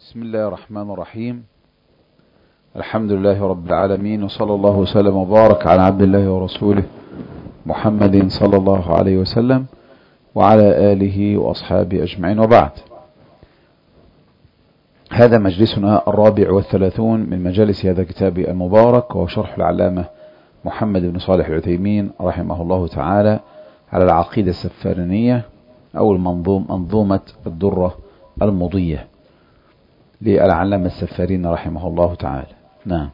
بسم الله الرحمن الرحيم. الحمد لله رب العالمين، وصلى الله وسلم وبارك على عبد الله ورسوله محمد صلى الله عليه وسلم وعلى آله وأصحابه أجمعين، وبعد. هذا مجلسنا 34 من مجالس هذا الكتاب المبارك، وهو شرح العلامة محمد بن صالح العثيمين رحمه الله تعالى على العقيدة السفارينية أو منظومة الدرة المضية للعلامة السفارين رحمه الله تعالى. نعم.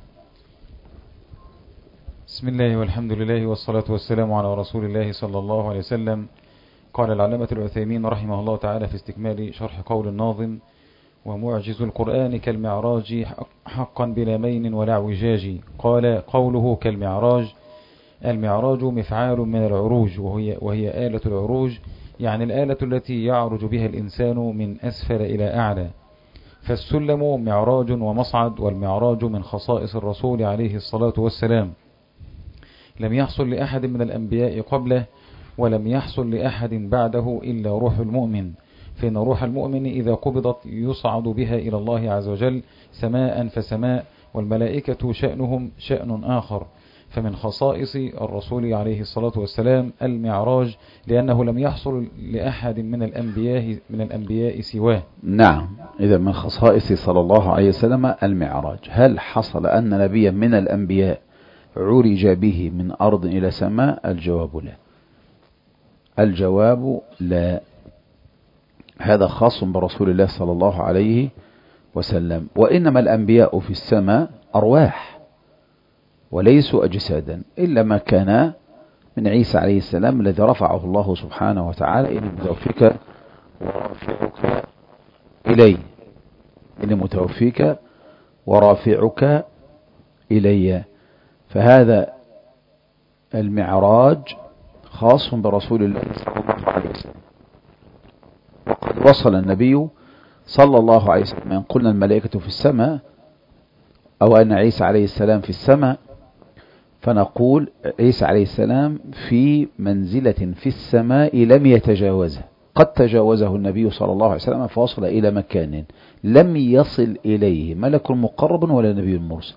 بسم الله والحمد لله والصلاة والسلام على رسول الله صلى الله عليه وسلم. قال العلامة العثيمين رحمه الله تعالى في استكمال شرح قول الناظم: ومعجز القرآن كالمعراج حقا بلا مين ولا اعوجاج. قال: قوله كالمعراج، المعراج مفعال من العروج، وهي آلة العروج، يعني الآلة التي يعرج بها الإنسان من أسفل إلى أعلى. فالسلم معراج ومصعد، والمعراج من خصائص الرسول عليه الصلاة والسلام، لم يحصل لأحد من الأنبياء قبله ولم يحصل لأحد بعده إلا روح المؤمن، فإن روح المؤمن إذا قبضت يصعد بها إلى الله عز وجل سماء فسماء، والملائكة شأنهم شأن آخر. فمن خصائص الرسول عليه الصلاة والسلام المعراج، لأنه لم يحصل لأحد من الأنبياء سواه. نعم، إذا من خصائص صلى الله عليه وسلم المعراج. هل حصل أن نبيا من الأنبياء عرج به من أرض إلى سماء؟ الجواب لا. الجواب لا. هذا خاص برسول الله صلى الله عليه وسلم. وإنما الأنبياء في السماء أرواح وليسوا أجسادا، إلا ما كان من عيسى عليه السلام الذي رفعه الله سبحانه وتعالى: إني متوفيك ورافعك إلي، إني متوفيك ورافعك إلي. فهذا المعراج خاص برسول الله صلى الله عليه وسلم. وقد وصل النبي صلى الله عليه وسلم أن قلنا الملائكة في السماء أو أن عيسى عليه السلام في السماء، فنقول عيسى عليه السلام في منزلة في السماء لم يتجاوزها. قد تجاوزه النبي صلى الله عليه وسلم فوصل إلى مكان لم يصل إليه ملك مقرب ولا نبي مرسل.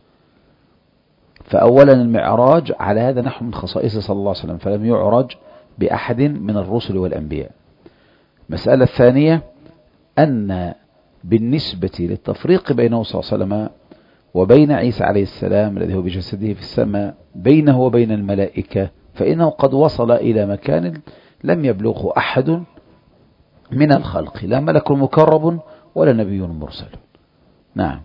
فأولا المعراج على هذا نحو من خصائص صلى الله عليه وسلم، فلم يعرج بأحد من الرسل والأنبياء. مسألة الثانية أن بالنسبة للتفريق بينه صلى الله عليه وسلم وبين عيسى عليه السلام الذي هو بجسده في السماء، بينه وبين الملائكة، فإنه قد وصل إلى مكان لم يبلغه أحد من الخلق، لا ملك مقرب ولا نبي مرسل. نعم.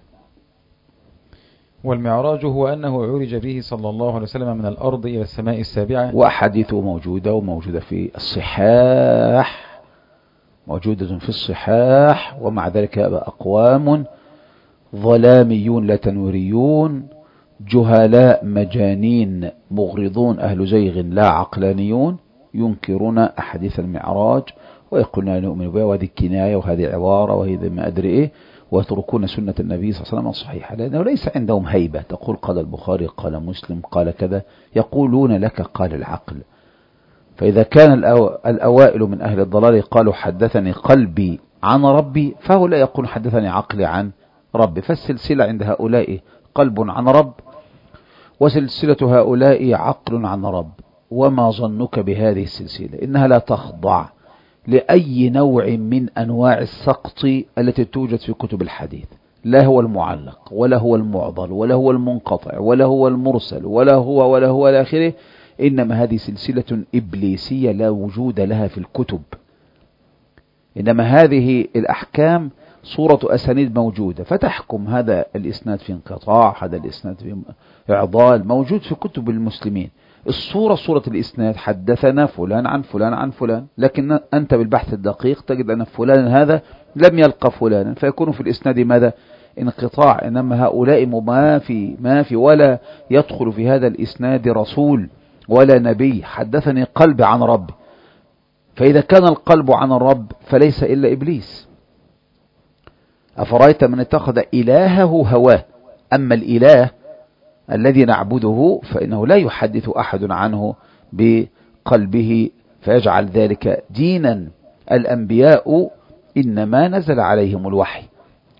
والمعراج هو أنه عرج به صلى الله عليه وسلم من الأرض إلى السماء السابعة. وأحاديثه موجودة في الصحاح، موجودة في الصحاح. ومع ذلك أقوام ظلاميون لا تنويريون جهلاء مجانين مغرضون أهل زيغ لا عقلانيون ينكرون أحاديث المعراج ويقولون لا نؤمن بها، وهذه كناية وهذه عبارة وهذه ما أدري إيه، ويتركون سنة النبي صلى الله عليه وسلم الصحيحة، لأنه ليس عندهم هيبة. تقول قال البخاري قال مسلم قال كذا، يقولون لك قال العقل. فإذا كان الأوائل من أهل الضلال قالوا حدثني قلبي عن ربي، فهو لا يقول حدثني عقلي عن ربي. فالسلسلة عند هؤلاء قلب عن رب، وسلسلة هؤلاء عقل عن رب. وما ظنك بهذه السلسلة؟ إنها لا تخضع لأي نوع من أنواع السقط التي توجد في كتب الحديث. لا هو المعلق ولا هو المعضل ولا هو المنقطع ولا هو المرسل ولا هو إلى آخره. إنما هذه سلسلة إبليسية لا وجود لها في الكتب. إنما هذه الأحكام صورة أسانيد موجودة، فتحكم هذا الإسناد في انقطاع، هذا الإسناد في إعضال، موجود في كتب المسلمين. الصورة صورة الإسناد، حدثنا فلان عن فلان عن فلان، لكن أنت بالبحث الدقيق تجد أن فلان هذا لم يلقى فلانا، فيكون في الإسناد ماذا؟ انقطاع. إنما هؤلاء ما في ولا يدخل في هذا الإسناد رسول ولا نبي. حدثني قلبي عن ربي، فإذا كان القلب عن الرب فليس إلا إبليس. أفرأيت من اتخذ إلهه هواه. أما الإله الذي نعبده فإنه لا يحدث أحد عنه بقلبه فيجعل ذلك دينا. الأنبياء إنما نزل عليهم الوحي،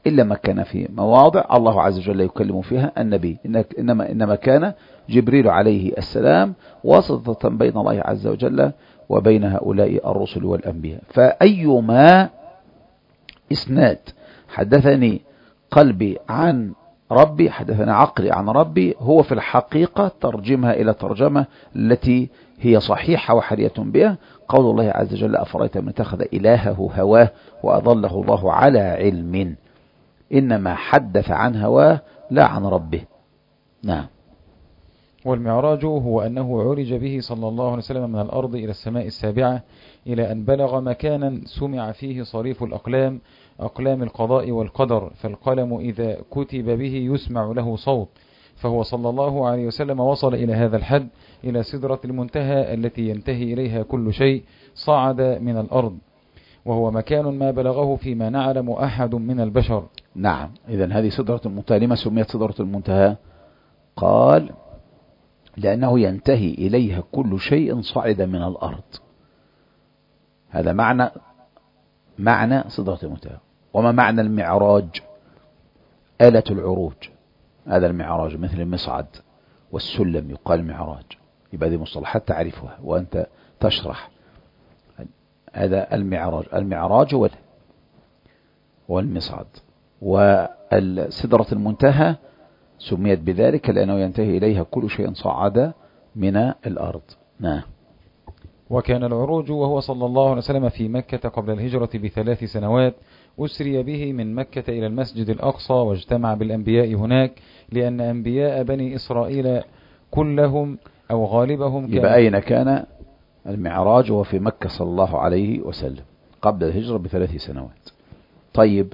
إلا ما كان في مواضع الله عز وجل يكلم فيها النبي، إنما كان جبريل عليه السلام واسطة بين الله عز وجل وبين هؤلاء الرسل والأنبياء. فأيما إسناد حدثني قلبي عن ربي، حدثني عقلي عن ربي، هو في الحقيقة ترجمها إلى ترجمة التي هي صحيحة وحرية بها. قول الله عز وجل: أفرأيت من اتخذ إلهه هواه وأضله الله على علم، إنما حدث عن هواه لا عن ربه. نعم. والمعراج هو أنه عرج به صلى الله عليه وسلم من الأرض إلى السماء السابعة إلى أن بلغ مكانا سمع فيه صريف الأقلام، أقلام القضاء والقدر، فالقلم إذا كتب به يسمع له صوت. فهو صلى الله عليه وسلم وصل إلى هذا الحد، إلى سدرة المنتهى التي ينتهي إليها كل شيء صعد من الأرض، وهو مكان ما بلغه فيما نعلم أحد من البشر. نعم. إذن هذه سدرة المنتهى. لما سميت سدرة المنتهى؟ قال: لأنه ينتهي إليها كل شيء صعد من الأرض. هذا معنى سدرة المنتهى. وما معنى المعراج؟ آلة العروج، هذا المعراج، مثل المصعد والسلم يقال معراج. يبقى هذه مصطلحات تعرفها وأنت تشرح. هذا المعراج والمصعد. والسدرة المنتهى سميت بذلك لأنه ينتهي إليها كل شيء صعد من الأرض. نعم. وكان العروج وهو صلى الله عليه وسلم في مكة قبل الهجرة ب3 سنوات، أسري به من مكة إلى المسجد الأقصى واجتمع بالأنبياء هناك، لأن أنبياء بني إسرائيل كلهم أو غالبهم يبقى أين كان المعراج؟ وهو في مكة صلى الله عليه وسلم قبل الهجرة ب3 سنوات. طيب،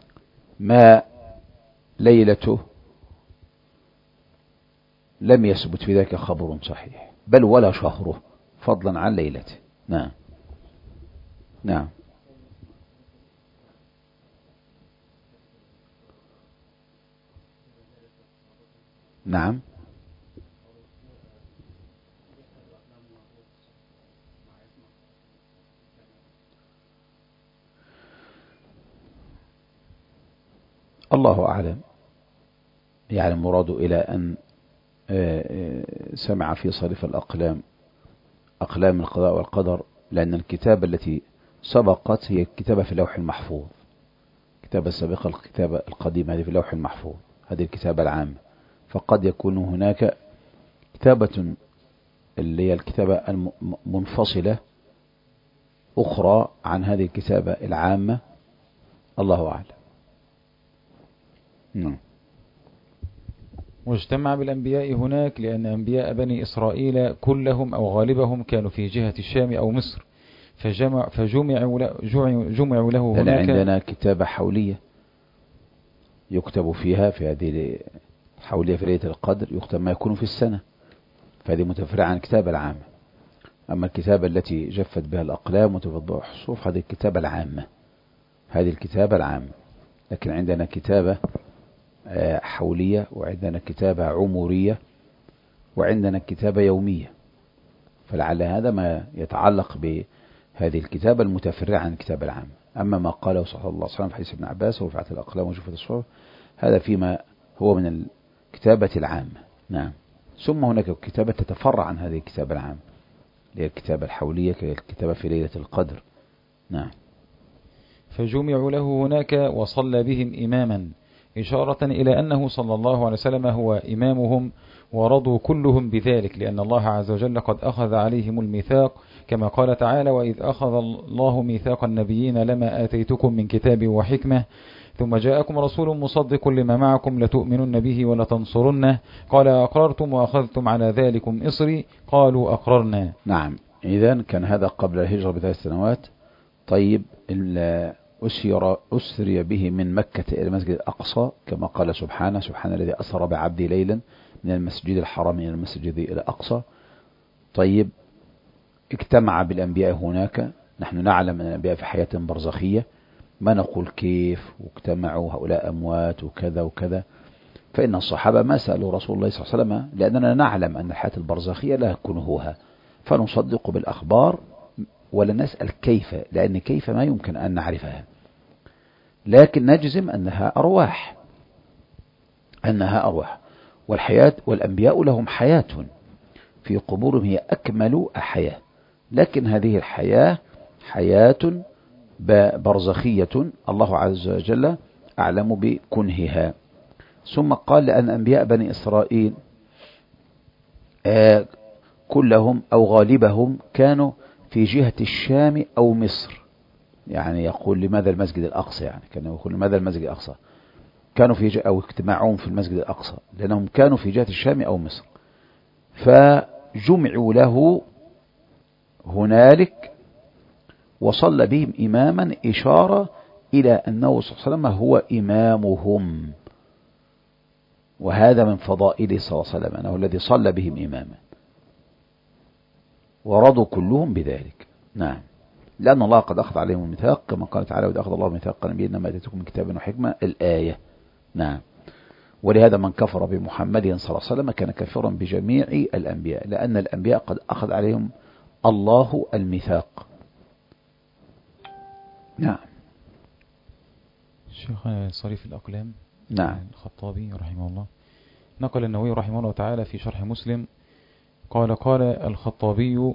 ما ليلته؟ لم يثبت في ذلك خبر صحيح، بل ولا شهره، فضلا عن ليلته. نعم. نعم. نعم. الله أعلم. يعني المراد إلى أن سمع في صريف الأقلام، أقلام القضاء والقدر، لأن الكتابة التي سبقت هي الكتابة في اللوح المحفوظ. الكتابة السابقة، الكتابة القديمة، هذه في اللوح المحفوظ، هذه الكتابة العامة. فقد يكون هناك كتابة اللي هي الكتابة المنفصلة أخرى عن هذه الكتابة العامة، الله أعلم. نعم. واجتمع بالأنبياء هناك لأن أنبياء بني إسرائيل كلهم أو غالبهم كانوا في جهة الشام أو مصر، فجمعوا له هناك. عندنا كتابة حولية يكتب فيها، في هذه الحولية في ليلة القدر يكتب ما يكون في السنة، فهذه متفرعة عن الكتابة العامة. أما الكتابة التي جفت بها الأقلام وتفض بها الحصوف، هذه الكتابة العامة، هذه الكتابة العامة. لكن عندنا كتابة حولية، وعندنا كتابة عمورية، وعندنا كتابة يومية. فلعل هذا ما يتعلق بهذه الكتابة المتفرعة عن الكتابة العامة. أما ما قاله صلى الله عليه وسلم في حديث ابن عباس: ورفعت الأقلام وجفت الصحف، هذا فيما هو من الكتابة العامة. نعم. ثم هناك كتابة تتفرع عن هذه الكتابة العامة، هي الكتابة الحولية كالكتابة في ليلة القدر. نعم. فجمعوا له هناك وصلى بهم إماما، إشارة إلى أنه صلى الله عليه وسلم هو إمامهم، ورضوا كلهم بذلك، لأن الله عز وجل قد أخذ عليهم الميثاق، كما قال تعالى: وإذ أخذ الله ميثاق النبيين لما آتيتكم من كتاب وحكمة ثم جاءكم رسول مصدق لما معكم لتؤمنن به ولتنصرنه، قال: أقررتم وأخذتم على ذلكم إصري، قالوا أقررنا. نعم. إذن كان هذا قبل الهجرة ب3 سنوات. طيب، أسري به من مكة إلى المسجد الأقصى، كما قال سبحانه: سبحان الذي أسرى بعبده ليلا من المسجد الحرام إلى المسجد الأقصى. طيب، اجتمع بالأنبياء هناك. نحن نعلم أن الأنبياء في حياة برزخية، ما نقول كيف واجتمعوا هؤلاء أموات وكذا وكذا، فإن الصحابة ما سألوا رسول الله صلى الله عليه وسلم، لأننا نعلم أن الحياة البرزخية لا كنهوها، فنصدق بالأخبار ولا نسأل كيف، لأن كيف ما يمكن أن نعرفها. لكن نجزم أنها أرواح، والحياة والأنبياء لهم حياة في قبورهم هي أكمل حياة، لكن هذه الحياة حياة برزخية الله عز وجل أعلم بكنهها. ثم قال لأن أنبياء بني إسرائيل كلهم أو غالبهم كانوا في جهة الشام أو مصر. يعني يقول لماذا المسجد الأقصى، يعني كانوا يقول لماذا المسجد الأقصى، كانوا في أو اجتماعهم في المسجد الأقصى لأنهم كانوا في جهة الشام أو مصر، فجمعوا له هنالك وصلى بهم إماما، إشارة إلى أنه صلى الله عليه وسلم هو إمامهم، وهذا من فضائله صلى الله عليه وسلم أنه الذي صلى بهم إماما، ورضوا كلهم بذلك. نعم، لأن الله قد أخذ عليهم الميثاق كما قال تعالى وإذ أخذ الله ميثاق النبيين ما آتيتكم من كتاب وحكمة الآية. نعم، ولهذا من كفر بمحمد صلى الله عليه وسلم كان كافرا بجميع الأنبياء، لأن الأنبياء قد أخذ عليهم الله الميثاق. نعم. الشيخ صريف الأقلام نعم الخطابي رحمه الله نقل النووي رحمه الله تعالى في شرح مسلم قال الخطابي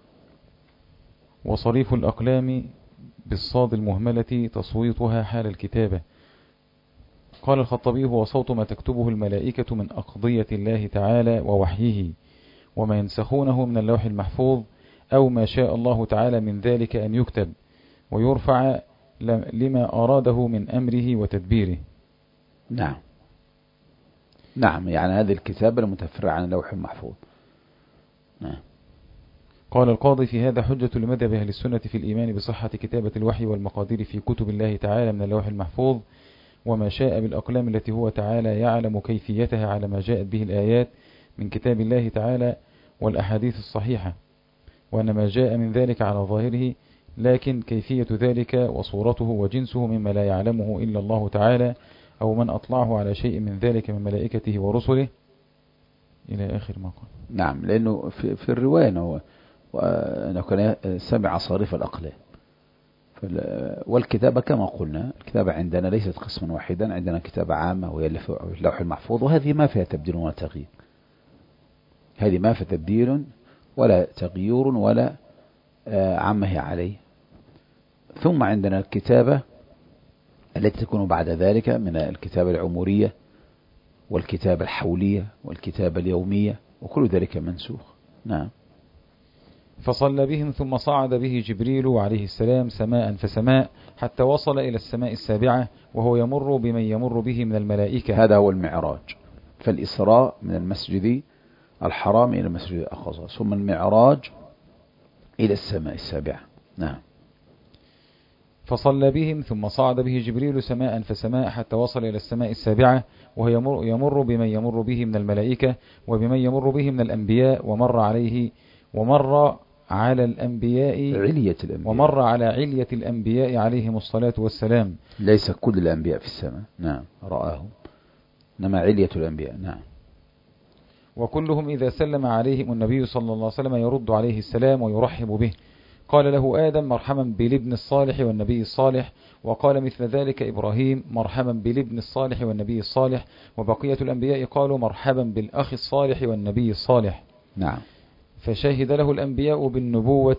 وصريف الأقلام بالصاد المهملة تصويتها حال الكتابة. قال الخطابي هو صوت ما تكتبه الملائكة من أقضية الله تعالى ووحيه وما ينسخونه من اللوح المحفوظ أو ما شاء الله تعالى من ذلك أن يكتب ويرفع لما أراده من أمره وتدبيره. نعم. نعم، يعني هذه الكتابة المتفرعة عن اللوح المحفوظ. نعم. قال القاضي في هذا حجة لمذهب أهل السنة في الإيمان بصحة كتابة الوحي والمقادير في كتب الله تعالى من اللوح المحفوظ وما شاء بالأقلام التي هو تعالى يعلم كيفيتها على ما جاءت به الآيات من كتاب الله تعالى والأحاديث الصحيحة، وأن ما جاء من ذلك على ظاهره، لكن كيفية ذلك وصورته وجنسه مما لا يعلمه إلا الله تعالى أو من أطلعه على شيء من ذلك من ملائكته ورسله إلى آخر ما قال. نعم، لأنه في الرواية أنه كان سمع صريف الأقلام. والكتابة كما قلنا الكتابة عندنا ليست قسما واحدا، عندنا كتابة عامة وهي اللوح المحفوظ، وهذه ما فيها تبديل ولا تغيير، هذه ما فيها تبديل ولا تغيير ولا عما هي عليه. ثم عندنا الكتابة التي تكون بعد ذلك من الكتابة العمرية والكتابة الحولية والكتابة اليومية، وكل ذلك منسوخ. نعم. فصلى بهم ثم صعد به جبريل عليه السلام سماء فسماء حتى وصل إلى السماء السابعة وهو يمر بمن يمر به من الملائكة. هذا هو المعراج، فالإسراء من المسجد الحرام إلى المسجد الأقصى، ثم المعراج إلى السماء السابعة. نعم. فصلى بهم ثم صعد به جبريل سماء فسماء حتى وصل إلى السماء السابعة وهو يمر بمن يمر به من الملائكة وبمن يمر به من الأنبياء ومر على علية الأنبياء عليهم الصلاة والسلام. ليس كل الأنبياء في السماء. نعم، رآهم، إنما علية الأنبياء. نعم. وكلهم إذا سلم عليهم النبي صلى الله عليه وسلم يرد عليه السلام ويرحب به. قال له آدم مرحبا بالابن الصالح والنبي الصالح، وقال مثل ذلك إبراهيم مرحبا بالابن الصالح والنبي الصالح، وبقية الأنبياء قالوا مرحبا بالأخ الصالح والنبي الصالح. نعم. فشهد له الأنبياء بالنبوة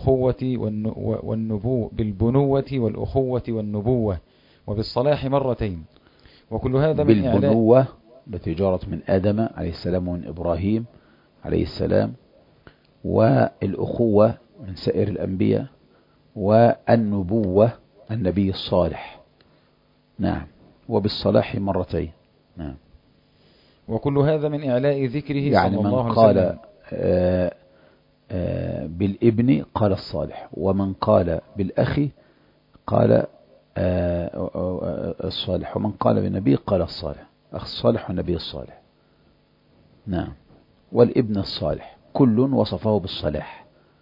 والأخوة بالبنوة والأخوة والنبوة وبالصلاح مرتين، وكل هذا من بالبنوة التي جرت من آدم عليه السلام ومن إبراهيم عليه السلام، والأخوة من سائر الأنبياء، والنبوة النبي الصالح. نعم. وبالصلاح مرتين. نعم. وكل هذا من إعلاء ذكره يعني صلى الله عليه من وسلم. قال بالابن قال الصالح، ومن قال بالأخ قال الصالح، ومن قال بالنبي قال الصالح، أخ الصالح والنبي الصالح. نعم. والابن الصالح كل وصفه بالصلاح.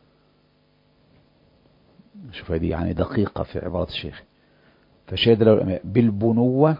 شوف هذه يعني دقيقة في عبارة الشيخ. فشهد له بالبنوة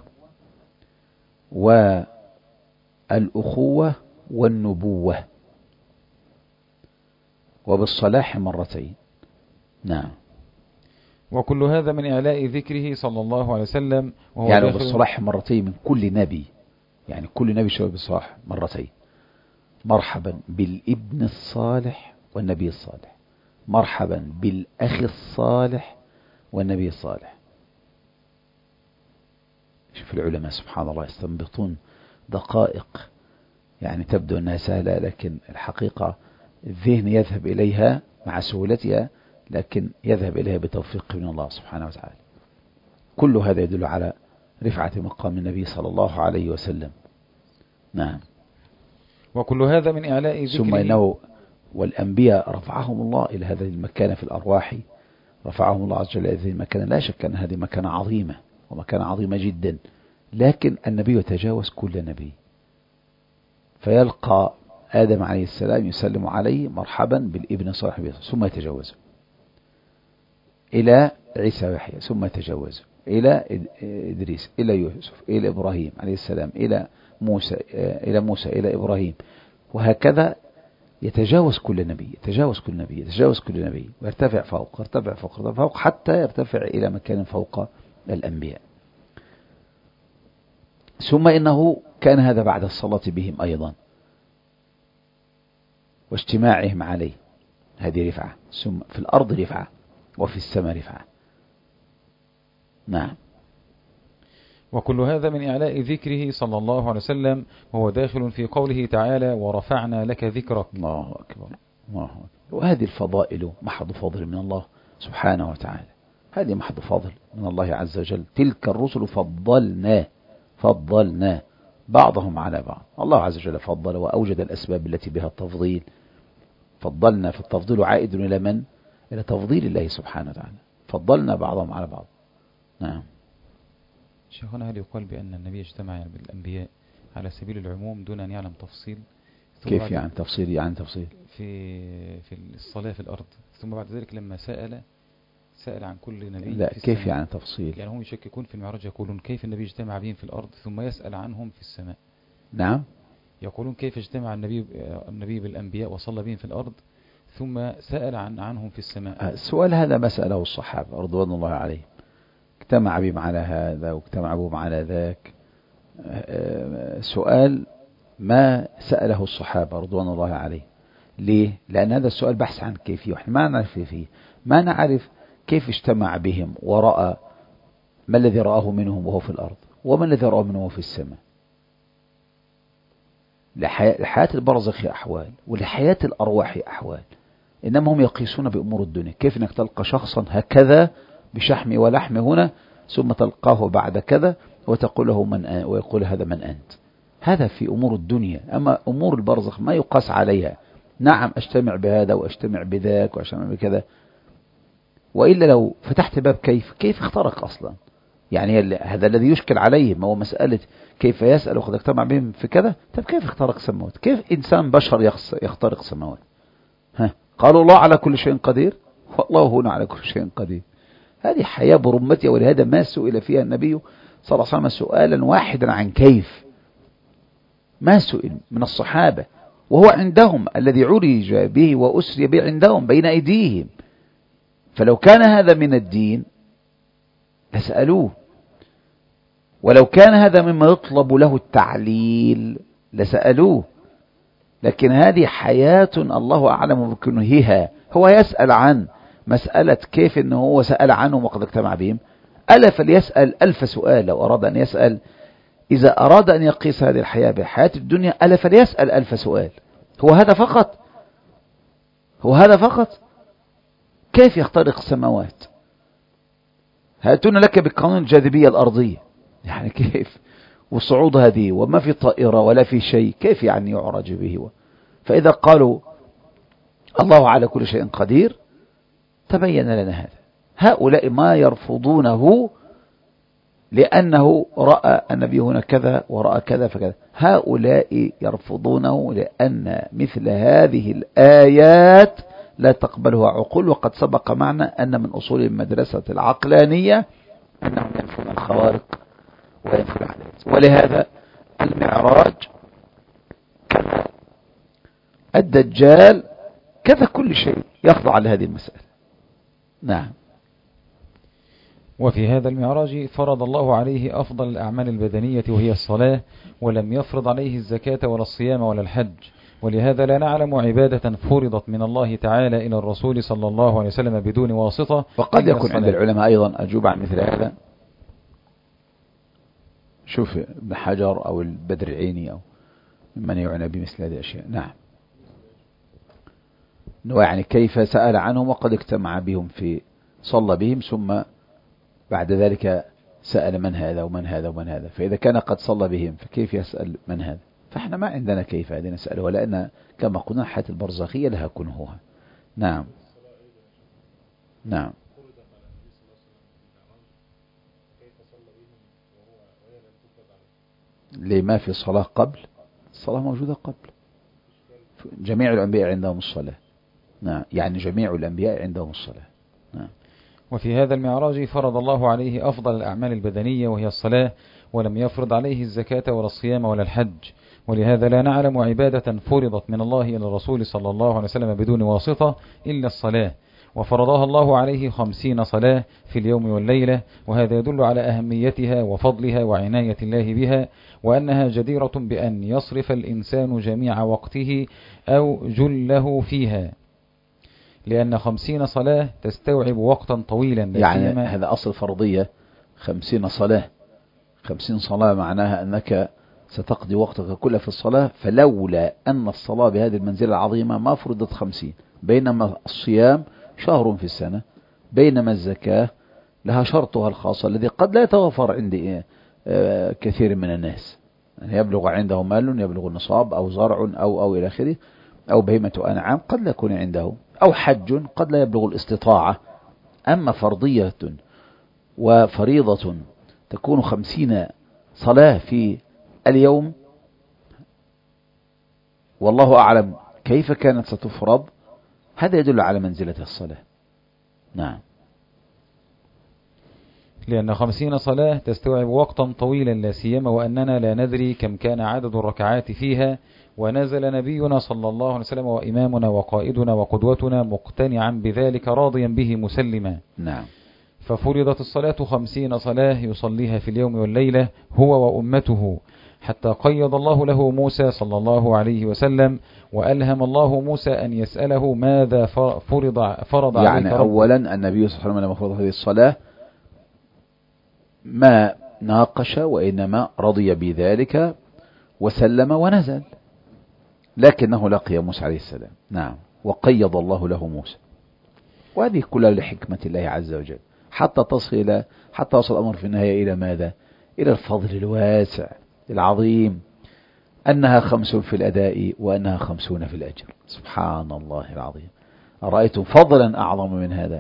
والأخوة والنبوة وبالصلاح مرتين. نعم. وكل هذا من إعلاء ذكره صلى الله عليه وسلم، وهو يعني بالصلاح مرتين من كل نبي، يعني كل نبي شوي بالصلاح مرتين. مرحبا بالابن الصالح والنبي الصالح، مرحبا بالأخ الصالح والنبي الصالح. شوف العلماء سبحان الله يستنبطون دقائق يعني تبدو أنها سهلة، لكن الحقيقة الذهن يذهب إليها مع سهولتها، لكن يذهب إليها بتوفيق من الله سبحانه وتعالى. كل هذا يدل على رفعة مقام النبي صلى الله عليه وسلم. نعم. وكل هذا من إعلاء ذكره. ثم إنه والأنبياء رفعهم الله إلى هذه المكانة في الأرواح، رفعهم الله عز وجل إلى هذه المكانة. لا شك أن هذه مكانة عظيمة ومكانة عظيمة جدا، لكن النبي يتجاوز كل نبي، فيلقى آدم عليه السلام يسلم عليه مرحبا بالابن صاحبه، ثم يتجاوزه إلى عيسى ويحيى، ثم يتجاوزه إلى إدريس، إلى يوسف، إلى إبراهيم عليه السلام، إلى موسى، إلى إبراهيم، وهكذا يتجاوز كل نبي، يتجاوز كل نبي، يتجاوز كل نبي، ويرتفع فوق، يرتفع فوق، يرتفع فوق، حتى يرتفع إلى مكان فوق الأنبياء. ثم إنه كان هذا بعد الصلاة بهم أيضا واجتماعهم عليه، هذه رفعة. ثم في الأرض رفعة وفي السماء رفعة. نعم. وكل هذا من إعلاء ذكره صلى الله عليه وسلم، وهو داخل في قوله تعالى: ورفعنا لك ذكرك. الله أكبر، الله أكبر. وهذه الفضائل محض فضل من الله سبحانه وتعالى، هذه محض فضل من الله عز وجل. تلك الرسل فضلنا بعضهم على بعض. الله عز وجل فضل وأوجد الأسباب التي بها التفضيل. فضلنا، في التفضيل عائد إلى من؟ إلى تفضيل الله سبحانه وتعالى. فضلنا بعضهم على بعض. نعم. شيخنا، هل يقال بأن النبي اجتمع بالأنبياء على سبيل العموم دون أن يعلم تفصيل؟ كيف يعني تفصيل؟ يعني تفصيل في الصلاة في الأرض، ثم بعد ذلك لما سأل عن كل نبي. لا، في كيف السماء. يعني تفصيل؟ يعني هم يشككون في المعراج، يقولون كيف النبي اجتمع بهم في الأرض ثم يسأل عنهم في السماء. نعم. يقولون كيف اجتمع النبي بالأنبياء وصلى بهم في الأرض ثم سأل عنهم في السماء. السؤال هذا ما سأله الصحابة رضوان الله عليهم، اجتمع بهم على هذا واجتمع بهم على ذاك. سؤال ما سأله الصحابة رضوان الله عليهم. ليه؟ لأن هذا السؤال بحث عن كيفية، وإحنا ما نعرف كيفية، ما نعرف كيف اجتمع بهم ورأى ما الذي رآه منهم وهو في الأرض، وما الذي رآه منهم في السماء. لحياة البرزخ أحوال، ولحياة الأرواح أحوال، إنما هم يقيسون بأمور الدنيا. كيف أنك تلقى شخصا هكذا بشحم ولحم هنا، ثم تلقاه بعد كذا وتقول له من ويقول هذا من أنت. هذا في أمور الدنيا. أما أمور البرزخ ما يقاس عليها. نعم أجتمع بهذا وأجتمع بذاك وأجتمع بكذا، وإلا لو فتحت باب كيف اخترق أصلا؟ يعني هذا الذي يشكل عليه، ما هو مسألة كيف يسأل وقد اجتمع بهم في كذا. طب كيف اخترق سماوات؟ كيف إنسان بشر يخترق سماوات؟ قالوا الله على كل شيء قدير، والله هنا على كل شيء قدير. هذه حياة برمتها، ولهذا ما سئل فيها النبي صلى الله عليه وسلم سؤالا واحدا عن كيف، ما سئل من الصحابة، وهو عندهم الذي عرج به وأسري به عندهم بين أيديهم. فلو كان هذا من الدين لسألوه، ولو كان هذا مما يطلب له التعليل لسألوه. لكن هذه حياة الله أعلم بكنهها. هو يسأل عن مسألة كيف أنه هو سأل عنهم وقد اجتمع بهم. ألا فليسأل 1000 سؤال لو أراد أن يسأل. إذا أراد أن يقيس هذه الحياة بحياة الدنيا ألا فليسأل 1000 سؤال. هو هذا فقط، هو هذا فقط. كيف يخترق السماوات؟ هاتون لك بقانون الجاذبية الأرضية، يعني كيف؟ والصعود هذه وما في طائرة ولا في شيء، كيف يعني يعرج به؟ فإذا قالوا الله على كل شيء قدير تبين لنا هذا. هؤلاء ما يرفضونه لأنه رأى النبي هنا كذا ورأى كذا فكذا. هؤلاء يرفضونه لأن مثل هذه الآيات لا تقبلها عقول. وقد سبق معنا أن من أصول المدرسة العقلانية أنهم ينفون الخوارق وينفون العادات. ولهذا المعراج كذا الدجال كذا كل شيء يخضع لهذه المسألة. نعم. وفي هذا المعراج فرض الله عليه أفضل الأعمال البدنية وهي الصلاة، ولم يفرض عليه الزكاة ولا الصيام ولا الحج. ولهذا لا نعلم عبادة فرضت من الله تعالى إلى الرسول صلى الله عليه وسلم بدون واسطة. وقد يكون عند العلماء أيضا أجوب عن مثل هذا. شوف ابن حجر أو البدر العيني أو من يعنى بمثل هذه الأشياء. نعم، يعني كيف سأل عنهم وقد اجتمع بهم صلى بهم، ثم بعد ذلك سأل من هذا ومن هذا ومن هذا. فإذا كان قد صلى بهم فكيف يسأل من هذا؟ فإحنا ما عندنا كيف هذه نسأله، لأن كما قلنا الحياة البرزخية لها كنهها. نعم نعم. لما في صلاة قبل؟ الصلاة موجودة قبل. جميع الأنبياء عندهم الصلاة. نعم، يعني جميع الأنبياء عندهم الصلاة. نعم. وفي هذا المعراج فرض الله عليه أفضل الأعمال البدنية وهي الصلاة، ولم يفرض عليه الزكاة ولا الصيام ولا الحج. ولهذا لا نعلم عبادة فرضت من الله إلى الرسول صلى الله عليه وسلم بدون واسطة إلا الصلاة، وفرضها الله عليه 50 صلاة في اليوم والليلة. وهذا يدل على أهميتها وفضلها وعناية الله بها، وأنها جديرة بأن يصرف الإنسان جميع وقته أو جله فيها، لأن 50 صلاة تستوعب وقتا طويلا. يعني هذا أصل فرضية 50 صلاة. 50 صلاة معناها أنك ستقضي وقتك كله في الصلاة، فلولا أن الصلاة بهذه المنزلة العظيمة ما فرضت 50. بينما الصيام شهر في السنة، بينما الزكاة لها شرطها الخاص الذي قد لا يتوفر عند كثير من الناس. يعني يبلغ عنده مال يبلغ النصاب أو زرع أو إلى آخره، أو بهيمة أنعام قد لا يكون عنده، أو حج قد لا يبلغ الاستطاعة. أما فرضية وفريضة تكون 50 صلاة في اليوم، والله أعلم كيف كانت ستفرض، هذا يدل على منزلة الصلاة. نعم، لأن 50 صلاة تستوعب وقتا طويلا، لا سيما وأننا لا ندري كم كان عدد الركعات فيها. ونزل نبينا صلى الله عليه وسلم وإمامنا وقائدنا وقدوتنا مقتنعا بذلك راضيا به مسلما. نعم. ففرضت الصلاة 50 صلاة يصليها في اليوم والليلة هو وأمته، حتى قيض الله له موسى صلى الله عليه وسلم، وألهم الله موسى أن يسأله ماذا فرض يعني عليك أولا النبي صلى الله عليه وسلم لما فرض هذه الصلاة ما ناقش، وإنما رضي بذلك وسلم ونزل، لكنه لقي موسى عليه السلام. نعم، وقيض الله له موسى. وهذه كلها لحكمة الله عز وجل، حتى وصل الأمر في النهاية إلى ماذا؟ إلى الفضل الواسع العظيم، أنها 5 في الأداء وأنها 50 في الأجر. سبحان الله العظيم. أرأيتم فضلا أعظم من هذا؟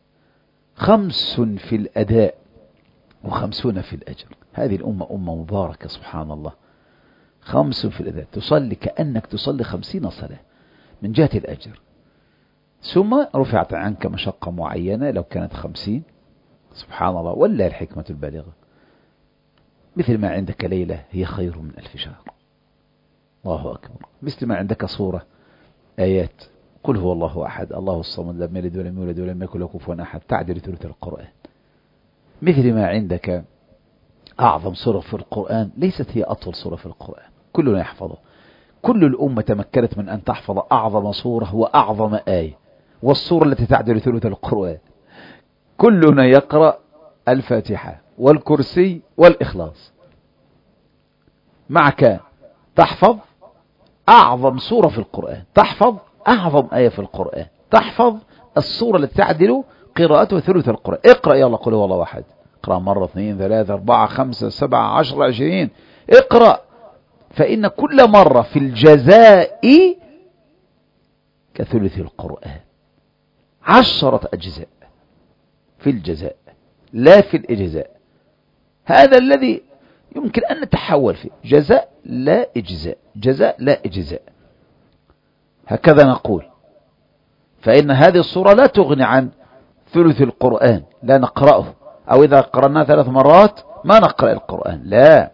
5 في الأداء و50 في الأجر. هذه الأمة أمة مباركة سبحان الله. 5 في الأداء، تصلي كأنك تصلي 50 صلاة من جهة الأجر، ثم رفعت عنك مشقة معينة لو كانت 50. سبحان الله، ولا الحكمة البالغة. مثل ما عندك ليلة هي خير من 1000 شهر. الله أكبر. مثل ما عندك صورة آيات قل هو الله أحد الله الصمد لم يلد ولم يولد ولم يكن له كفوا أحد تعدل ثلث القرآن. مثل ما عندك أعظم سورة في القرآن ليست هي أطول سورة في القرآن، كلنا يحفظها. كل الأمة تمكنت من أن تحفظ أعظم سورة وأعظم آية، والسورة التي تعدل ثلث القرآن. كلنا يقرأ الفاتحة والكرسي والإخلاص، معك تحفظ أعظم سورة في القرآن، تحفظ أعظم آية في القرآن، تحفظ السورة التي تعدل قراءته ثلث القرآن. اقرأ يلا قل هو الله أحد، اقرأ مرة 2 3 4 5 7 10 20. اقرأ، فإن كل مرة في الجزاء كثلث القرآن. 10 أجزاء في الجزاء لا في الإجزاء. هذا الذي يمكن أن نتحول فيه، جزاء لا إجزاء، جزاء لا إجزاء، هكذا نقول. فإن هذه الصورة لا تغني عن ثلث القرآن، لا نقرأه، أو إذا قرأناه 3 مرات ما نقرأ القرآن، لا،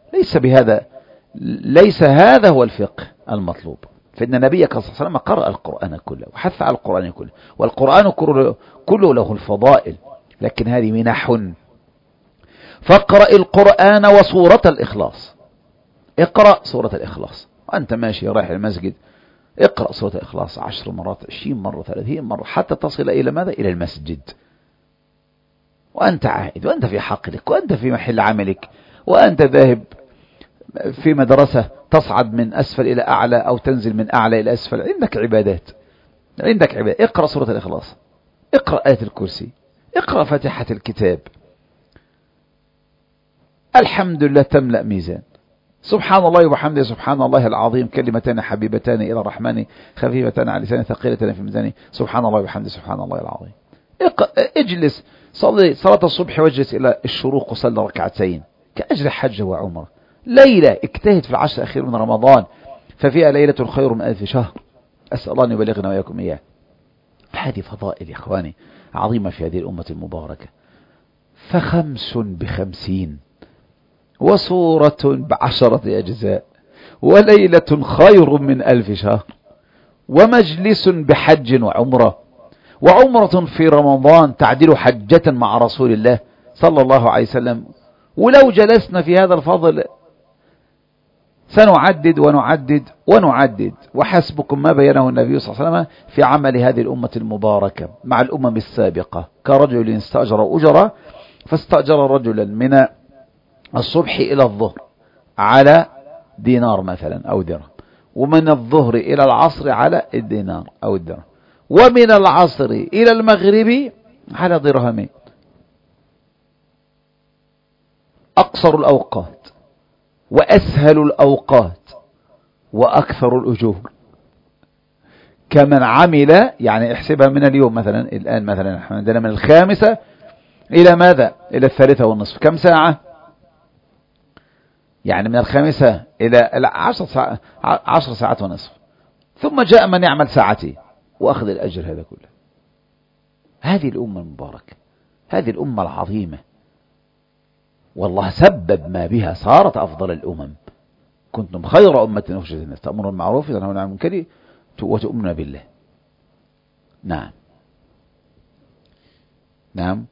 ليس هذا هو الفقه المطلوب. فإن نبيك صلى الله عليه وسلم قرأ القرآن كله وحث على القرآن كله، والقرآن كله له الفضائل لكن هذه منح. فاقرأ القرآن وسورة الإخلاص. اقرأ سورة الإخلاص وأنت ماشي رايح المسجد، اقرأ سورة الإخلاص 10 مرات، 20 مرة، 30 مرة، حتى تصل إلى ماذا؟ إلى المسجد وأنت عائد، وأنت في حقلك، وأنت في محل عملك، وأنت ذاهب في مدرسة تصعد من أسفل إلى أعلى أو تنزل من أعلى إلى أسفل. عندك عبادات، عندك عبادات. اقرأ سورة الإخلاص، اقرأ آية الكرسي، اقرأ فاتحة الكتاب. الحمد لله تملأ ميزان. سبحان الله وبحمده سبحان الله العظيم، كلمتان حبيبتان إلى الرحمن خفيفتان على لسان ثقيلتان في ميزانه، سبحان الله وبحمده سبحان الله العظيم. اجلس صلي صلاة الصبح واجلس إلى الشروق وصلي ركعتين كأجر حج وعمرة. ليلة اجتهد في العشر الأخير من رمضان ففيها ليلة خير من 1000 شهر. أسأل الله أن يبلغنا وإياكم إياه. هذه فضائل يا إخواني عظيمة في هذه الأمة المباركة. ف5 ب50 وسورة ب10 أجزاء وليلة خير من 1000 شهر ومجلس بحج وعمرة، وعمرة في رمضان تعدل حجة مع رسول الله صلى الله عليه وسلم. ولو جلسنا في هذا الفضل سنعدد ونعدد ونعدد، وحسبكم ما بينه النبي صلى الله عليه وسلم في عمل هذه الأمة المباركة مع الأمم السابقة. كرجل استأجر أجرة، فاستأجر رجلا من الصبح إلى الظهر على دينار مثلا أو درهم، ومن الظهر إلى العصر على الدينار أو الدرهم، ومن العصر إلى المغرب على درهمين. أقصر الأوقات وأسهل الأوقات وأكثر الأجور. كمن عمل، يعني احسبها من اليوم مثلا، الآن مثلا نحن عندنا من 5 إلى ماذا؟ إلى 3:30. كم ساعة؟ يعني من 5 إلى 10 ساعات ونصف. ثم جاء من يعمل ساعتين وأخذ الأجر هذا كله. هذه الأمة المباركة، هذه الأمة العظيمة، والله سبب ما بها صارت أفضل الأمم. كنتم خير أمة أخرجت للناس تأمرون بالمعروف وتنهون عن المنكر وتؤمنون بالله. نعم نعم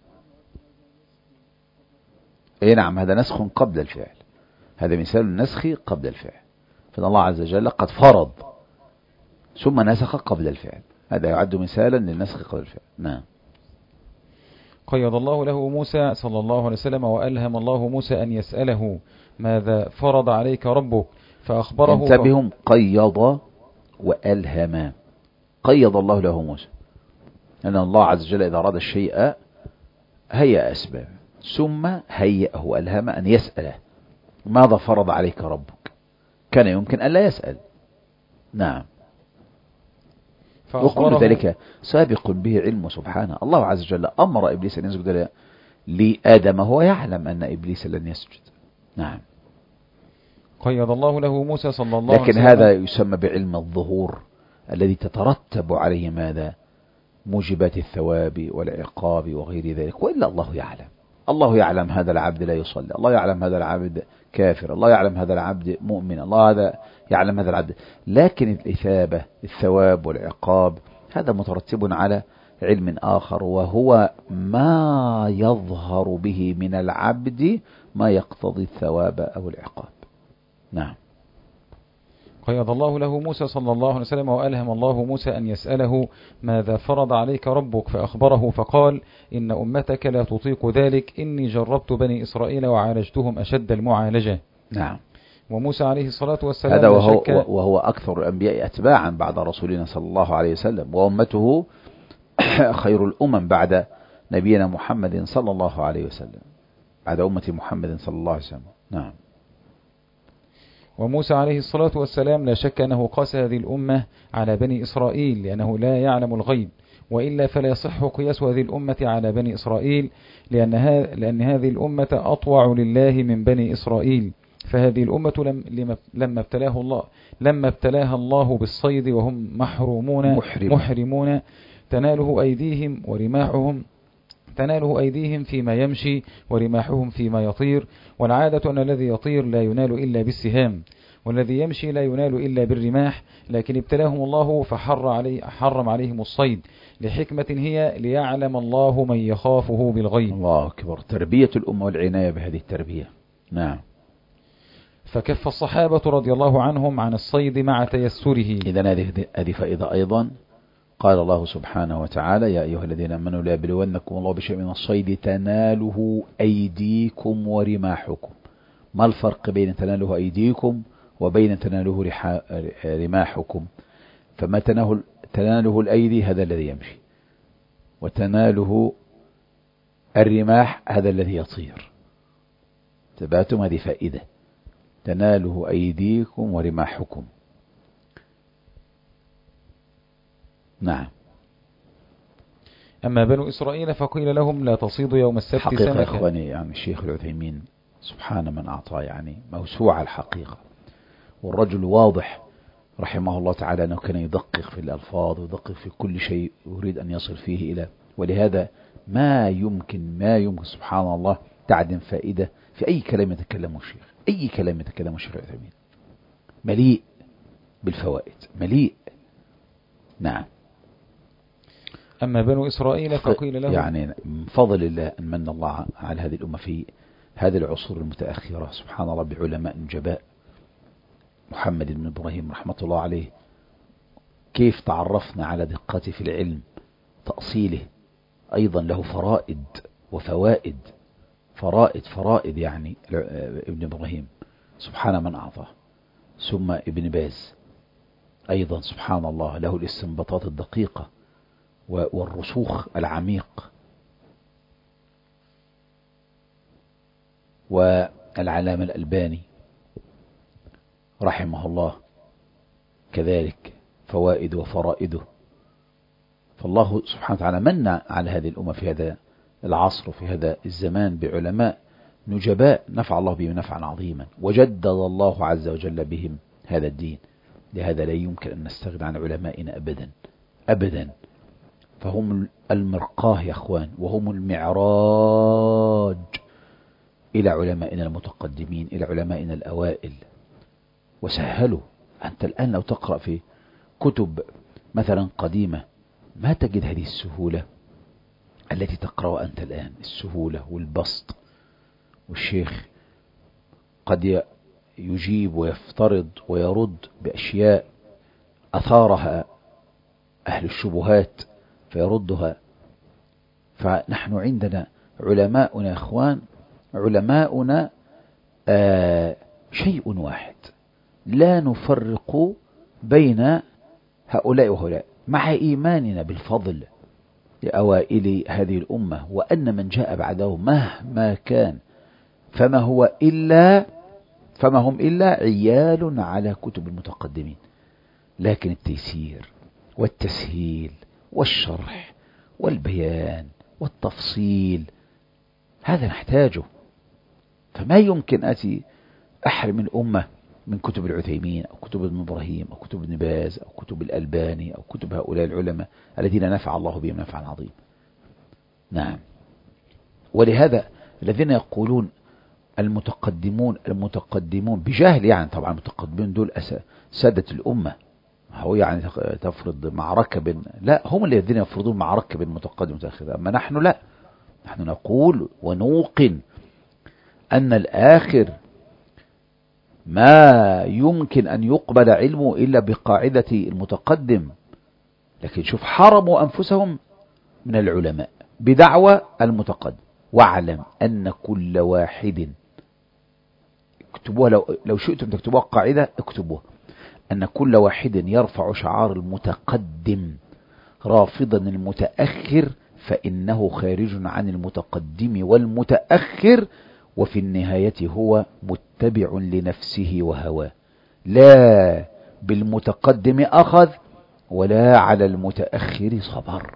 اي نعم، هذا نسخ قبل الفعل، هذا مثال النسخ قبل الفعل. فإن الله عز وجل قد فرض ثم نسخ قبل الفعل، هذا يعد مثالا للنسخ قبل الفعل. نعم. قيض الله له موسى صلى الله عليه وسلم وألهم الله موسى أن يسأله ماذا فرض عليك ربك فأخبره. انتبههم، قيض وألهم. قيض الله له موسى، لأن الله عز وجل إذا أراد الشيء هيأ أسباب ثم هيأه وألهم أن يسأله ماذا فرض عليك ربك. كان يمكن أن لا يسأل. نعم. وكل ذلك سابق به علمه سبحانه. الله عز وجل أمر إبليس أن يسجد لآدم وهو يعلم أن إبليس لن يسجد. نعم. قيض الله له موسى صلى الله عليه وسلم. لكن هذا يسمى بعلم الظهور الذي تترتب عليه ماذا؟ موجبات الثواب والعقاب وغير ذلك. وإلا الله يعلم، الله يعلم هذا العبد لا يصلي، الله يعلم هذا العبد كافر، الله يعلم هذا العبد مؤمن، الله يعلم هذا العبد. لكن الإثابة، الثواب والعقاب، هذا مترتب على علم آخر، وهو ما يظهر به من العبد ما يقتضي الثواب أو العقاب. نعم. قيض الله له موسى صلى الله عليه وسلم وألهم الله موسى أن يسأله ماذا فرض عليك ربك فأخبره فقال إن أمتك لا تطيق ذلك، إني جربت بني إسرائيل وعالجتهم أشد المعالجة. نعم. وموسى عليه الصلاة والسلام هذا وهو أكثر الأنبياء أتباعا بعد رسولنا صلى الله عليه وسلم، وأمته خير الأمم بعد نبينا محمد صلى الله عليه وسلم، بعد أمة محمد صلى الله عليه وسلم. نعم. وموسى عليه الصلاة والسلام لا شك أنه قاس هذه الأمة على بني إسرائيل لأنه لا يعلم الغيب، وإلا فلا يصح قياس هذه الأمة على بني إسرائيل لأن هذه الأمة أطوع لله من بني إسرائيل. فهذه الأمة لما ابتلاها الله بالصيد وهم محرمون تناله أيديهم فيما يمشي ورماحهم فيما يطير، والعادة أن الذي يطير لا ينال إلا بالسهام. والذي يمشي لا ينال إلا بالرماح، لكن ابتلاهم الله فحرم عليهم الصيد لحكمة هي ليعلم الله من يخافه بالغيب. الله أكبر، تربية الأمة والعناية بهذه التربية. نعم. فكف الصحابة رضي الله عنهم عن الصيد مع تيسره. إذن هذه فائدة أيضا. قال الله سبحانه وتعالى: يا أيها الذين آمنوا ليبلونكم الله بشيء من الصيد تناله أيديكم ورماحكم. ما الفرق بين تناله أيديكم وبين تناله رماحكم؟ فما تناله الأيدي هذا الذي يمشي، وتناله الرماح هذا الذي يطير. تبعتم هذه فائدة، تناله أيديكم ورماحكم. نعم. أما بنو إسرائيل فقيل لهم لا تصيدوا يوم السبت حقيقة سمكا. يا إخواني، يعني الشيخ العثيمين سبحان من أعطى، يعني موسوعة الحقيقة. والرجل واضح رحمه الله تعالى أنه كان يدقق في الألفاظ ويدقق في كل شيء يريد أن يصل فيه إلى، ولهذا ما يمكن سبحان الله تعدم فائدة في أي كلام يتكلمه الشيخ، أي كلام يتكلمه الشيخ العثيمين مليء بالفوائد، مليء. نعم. أما بنو إسرائيل فقيل لهم، يعني من فضل الله أن من الله على هذه الأمة في هذه العصور المتأخرة سبحان الله بعلماء نجباء. محمد بن إبراهيم رحمة الله عليه، كيف تعرفنا على دقته في العلم، تأصيله، أيضا له فرائد وفوائد، فرائد يعني ابن إبراهيم سبحان من أعطاه. ثم ابن باز أيضا سبحان الله له الاستنباطات الدقيقة والرسوخ العميق. والعلامة الألباني رحمه الله كذلك فوائد وفرائده. فالله سبحانه وتعالى من على هذه الأمة في هذا العصر وفي هذا الزمان بعلماء نجباء نفع الله بهم نفعا عظيما، وجدد الله عز وجل بهم هذا الدين. لهذا لا يمكن أن نستغنى عن علمائنا أبدا أبدا. فهم المرقاه يا أخوان، وهم المعراج إلى علمائنا المتقدمين، إلى علمائنا الأوائل. وسهلوا. أنت الآن لو تقرأ في كتب مثلا قديمة ما تجد هذه السهولة التي تقرأ أنت الآن، السهولة والبسط. والشيخ قد يجيب ويفترض ويرد بأشياء أثارها أهل الشبهات فيردها. فنحن عندنا علماؤنا يا أخوان، علماؤنا شيء واحد، لا نفرق بين هؤلاء وهؤلاء، مع إيماننا بالفضل لأوائل هذه الأمة، وأن من جاء بعده مهما كان فما هم إلا عيال على كتب المتقدمين. لكن التيسير والتسهيل والشرح والبيان والتفصيل هذا نحتاجه. فما يمكن أتي أحرم الأمة من كتب العثيمين أو كتب ابن إبراهيم أو كتب ابن باز أو كتب الألباني أو كتب هؤلاء العلماء الذين نفع الله بهم نفعا عظيما. نعم. ولهذا الذين يقولون المتقدمون بجهل، يعني طبعا المتقدمون دول سادة الأمة، هو يعني تفرض معركة لا، هم الذين يفرضون معركة بين المتقدم والمتأخر. أما نحن لا، نحن نقول ونوقن أن الآخر ما يمكن أن يقبل علمه إلا بقاعدة المتقدم. لكن شوف حرموا أنفسهم من العلماء بدعوى المتقدم. واعلم أن كل واحد، اكتبوها لو شئتم تكتبوها قاعدة، اكتبوها أن كل واحد يرفع شعار المتقدم رافضا المتأخر فإنه خارج عن المتقدم والمتأخر، وفي النهاية هو متبع لنفسه وهواه، لا بالمتقدم أخذ ولا على المتأخر صبر.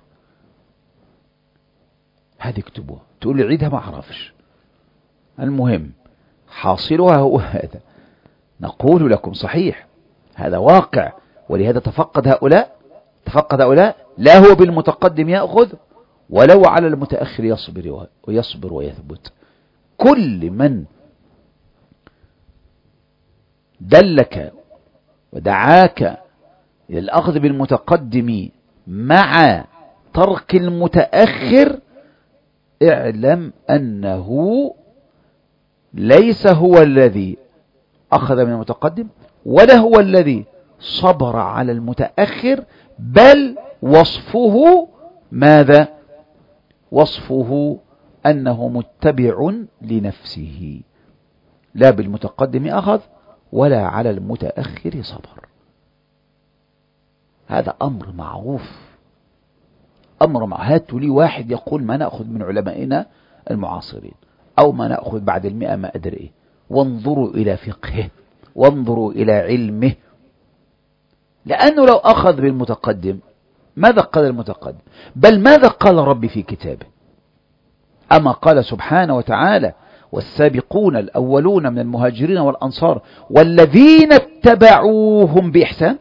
هذه اكتبوها. تقول لي عيدها، ما أعرفش. المهم حاصلها هو هذا، نقول لكم صحيح هذا واقع. ولهذا تفقد هؤلاء لا هو بالمتقدم يأخذ ولو على المتأخر يصبر ويثبت. كل من دلك ودعاك إلى الأخذ بالمتقدم مع ترك المتأخر، اعلم أنه ليس هو الذي أخذ من المتقدم ولا هو الذي صبر على المتأخر، بل وصفه ماذا؟ وصفه أنه متبع لنفسه، لا بالمتقدم أخذ ولا على المتأخر صبر. هذا أمر معروف، أمر معروف. هاتوا لي واحد يقول ما نأخذ من علمائنا المعاصرين أو ما نأخذ بعد 100 ما أدري إيه، وانظروا إلى فقهه وانظروا إلى علمه. لأنه لو أخذ بالمتقدم ماذا قال المتقدم؟ بل ماذا قال ربي في كتابه؟ أما قال سبحانه وتعالى والسابقون الأولون من المهاجرين والأنصار والذين اتبعوهم بإحسان.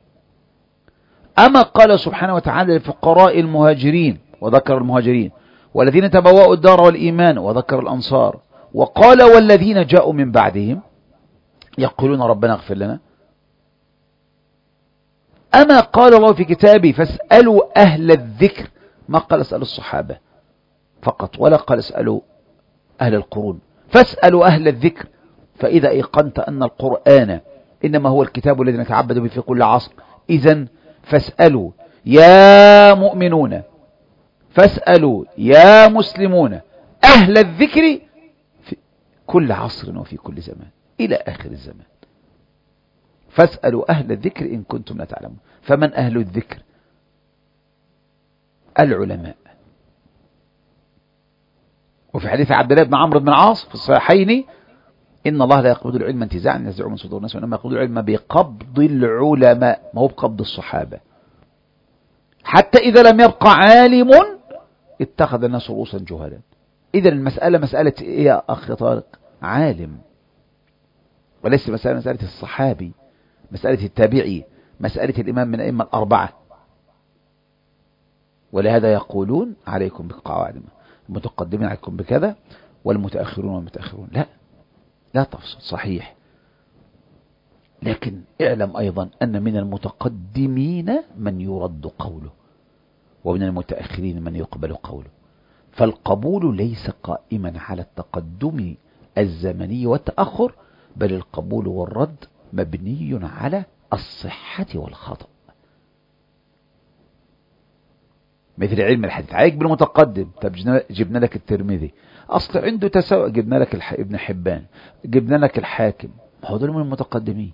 أما قال سبحانه وتعالى للفقراء المهاجرين وذكر المهاجرين، والذين تبوأوا الدار والإيمان وذكر الأنصار، وقال والذين جاءوا من بعدهم يقولون ربنا اغفر لنا. أما قال الله في كتابه فاسألوا أهل الذكر، ما قال اسألوا الصحابة فقط ولا قال اسألوا أهل القرون، فاسألوا أهل الذكر. فإذا أيقنت أن القرآن إنما هو الكتاب الذي نتعبد به في كل عصر، إذن فاسألوا يا مؤمنون، فاسألوا يا مسلمون أهل الذكر في كل عصر وفي كل زمان إلى آخر الزمان. فاسألوا أهل الذكر إن كنتم لا تعلمون. فمن أهل الذكر؟ العلماء. وفي حديث عبد الله بن عمرو بن العاص في الصحيحين إن الله لا يقبض العلم انتزاعا ينزعه من صدور الناس، وإنما يقبض العلم بقبض العلماء، ما هو بقبض الصحابة. حتى إذا لم يبقى عالم اتخذ الناس رؤوسا جهلا. إذا المسألة مسألة إيه يا أخي طارق؟ عالم، وليس مسألة الصحابي، مسألة التابعي، مسألة الإمام من الأئمة الأربعة. ولهذا يقولون عليكم بقواعد، المتقدمين عليكم بكذا والمتأخرون والمتأخرون. لا تفصل صحيح، لكن اعلم أيضا أن من المتقدمين من يرد قوله ومن المتأخرين من يقبل قوله. فالقبول ليس قائما على التقدم الزمني والتأخر، بل القبول والرد مبني على الصحة والخطأ. مثل علم الحديث، عليك بالمتقدم. طب جبنا لك الترمذي أصل عنده تساوي، جبنا لك ابن حبان، جبنا لك الحاكم، هو دول من المتقدمين.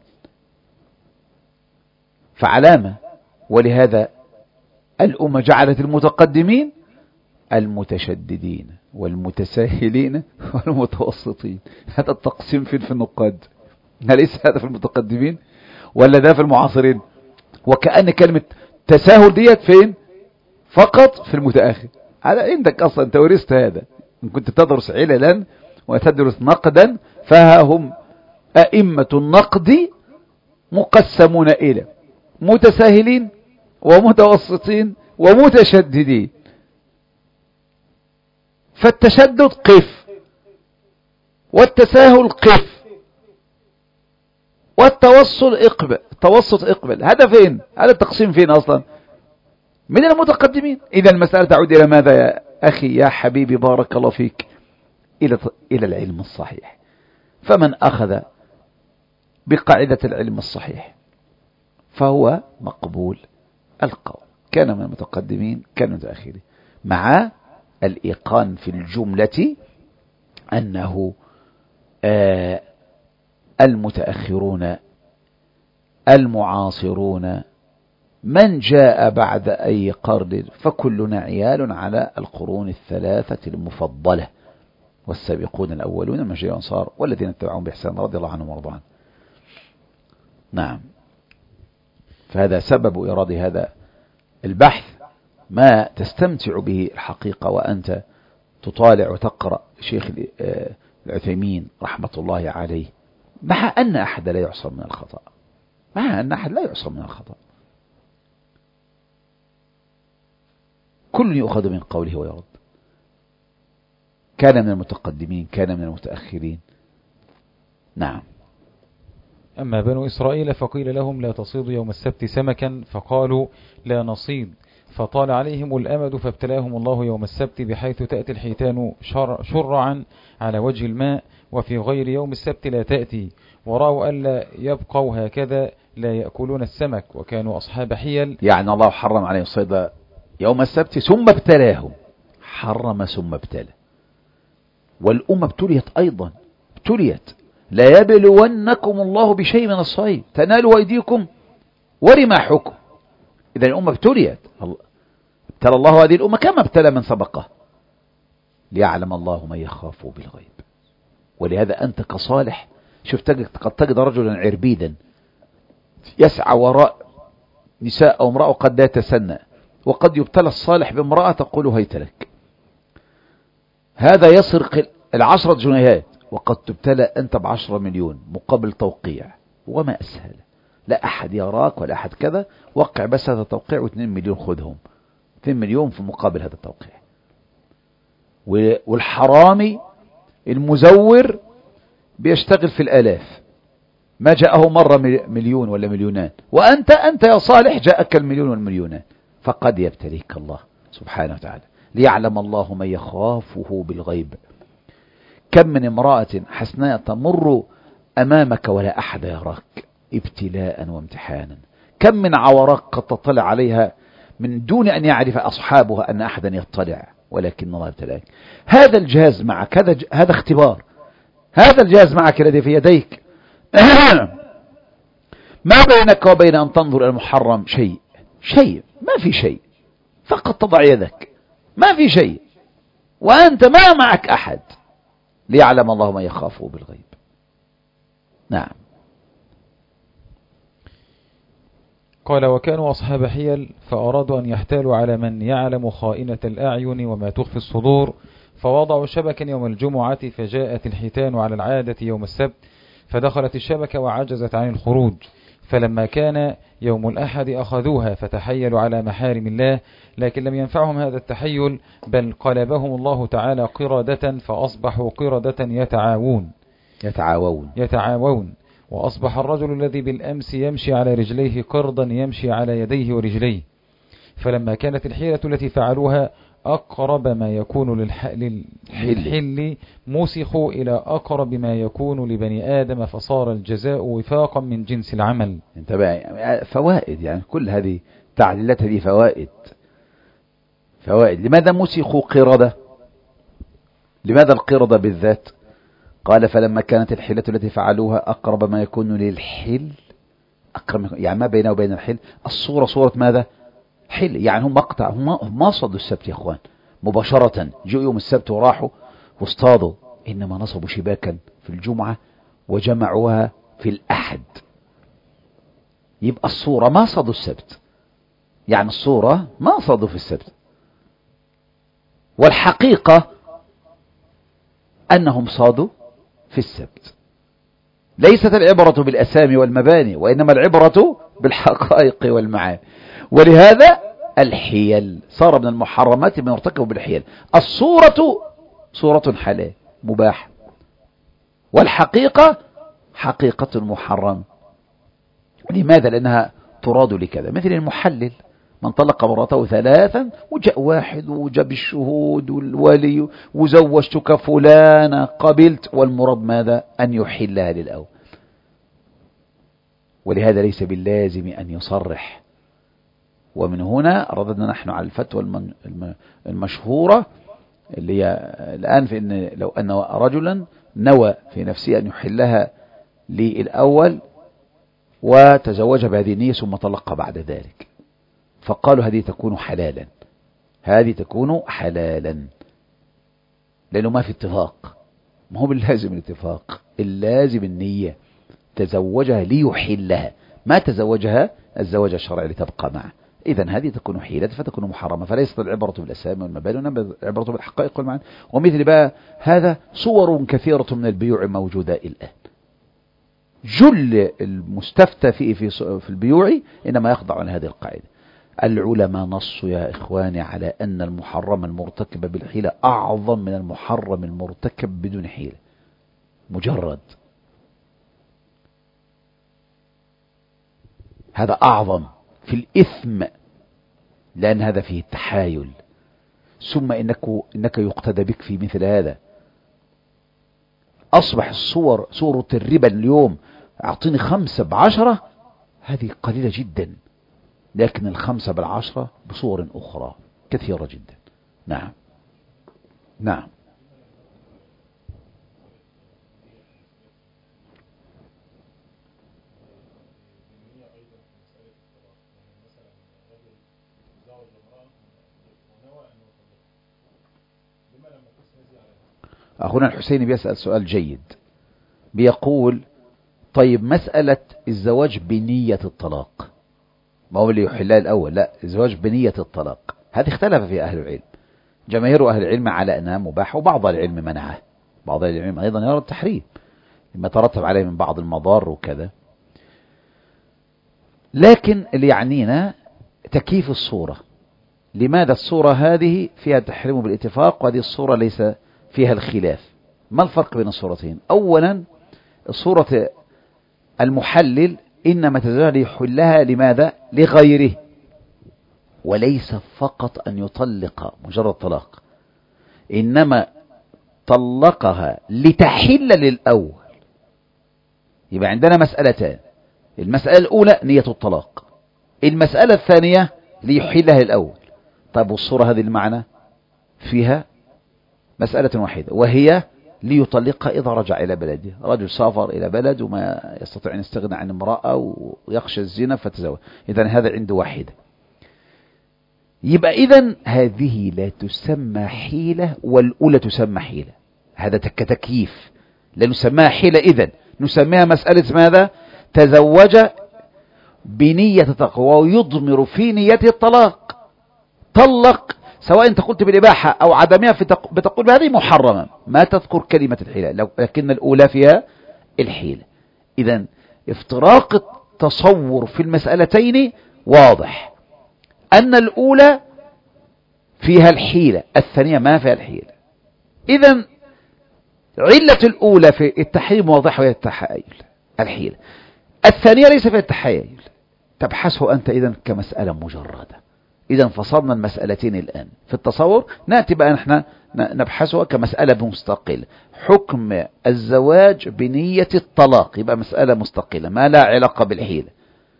فعلامة. ولهذا الأمة جعلت المتقدمين المتشددين والمتساهلين والمتوسطين. هذا التقسيم في النقاد، ليس هذا في المتقدمين ولا ده في المعاصرين. وكأن كلمة تساهل ديت فين؟ فقط في المتأخر. هذا عندك أصلا أنت ورثت هذا، إن كنت تدرس عللا وتدرس نقدا، فها هم أئمة النقد مقسمون إلى متساهلين ومتوسطين ومتشددين. فالتشدد قف، والتساهل قف، والتوسط اقبل. هذا فين؟ هذا التقسيم فين أصلا؟ من المتقدمين. إذا المسألة تعود إلى ماذا يا أخي يا حبيبي بارك الله فيك؟ إلى العلم الصحيح. فمن أخذ بقاعدة العلم الصحيح فهو مقبول القول، كان من المتقدمين كان من المتأخرين، مع الإيقان في الجملة أنه المتأخرون المعاصرون من جاء بعد أي قرن فكلنا عيال على القرون الثلاثة المفضلة، والسابقون الأولون من جاء الأنصار والذين اتبعهم بإحسان رضي الله عنهم وارضوا عنهم. نعم. فهذا سبب إيراد هذا البحث، ما تستمتع به الحقيقة وأنت تطالع وتقرأ شيخ العثيمين رحمة الله عليه، مع أن أحد لا يعصم من الخطأ، مع أن أحد لا يعصم من الخطأ، كل يؤخذ من قوله ويرد. كان من المتقدمين كان من المتأخرين. نعم. أما بنو إسرائيل فقيل لهم لا تصيدوا يوم السبت سمكا فقالوا لا نصيد، فطال عليهم الأمد فابتلاهم الله يوم السبت بحيث تأتي الحيتان شرعا على وجه الماء، وفي غير يوم السبت لا تأتي، ورأوا ألا يبقوا هكذا لا يأكلون السمك، وكانوا أصحاب حيل. يعني الله حرم عليهم الصيد يوم السبت ثم ابتلاهم، حرم ثم ابتلى. والأمة ابتليت أيضا، ابتليت لا يبلونكم الله بشيء من الصيد تنالوا أيديكم ورماحكم. إذا الأمة ابتليت، ابتلى الله هذه الأمة كما ابتلى من سبقه ليعلم الله من يخافه بالغيب. ولهذا أنت كصالح شوف قد تجد رجلا عربيدا يسعى وراء نساء أو امرأة قد لا يتسنى، وقد يبتلى الصالح بامرأة تقول هيت لك، هذا يسرق 10 جنيهات وقد تبتلى أنت ب10 مليون مقابل توقيع. وما أسهل، لا أحد يراك ولا أحد كذا، وقع بس هذا التوقيع و2 مليون خذهم، 2 مليون في مقابل هذا التوقيع. والحرامي المزور بيشتغل في الآلاف، ما جاءه مرة مليون ولا مليونان، وأنت يا صالح جاءك المليون والمليونان. فقد يبتليك الله سبحانه وتعالى ليعلم الله من يخافه بالغيب. كم من امرأة حسناء تمر أمامك ولا أحد يراك ابتلاء وامتحانا، كم من عورات قد تطلع عليها من دون أن يعرف أصحابها أن أحدا يطلع، ولكن الله ابتلاك. هذا الجهاز معك، هذا اختبار، هذا الجهاز معك الذي في يديك ما بينك وبين أن تنظر إلى المحرم شيء ما في شيء، فقط تضع يدك، ما في شيء، وأنت ما معك أحد، ليعلم الله من يخافه بالغيب. نعم. قال وكانوا أصحاب حيل فأرادوا أن يحتالوا على من يعلم خائنة الأعين وما تخفي الصدور، فوضعوا شبكا يوم الجمعة، فجاءت الحيتان على العادة يوم السبت، فدخلت الشبكة وعجزت عن الخروج، فلما كان يوم الأحد أخذوها فتحيلوا على محارم الله، لكن لم ينفعهم هذا التحيل، بل قلبهم الله تعالى قردة، فأصبحوا قردة يتعاوون. وأصبح الرجل الذي بالأمس يمشي على رجليه قردا يمشي على يديه ورجليه. فلما كانت الحيلة التي فعلوها أقرب ما يكون للحل مسخوا إلى أقرب ما يكون لبني آدم، فصار الجزاء وفاقا من جنس العمل. انتبه، فوائد، يعني كل هذه تعليلات، هذه فوائد. لماذا مسخوا قردة؟ لماذا القردة بالذات؟ قال فلما كانت الحيلة التي فعلوها أقرب ما يكون للحل، يعني ما بينه وبين الحل الصورة صورة ماذا؟ حل. يعني هم مقطع، هم ما صدوا السبت يا اخوان مباشرة، جاءوا يوم السبت وراحوا واصطادوا، إنما نصبوا شباكا في الجمعة وجمعوها في الأحد. يبقى الصورة ما صدوا السبت، يعني الصورة ما صدوا في السبت، والحقيقة أنهم صادوا في السبت. ليست العبرة بالأسامي والمباني، وإنما العبرة بالحقائق والمعاني. ولهذا الحيل صار من المحرمات من ارتكبوا بالحيل. الصورة صورة حلال مباح، والحقيقة حقيقة محرم. لماذا؟ لأنها تراد لكذا. مثل المحلل، من طلق امرأته 3 وجاء واحد وجاب الشهود والولي وزوجتك فلانة قبلت، والمراد ماذا؟ أن يحلها للأول. ولهذا ليس باللازم أن يصرح. ومن هنا رددنا نحن على الفتوى المشهورة اللي هي الآن، في إن لو أن رجلا نوى في نفسه أن يحلها للأول وتزوج بهذه النية ثم طلقها بعد ذلك، فقالوا هذه تكون حلالا، هذه تكون حلالا، لأنه ما في اتفاق. ما هو باللازم الاتفاق، اللازم النية. تزوجها ليحلها، ما تزوجها الزواج الشرعي لتبقى معه. إذن هذه تكون حيلة فتكون محرمة. فليست العبرة بالأسامي والمباني، وإنما العبرة بالحقائق والمعاني. ومثل بقى هذا صور كثيرة من البيوع موجودة الآن. جل المستفتى في البيوع إنما يخضع عن هذه القاعدة. العلماء نصوا يا إخواني على أن المحرم المرتكب بالحيلة أعظم من المحرم المرتكب بدون حيلة مجرد. هذا أعظم في الإثم، لأن هذا فيه التحايل. ثم إنك يقتدى بك في مثل هذا. أصبح صورة الربا اليوم أعطيني 5 ب10، هذه قليلة جدا، لكن 5 ب10 بصور أخرى كثيرة جدا. نعم نعم. أخونا الحسيني بيسأل سؤال جيد، بيقول طيب مسألة الزواج بنية الطلاق، ما هو اللي يحلها الأول، لا، الزواج بنية الطلاق، هذه اختلف في أهل العلم. جماهير أهل العلم على أنها مباح، وبعض العلم منعه، بعض العلم أيضا يرى التحريم لما ترتب عليه من بعض المضار وكذا. لكن اللي يعنينا تكييف الصورة. لماذا الصورة هذه فيها تحريم بالاتفاق، وهذه الصورة ليس فيها الخلاف؟ ما الفرق بين الصورتين؟ أولا صورة المحلل إنما تزوج ليحلها لماذا؟ لغيره، وليس فقط أن يطلق مجرد طلاق، إنما طلقها لتحل للأول. يبقى عندنا مسألتان، المسألة الأولى نية الطلاق، المسألة الثانية ليحلها الأول. طيب والصورة هذه المعنى فيها مسألة واحدة، وهي ليطلقها إذا رجع إلى بلده. رجل سافر إلى بلد وما يستطيع أن يستغنى عن امرأة ويخشى الزنا فتزوج، إذن هذا عنده واحدة. يبقى إذن هذه لا تسمى حيلة، والأولى تسمى حيلة. هذا كتكييف، لا نسميها حيلة، إذن نسميها مسألة ماذا؟ تزوج بنية تقوى ويضمر في نية الطلاق. طلق، سواء انت قلت بالإباحة أو عدمها، بتقول هذه محرمة، ما تذكر كلمة الحيلة، لكن الأولى فيها الحيلة. إذن افتراق التصور في المسألتين واضح، أن الأولى فيها الحيلة، الثانية ما فيها الحيلة. إذن علة الأولى في التحريم واضحة، وهي التحايل، الحيلة. الثانية ليس فيها التحايل، تبحثه أنت إذن كمسألة مجردة. إذن فصلنا المسألتين الآن في التصور، نأتي بقى نحن نبحثها كمسألة مستقلة. حكم الزواج بنية الطلاق يبقى مسألة مستقلة ما لا علاقة بالحيلة.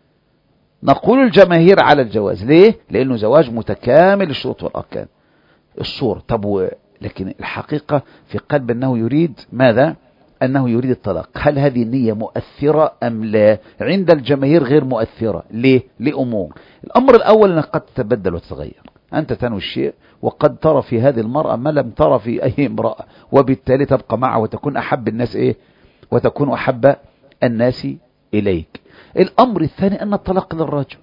نقول الجماهير على الجواز، ليه؟ لأنه زواج متكامل الشروط والأركان. الصورة طب، لكن الحقيقة في قلب أنه يريد ماذا؟ أنه يريد الطلاق. هل هذه النية مؤثرة أم لا؟ عند الجماهير غير مؤثرة. ليه؟ لأمور. الأمر الأول أنها قد تتبدل وتتغير، أنت تنوي الشيء وقد ترى في هذه المرأة ما لم ترى في أي امرأة، وبالتالي تبقى معه وتكون أحب الناس إيه؟ وتكون أحب الناس إليك. الأمر الثاني أن الطلاق للرجل،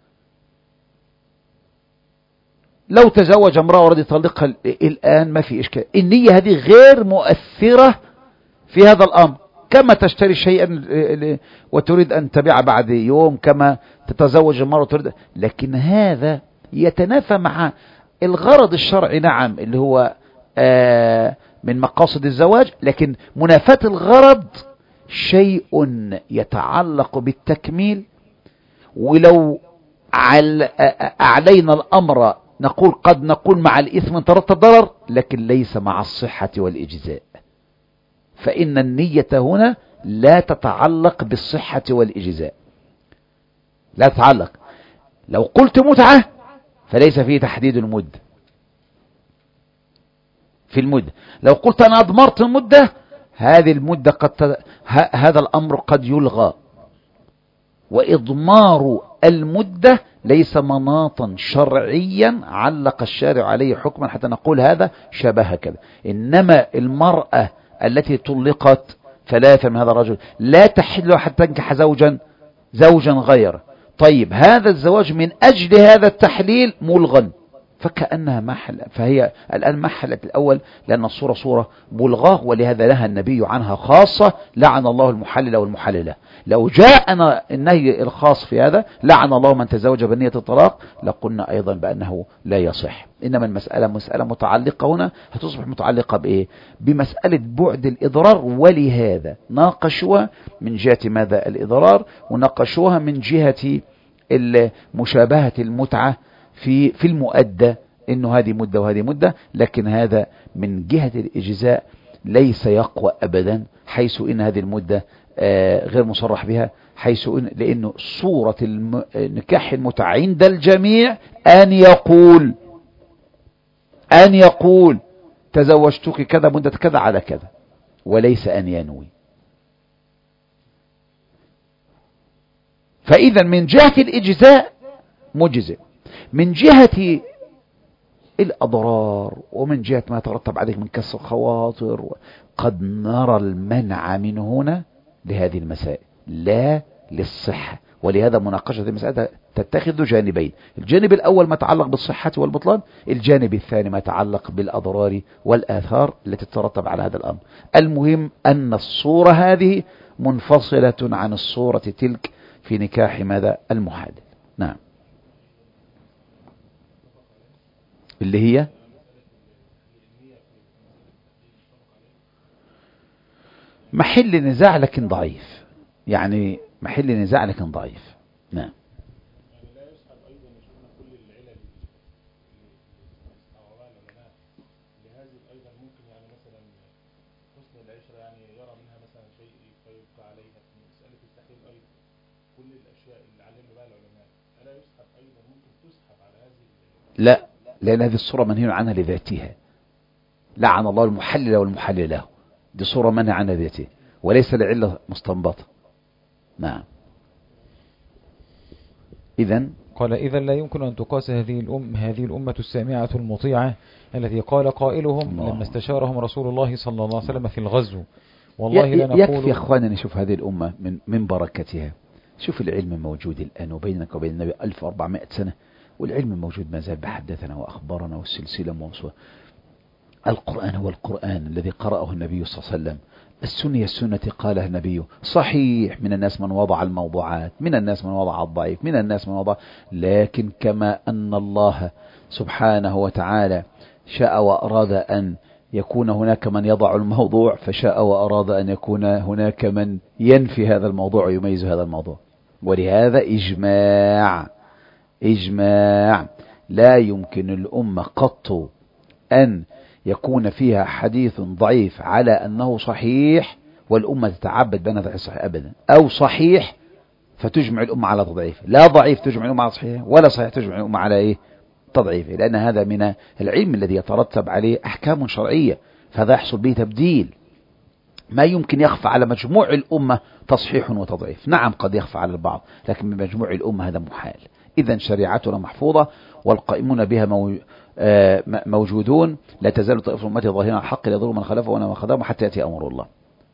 لو تزوج امرأة ورد يطلقها الآن ما في إشكال. النية هذه غير مؤثرة في هذا الأمر، كما تشتري شيئا وتريد أن تبيع بعد يوم، كما تتزوج المرأة وتريد، لكن هذا يتنافى مع الغرض الشرعي، نعم، اللي هو من مقاصد الزواج، لكن منافاة الغرض شيء يتعلق بالتكميل. ولو علينا الأمر نقول قد نقول مع الإثم ترتب ضرر، لكن ليس مع الصحة والإجزاء، فإن النية هنا لا تتعلق بالصحة والإجزاء، لا تتعلق. لو قلت متعة فليس فيه تحديد المدة في المدة. لو قلت أنا أضمرت المدة، هذه المدة هذا الأمر قد يلغى. وإضمار المدة ليس مناطا شرعيا علق الشارع عليه حكما حتى نقول هذا شبه كذا. إنما المرأة التي طلقت ثلاثة من هذا الرجل لا تحل حتى تنكح زوجا غيره. طيب هذا الزواج من أجل هذا التحليل ملغى، فكأنها محل، فهي الآن محلت الأول، لأن الصورة صورة ملغاه، ولهذا لها النبي عنها خاصة، لعن الله المحلل والمحللة. لو جاءنا النهي الخاص في هذا لعن الله من تزوج بنية الطلاق، لقلنا أيضا بأنه لا يصح. إنما المسألة مسألة متعلقة هنا، هتصبح متعلقة بإيه؟ بمسألة بعد الإضرار، ولهذا ناقشوها من جهة ماذا؟ الإضرار، وناقشوها من جهة مشابهة المتعة في المؤدى، انه هذه مدة وهذه مدة، لكن هذا من جهة الإجزاء ليس يقوى أبدا، حيث إن هذه المدة غير مصرح بها، حيث لأنه صورة نكاح المتعة عند الجميع أن يقول تزوجتك كذا مدة كذا على كذا، وليس أن ينوي. فإذا من جهة الإجزاء مجزئ، من جهة الأضرار ومن جهة ما يترتب عليه من كسر خواطر قد نرى المنع من هنا لهذه المسائل لا للصحة. ولهذا مناقشة المسألة تتخذ جانبين، الجانب الأول ما يتعلق بالصحة والبطلان، الجانب الثاني ما يتعلق بالأضرار والآثار التي تترتب على هذا الأمر. المهم أن الصورة هذه منفصلة عن الصورة تلك في نكاح ماذا المحادث. نعم، اللي هي محل نزاع لكن ضعيف، يعني محل نزاع لكن ضعيف. نعم. لا يسحب ايضا يشوفنا كل العلل لهذه ايضا ممكن يعني مثلا حسن العشره يعني يرى منها مثلا شيء فيبقى عليها في مساله التحليل ايضا كل الاشياء اللي علمنا بها العلماء، الا يسحب ايضا ممكن تسحب على هذه؟ لا، لأن هذه الصورة منهي عنها لذاتها، لعن الله المحلل والمحلل له، دي صورة منهي عنها ذاته وليس لعلة مستنبطة. نعم. قال إذا لا يمكن أن تقاس هذه الأمة السامعة المطيعة التي قال قائلهم لما استشارهم رسول الله صلى الله عليه وسلم في الغزو والله لا نقول. يكفي يا أخواننا نشوف هذه الأمة من بركتها. شوف العلم موجود الآن وبينك وبين النبي 1400 سنة، والعلم موجود ما زال بحدثنا وأخبارنا والسلسلة موصولة. القرآن هو القرآن الذي قرأه النبي صلى الله عليه وسلم، السنة السنة قالها النبي. صحيح من الناس من وضع الموضوعات، من الناس من وضع الضعيف، من الناس من وضع، لكن كما أن الله سبحانه وتعالى شاء وأراد أن يكون هناك من يضع الموضوع، فشاء وأراد أن يكون هناك من ينفي هذا الموضوع ويميز هذا الموضوع. ولهذا إجماع لا يمكن الأمة قط أن يكون فيها حديث ضعيف على أنه صحيح والأمة تتعبد بأنه صحيح أبدا، أو صحيح فتجمع الأمة على تضعيف، لا ضعيف تجمع الأمة على صحيح، ولا صحيح تجمع الأمة على تضعيف، لأن هذا من العلم الذي يترتب عليه أحكام شرعية، فهذا يحصل به تبديل. ما يمكن يخفى على مجموع الأمة تصحيح وتضعيف، نعم قد يخفى على البعض، لكن من مجموع الأمة هذا محال. إذن شريعتنا محفوظة والقائمون بها موجودون، لا تزال طائفة أمتي ظاهرين على الحق لا يضر من خلفه ولا من خذلهم حتى يأتي أمر الله.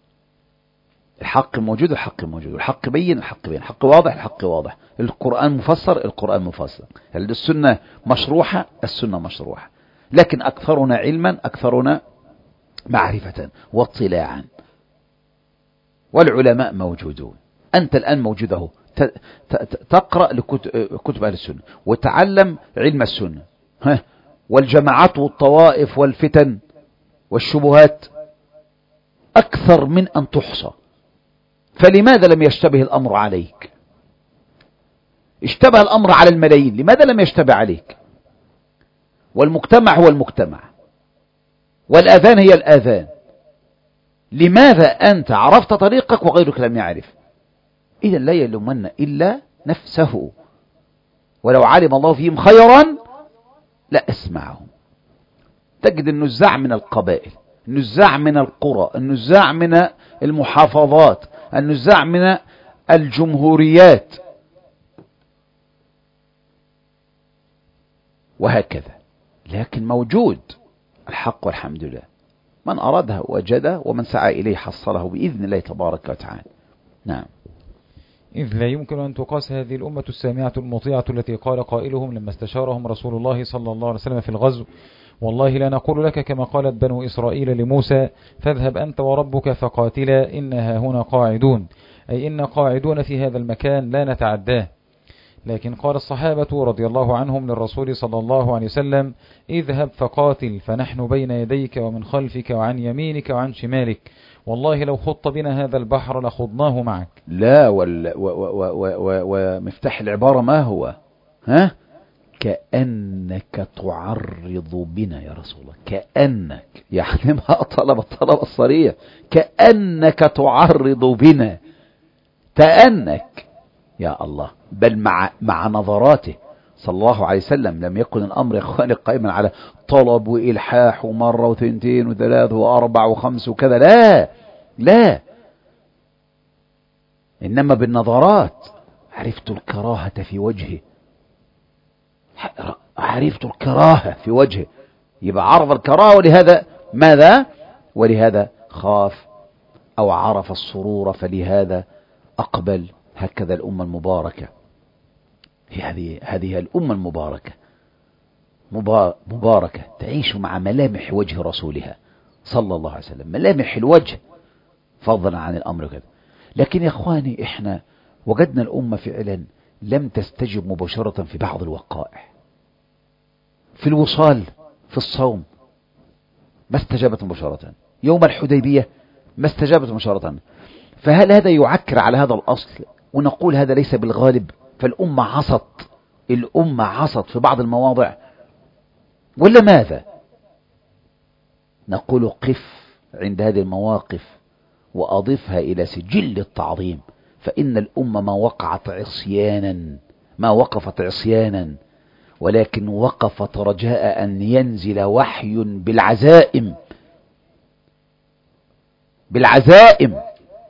الحق موجود، الحق موجود، الحق بين، الحق بين، الحق واضح، الحق واضح، القرآن مفسر، القرآن مفسر، السنة مشروحة، السنة مشروحة، لكن أكثرنا علما، أكثرنا معرفة واطلاعا، والعلماء موجودون. أنت الآن موجوده تقرأ لكتب أهل السنة وتعلم علم السنة، والجماعات والطوائف والفتن والشبهات أكثر من أن تحصى، فلماذا لم يشتبه الأمر عليك؟ اشتبه الأمر على الملايين، لماذا لم يشتبه عليك؟ والمجتمع هو المجتمع، والآذان هي الآذان، لماذا أنت عرفت طريقك وغيرك لم يعرف؟ إذا لا يلومن إلا نفسه، ولو علم الله فيهم خيرا لا أسمعهم. تجد النزاع من القبائل، النزاع من القرى، النزاع من المحافظات، النزاع من الجمهوريات، وهكذا، لكن موجود الحق والحمد لله، من أرادها وجده، ومن سعى إليه حصله بإذن الله تبارك وتعالى. نعم. إذ لا يمكن أن تقاس هذه الأمة السامعة المطيعة التي قال قائلهم لما استشارهم رسول الله صلى الله عليه وسلم في الغزو والله لا نقول لك كما قالت بنو إسرائيل لموسى فاذهب أنت وربك فقاتلا إنها هنا قاعدون، أي إن قاعدون في هذا المكان لا نتعداه. لكن قال الصحابة رضي الله عنهم للرسول صلى الله عليه وسلم اذهب فقاتل فنحن بين يديك ومن خلفك وعن يمينك وعن شمالك، والله لو خضت بنا هذا البحر لخضناه معك. لا ومفتاح العبارة ما هو؟ ها؟ كأنك تعرض بنا يا رسول الله، كأنك، يعني ما طلب الطلب الصريح، كأنك تعرض بنا، كأنك يا الله. بل مع نظراته صلى الله عليه وسلم لم يكن الأمر يا إخواني قائما على طلب وإلحاح ومرة وثنتين وثلاث وأربع وخمس وكذا، لا لا، إنما بالنظرات. عرفت الكراهة في وجهه، عرفت الكراهة في وجهه، يبقى عرف الكراهة، ولهذا ماذا؟ ولهذا خاف، أو عرف السرور فلهذا أقبل. هكذا الأمة المباركة، هذه الأمة المباركة، مباركة تعيش مع ملامح وجه رسولها صلى الله عليه وسلم، ملامح الوجه فضلا عن الأمر كذا. لكن يا إخواني إحنا وجدنا الأمة فعلا لم تستجب مباشرة في بعض الوقائع، في الوصال، في الصوم ما استجابت مباشرة، يوم الحديبية ما استجابت مباشرة. فهل هذا يعكر على هذا الأصل ونقول هذا ليس بالغالب؟ فالأمة عصت، الأمة عصت في بعض المواضع، ولا ماذا؟ نقول قف عند هذه المواقف وأضفها إلى سجل التعظيم، فإن الأمة ما وقعت عصيانا، ما وقفت عصيانا، ولكن وقفت رجاء أن ينزل وحي بالعزائم، بالعزائم.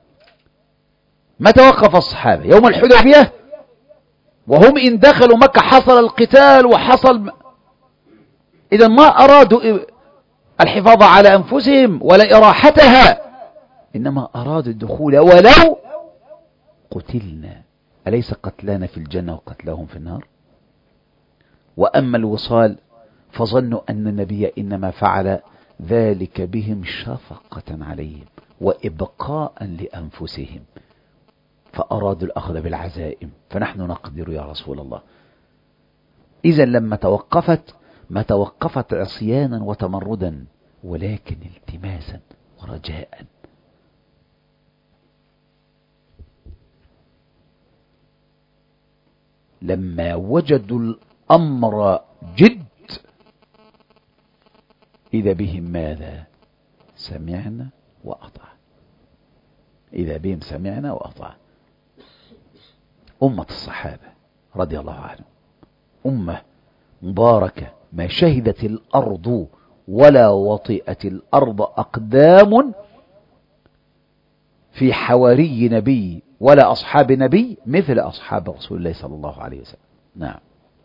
متى وقف الصحابة؟ يوم الحديبية، وهم إن دخلوا مكة حصل القتال وحصل، إذا ما أرادوا الحفاظ على أنفسهم ولا إراحتها، إنما أرادوا الدخول ولو قتلنا. أليس قتلانا في الجنة وقتلهم في النار؟ وأما الوصال فظنوا أن النبي إنما فعل ذلك بهم شفقة عليهم وإبقاء لأنفسهم، فأرادوا الأخذ بالعزائم. فنحن نقدر يا رسول الله. إذا لما توقفت ما توقفت عصيانا وتمردا، ولكن التماسا ورجاء. لما وجدوا الأمر جد إذا بهم ماذا؟ سمعنا وأطعنا. إذا بهم سمعنا وأطعنا. أمة الصحابة رضي الله عنهم أمة مباركة، ما شهدت الأرض ولا وطئت الأرض أقدام في حواري نبي ولا أصحاب نبي مثل أصحاب رسول الله صلى الله عليه وسلم. نعم.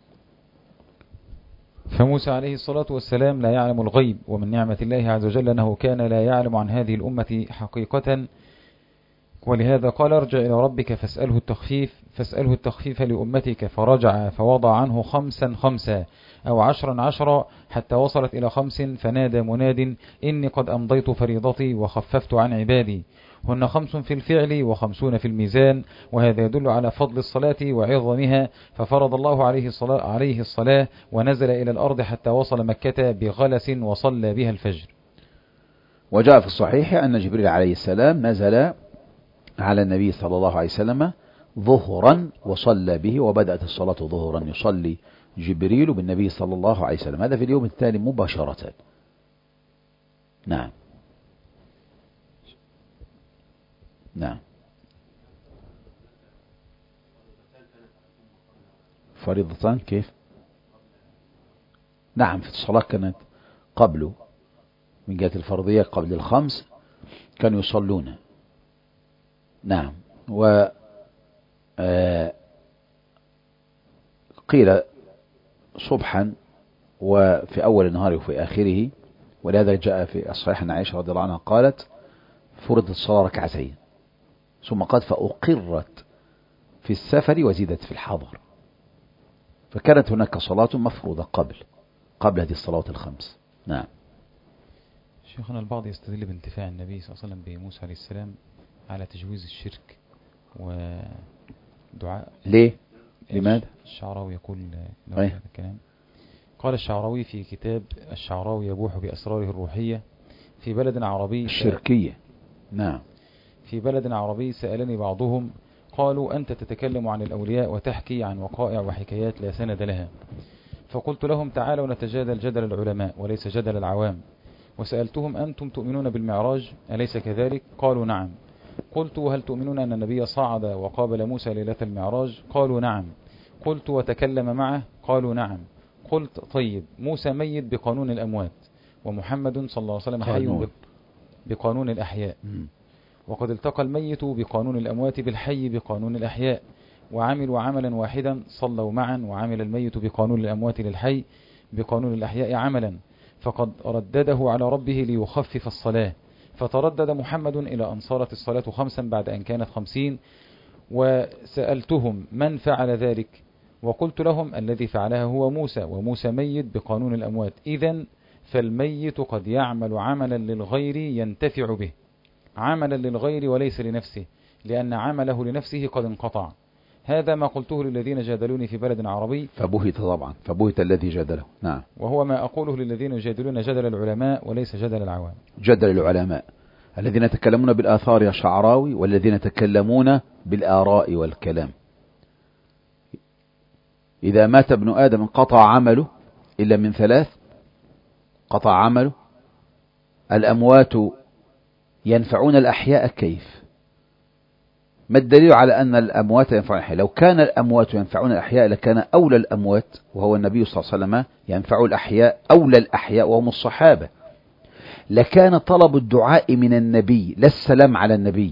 فموسى عليه الصلاة والسلام لا يعلم الغيب، ومن نعمة الله عز وجل أنه كان لا يعلم عن هذه الأمة حقيقة، ولهذا قال ارجع إلى ربك فاسأله التخفيف لأمتك، فرجع فوضع عنه 5 5 أو 10 10 حتى وصلت إلى 5، فنادى مناد إني قد أمضيت فريضتي وخففت عن عبادي. هن 5 في الفعل و50 في الميزان، وهذا يدل على فضل الصلاة وعظمها. ففرض الله عليه الصلاة ونزل إلى الأرض حتى وصل مكة بغلس وصلى بها الفجر. وجاء في الصحيح أن جبريل عليه السلام نزل على النبي صلى الله عليه وسلم ظهرا وصلى به، وبدأت الصلاة ظهرا يصلي جبريل بالنبي صلى الله عليه وسلم، هذا في اليوم الثاني مباشرة. نعم. نعم. فريضتان كيف؟ نعم، في الصلاة كانت قبله من جهة الفرضية قبل ال5 كانوا يصلون. نعم. قيل صبحا وفي أول النهار وفي آخره، ولهذا جاء في الصحيح أن عائشة رضي الله عنها قالت فرضت الصلاة 2 ركعتين، ثم قالت فأقرت في السفر وزيدت في الحضر، فكانت هناك صلاة مفروضة قبل هذه الصلوات ال5. نعم. شيخنا البعض يستدل بانتفاع النبي صلى الله عليه وسلم بموسى عليه السلام على تجويز الشرك ودعاء. ليه؟ لماذا؟ الشعراوي يقول هذا الكلام. قال الشعراوي في كتاب الشعراوي يبوح بأسراره الروحية في بلد عربي الشركية. نعم. في بلد عربي سألني بعضهم قالوا أنت تتكلم عن الأولياء وتحكي عن وقائع وحكايات لا سند لها، فقلت لهم تعالوا نتجادل جدل العلماء وليس جدل العوام. وسألتهم أنتم تؤمنون بالمعراج أليس كذلك؟ قالوا نعم. قلت وهل تؤمنون أن النبي صعد وقابل موسى ليلة المعراج؟ قالوا نعم. قلت وتكلم معه؟ قالوا نعم. قلت طيب موسى ميت بقانون الأموات ومحمد صلى الله عليه وسلم حي بقانون الأحياء، وقد التقى الميت بقانون الأموات بالحي بقانون الأحياء، وعملوا عملا واحدا، صلوا معا، وعمل الميت بقانون الأموات للحي بقانون الأحياء عملا، فقد ردده على ربه ليخفف الصلاة، فتردد محمد إلى أن صارت الصلاة 5 بعد أن كانت 50. وسألتهم من فعل ذلك؟ وقلت لهم الذي فعلها هو موسى، وموسى ميت بقانون الأموات، إذن فالميت قد يعمل عملا للغير ينتفع به، عملا للغير وليس لنفسه، لأن عمله لنفسه قد انقطع. هذا ما قلته للذين جادلوني في بلد عربي. فبهت طبعا، فبهت الذي جادله. نعم. وهو ما أقوله للذين يجادلون جدل العلماء وليس جدل العوام. جدل العلماء الذين يتكلمون بالآثار يا شعراوي، والذين يتكلمون بالآراء والكلام. إذا مات ابن آدم انقطع عمله إلا من 3: قطع عمله، الأموات ينفعون الأحياء. كيف؟ ما الدليل على أن الأموات ينفعون الأحياء؟ لو كان الأموات ينفعون الأحياء لكان أولى الأموات وهو النبي صلى الله عليه وسلم ينفع الأحياء، أولى الأحياء وهم الصحابة. لكان طلب الدعاء من النبي لا السلام على النبي،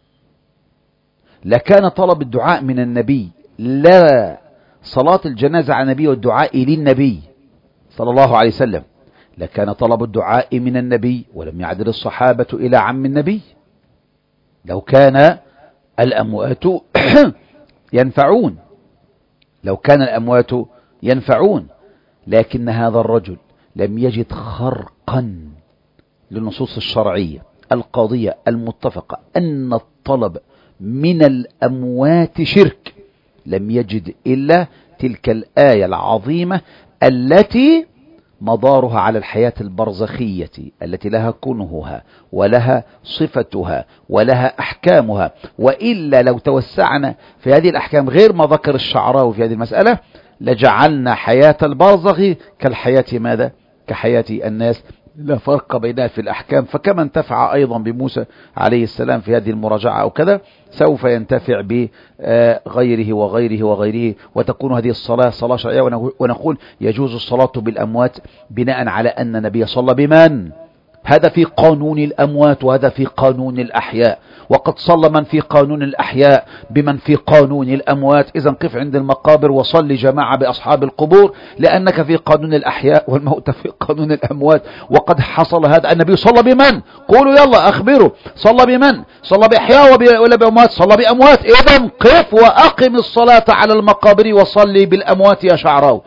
لكان طلب الدعاء من النبي لا صلاة الجنازة على النبي والدعاء للنبي صلى الله عليه وسلم، لكان طلب الدعاء من النبي، ولم يعدل الصحابة إلى عم النبي. لو كان الأموات ينفعون، لو كان الأموات ينفعون، لكن هذا الرجل لم يجد خرقا للنصوص الشرعية القاضية المتفقة أن الطلب من الأموات شرك، لم يجد إلا تلك الآية العظيمة التي مدارها على الحياة البرزخية التي لها كنهها ولها صفتها ولها أحكامها. وإلا لو توسعنا في هذه الأحكام غير ما ذكر الشعراوي في هذه المسألة لجعلنا حياة البرزخ كالحياة ماذا؟ كحياة الناس، لا فرق بينها في الأحكام. فكما انتفع أيضا بموسى عليه السلام في هذه المراجعة أو كذا، سوف ينتفع بغيره وغيره وغيره، وتكون هذه الصلاة صلاة شرعية. ونقول يجوز الصلاة بالأموات بناء على أن النبي صلى بمن؟ هذا في قانون الأموات وهذا في قانون الأحياء، وقد صلى من في قانون الأحياء بمن في قانون الأموات. إذن قف عند المقابر وصلي جماعة بأصحاب القبور، لأنك في قانون الأحياء والموت في قانون الأموات. وقد حصل هذا. النبي صلى بمن؟ قولوا يلا أخبروا، صلى بمن؟ صلى بأحياء ولا بأموات؟ صلى بأموات. إذن قف وأقم الصلاة على المقابر وصلي بالأموات يا شعراوي.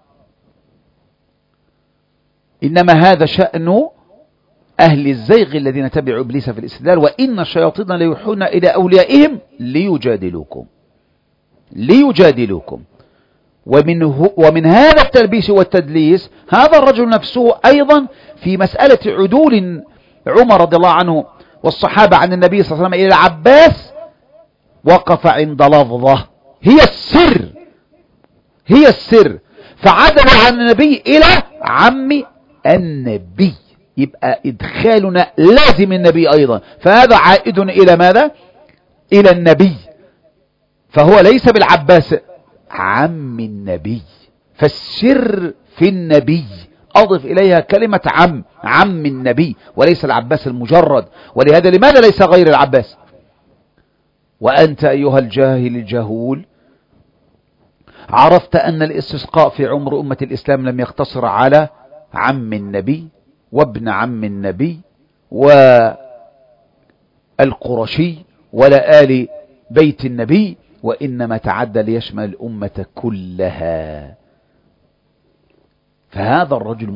إنما هذا شأن أهل الزيغ الذين تبعوا إبليس في الاستدلال، وإن الشياطين ليوحون إلى أوليائهم ليجادلوكم. ومن هذا التلبيس والتدليس هذا الرجل نفسه أيضا في مسألة عدول عمر رضي الله عنه والصحابة عن النبي صلى الله عليه وسلم إلى العباس، وقف عند لفظة هي السر، فعدل عن النبي إلى عم النبي. يبقى إدخالنا لازم النبي أيضا، فهذا عائد إلى ماذا؟ إلى النبي، فهو ليس بالعباس، عم النبي، فالسر في النبي، أضف إليها كلمة عم النبي وليس العباس المجرد. ولهذا لماذا ليس غير العباس؟ وأنت أيها الجاهل الجهول عرفت أن الاستسقاء في عمر أمة الإسلام لم يقتصر على عم النبي وابن عم النبي والقرشي ولا آل بيت النبي، وإنما تعدى ليشمل الأمة كلها. فهذا الرجل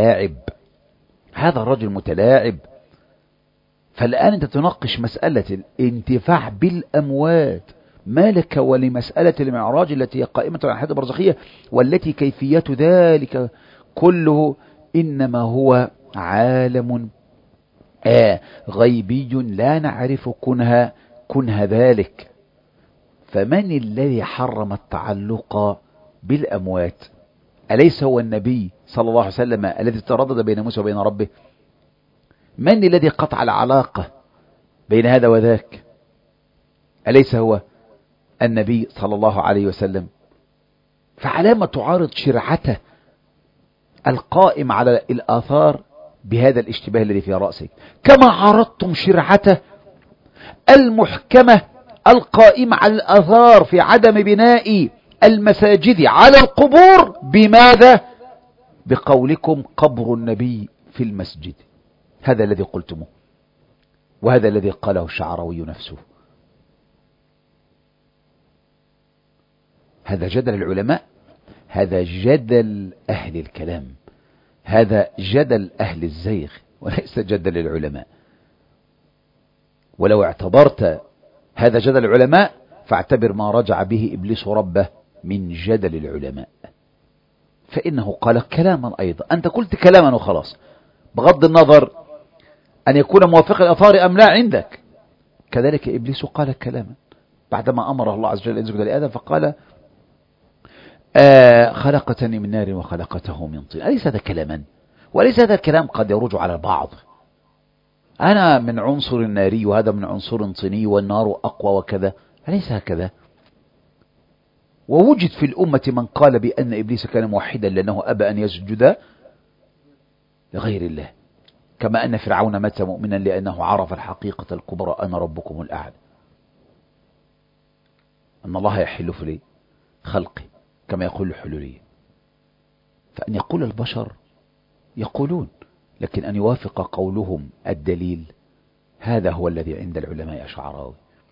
متلاعب. فالآن أنت تناقش مسألة الانتفاع بالأموات، ما لك ولمسألة المعراج التي هي قائمة على الحياة البرزخية، والتي كيفية ذلك كله إنما هو عالم غيبي لا نعرف كنه ذلك. فمن الذي حرم التعلق بالأموات؟ أليس هو النبي صلى الله عليه وسلم الذي تردد بين موسى وبين ربه؟ من الذي قطع العلاقة بين هذا وذاك؟ أليس هو النبي صلى الله عليه وسلم؟ فعلامة تعارض شرعته القائم على الآثار بهذا الاشتباه الذي في رأسك، كما عرضتم شرعته المحكمة القائمة على الآثار في عدم بناء المساجد على القبور. بماذا؟ بقولكم قبر النبي في المسجد. هذا الذي قلتموه، وهذا الذي قاله الشعراوي نفسه. هذا جدل العلماء، هذا جدل أهل الكلام، هذا جدل أهل الزيغ، وليس جدل العلماء. ولو اعتبرت هذا جدل العلماء فاعتبر ما رجع به إبليس ربه من جدل العلماء، فإنه قال كلاما أيضا. أنت قلت كلاما وخلاص، بغض النظر أن يكون موافق الأثار أم لا عندك. كذلك إبليس قال كلاما بعدما أمره الله عز وجل أن يسجد لآدم، فقال خلقتني من نار وخلقته من طين. أليس هذا كلاما؟ وليس هذا الكلام قد يروج على البعض؟ أنا من عنصر ناري وهذا من عنصر طيني والنار أقوى وكذا، أليس هكذا؟ ووجد في الأمة من قال بأن إبليس كان موحدا لأنه أبى أن يسجد لغير الله، كما أن فرعون مات مؤمنا لأنه عرف الحقيقة الكبرى أنا ربكم الأعلى، أن الله يحل في خلقه كما يقول الحلولية. فأن يقول البشر يقولون، لكن أن يوافق قولهم الدليل، هذا هو الذي عند العلماء يا شعراوي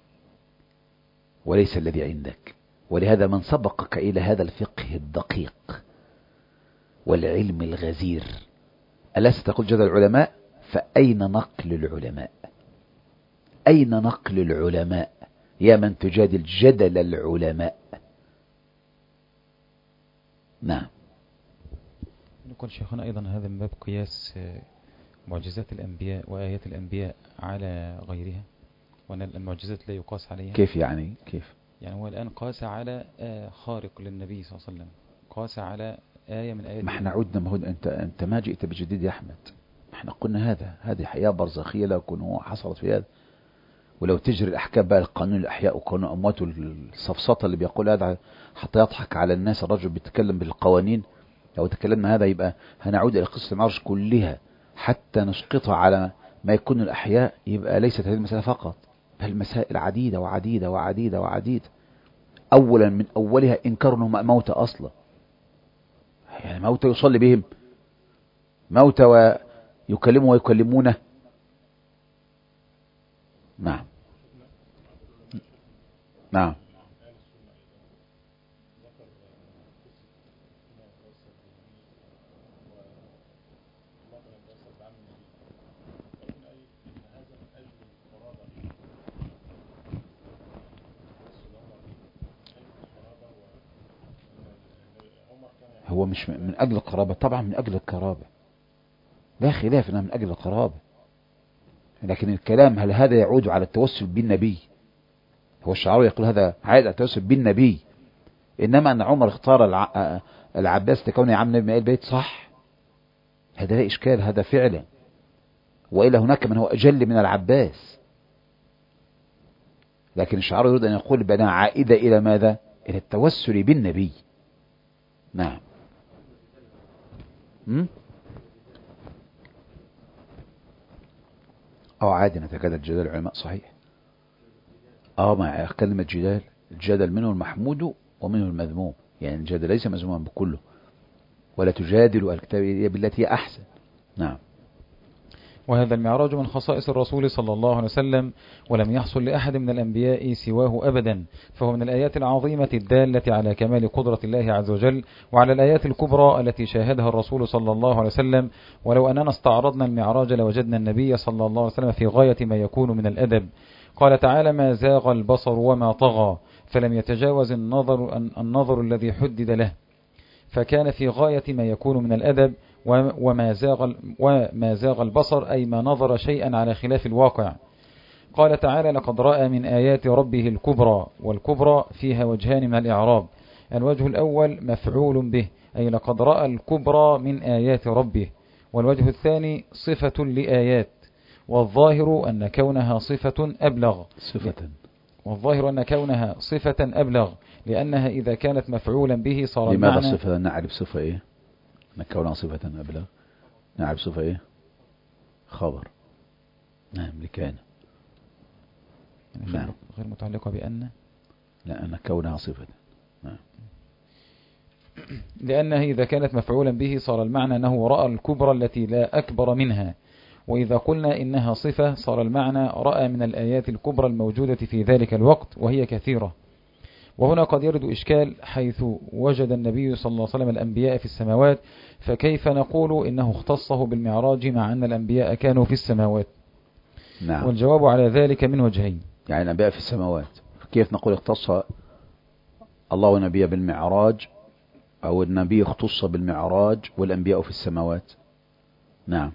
وليس الذي عندك. ولهذا من سبقك إلى هذا الفقه الدقيق والعلم الغزير ألست تقول جدل العلماء؟ فأين نقل العلماء؟ أين نقل العلماء يا من تجادل جدل العلماء؟ نعم. نقول شيخنا أيضا هذا من باب قياس معجزات الأنبياء وآيات الأنبياء على غيرها، وأن المعجزات لا يقاس عليها. كيف يعني؟ كيف يعني هو الآن قاس على خارق للنبي صلى الله عليه وسلم، قاس على آية من آيات. ما احنا عدنا، ما هو أنت ما جئت بجديد يا أحمد. احنا قلنا هذه حياة برزخية لا يكون هو حصلت في هذا. ولو تجري الأحكام بقى القانون الأحياء وقانون أموات والصفصطة اللي بيقول هذا حتى يضحك على الناس، الرجل بيتكلم بالقوانين. لو تكلمنا هذا يبقى هنعود إلى قصة المعرج كلها حتى نسقطها على ما يكون الأحياء. يبقى ليست هذه المسألة فقط، بل مسائل عديدة وعديدة وعديدة وعديدة. أولا من أولها إنكار أنهم موتى أصلا، يعني موتى يصلي بهم، موتى ويكلموا ويكلمونه. نعم نعم. هو مش من أجل القرابة، طبعا من أجل القرابة لا خلاف أنها من أجل القرابة، لكن الكلام هل هذا يعود على التوسل بالنبي؟ هو الشعراوي يقول هذا عائد على التوسل بالنبي، إنما أن عمر اختار العباس لكونه عم نبي البيت، صح، هذا لا إشكال، هذا فعلا. وإلا هناك من هو أجل من العباس، لكن الشعراوي يريد أن يقول بأنها عائدة إلى ماذا؟ إلى التوسل بالنبي. نعم. عادي نتجادل جدال العلماء، صحيح. ما كلمة جدال، الجدل منه المحمود ومنه المذموم، يعني الجدل ليس مذموما بكله، ولا تجادل الكتاب بالتي هي أحسن. نعم. وهذا المعراج من خصائص الرسول صلى الله عليه وسلم، ولم يحصل لأحد من الأنبياء سواه أبدا، فهو من الآيات العظيمة الدالة على كمال قدرة الله عز وجل، وعلى الآيات الكبرى التي شاهدها الرسول صلى الله عليه وسلم. ولو أننا استعرضنا المعراج لوجدنا النبي صلى الله عليه وسلم في غاية ما يكون من الأدب. قال تعالى: ما زاغ البصر وما طغى، فلم يتجاوز النظر الذي حدد له، فكان في غاية ما يكون من الأدب، وما زاغ البصر أي ما نظر شيئا على خلاف الواقع. قال تعالى لقد رأى من آيات ربه الكبرى، والكبرى فيها وجهان من الإعراب. الوجه الأول مفعول به أي لقد رأى الكبرى من آيات ربه، والوجه الثاني صفة لآيات، والظاهر أن كونها صفة أبلغ لأنها إذا كانت مفعولا به صار لماذا المعنى. صفة؟ نعرف صفة إيه؟ أن كونها صفة أبلغ، نعرف صفة إيه؟ خبر. نعم لكان، يعني غير متعلقة بأن، لأن كونها صفة. نعم. لأنها إذا كانت مفعولا به صار المعنى أنه رأى الكبرى التي لا أكبر منها، وإذا قلنا إنها صفة صار المعنى رأى من الآيات الكبرى الموجودة في ذلك الوقت وهي كثيرة. وهنا قد يرد إشكال، حيث وجد النبي صلى الله عليه وسلم الأنبياء في السماوات، فكيف نقول إنه اختصه بالمعراج مع أن الأنبياء كانوا في السماوات؟ نعم. والجواب على ذلك من وجهين. يعني الأنبياء في السماوات، كيف نقول اختص الله النبي بالمعراج، أو النبي اختص بالمعراج والأنبياء في السماوات؟ نعم.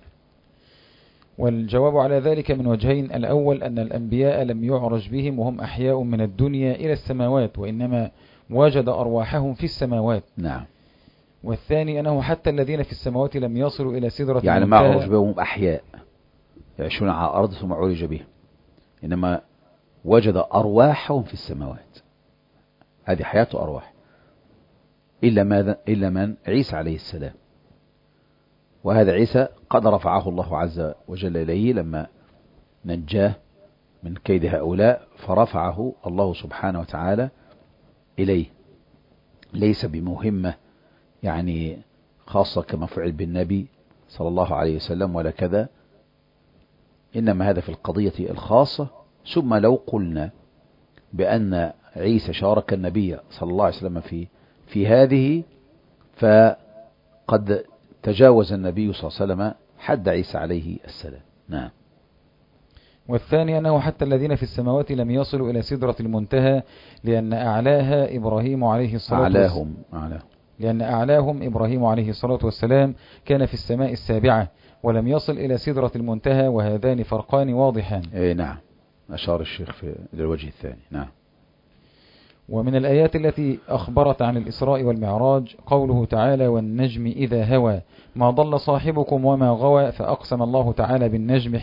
والجواب على ذلك من وجهين. الأول أن الأنبياء لم يعرج بهم وهم أحياء من الدنيا إلى السماوات، وإنما وجد أرواحهم في السماوات. نعم. والثاني أنه حتى الذين في السماوات لم يصلوا إلى سدرة يعني ما عرج بهم أحياء يعيشون على الأرض ثم عرج بهم، إنما وجد أرواحهم في السماوات. هذه حياة أرواح، إلا ماذا؟ إلا من؟ عيسى عليه السلام. وهذا عيسى قد رفعه الله عز وجل إليه لما نجاه من كيد هؤلاء، فرفعه الله سبحانه وتعالى إليه، ليس بمهمة يعني خاصة كما فعل بالنبي صلى الله عليه وسلم ولا كذا، إنما هذا في القضية الخاصة. ثم لو قلنا بأن عيسى شارك النبي صلى الله عليه وسلم في هذه، فقد تجاوز النبي صلى الله عليه وسلم حد عيسى عليه السلام. نعم. والثاني أنه حتى الذين في السماوات لم يصلوا إلى سدرة المنتهى، لأن أعلاها إبراهيم عليه الصلاة والسلام، لأن أعلاهم إبراهيم عليه الصلاة والسلام كان في السماء السابعة ولم يصل إلى سدرة المنتهى، وهذان فرقان واضحان. إيه نعم، أشار الشيخ إلى الوجه الثاني. نعم. ومن الآيات التي أخبرت عن الإسراء والمعراج قوله تعالى والنجم إذا هوى ما ضل صاحبكم وما غوى، فأقسم الله تعالى بالنجم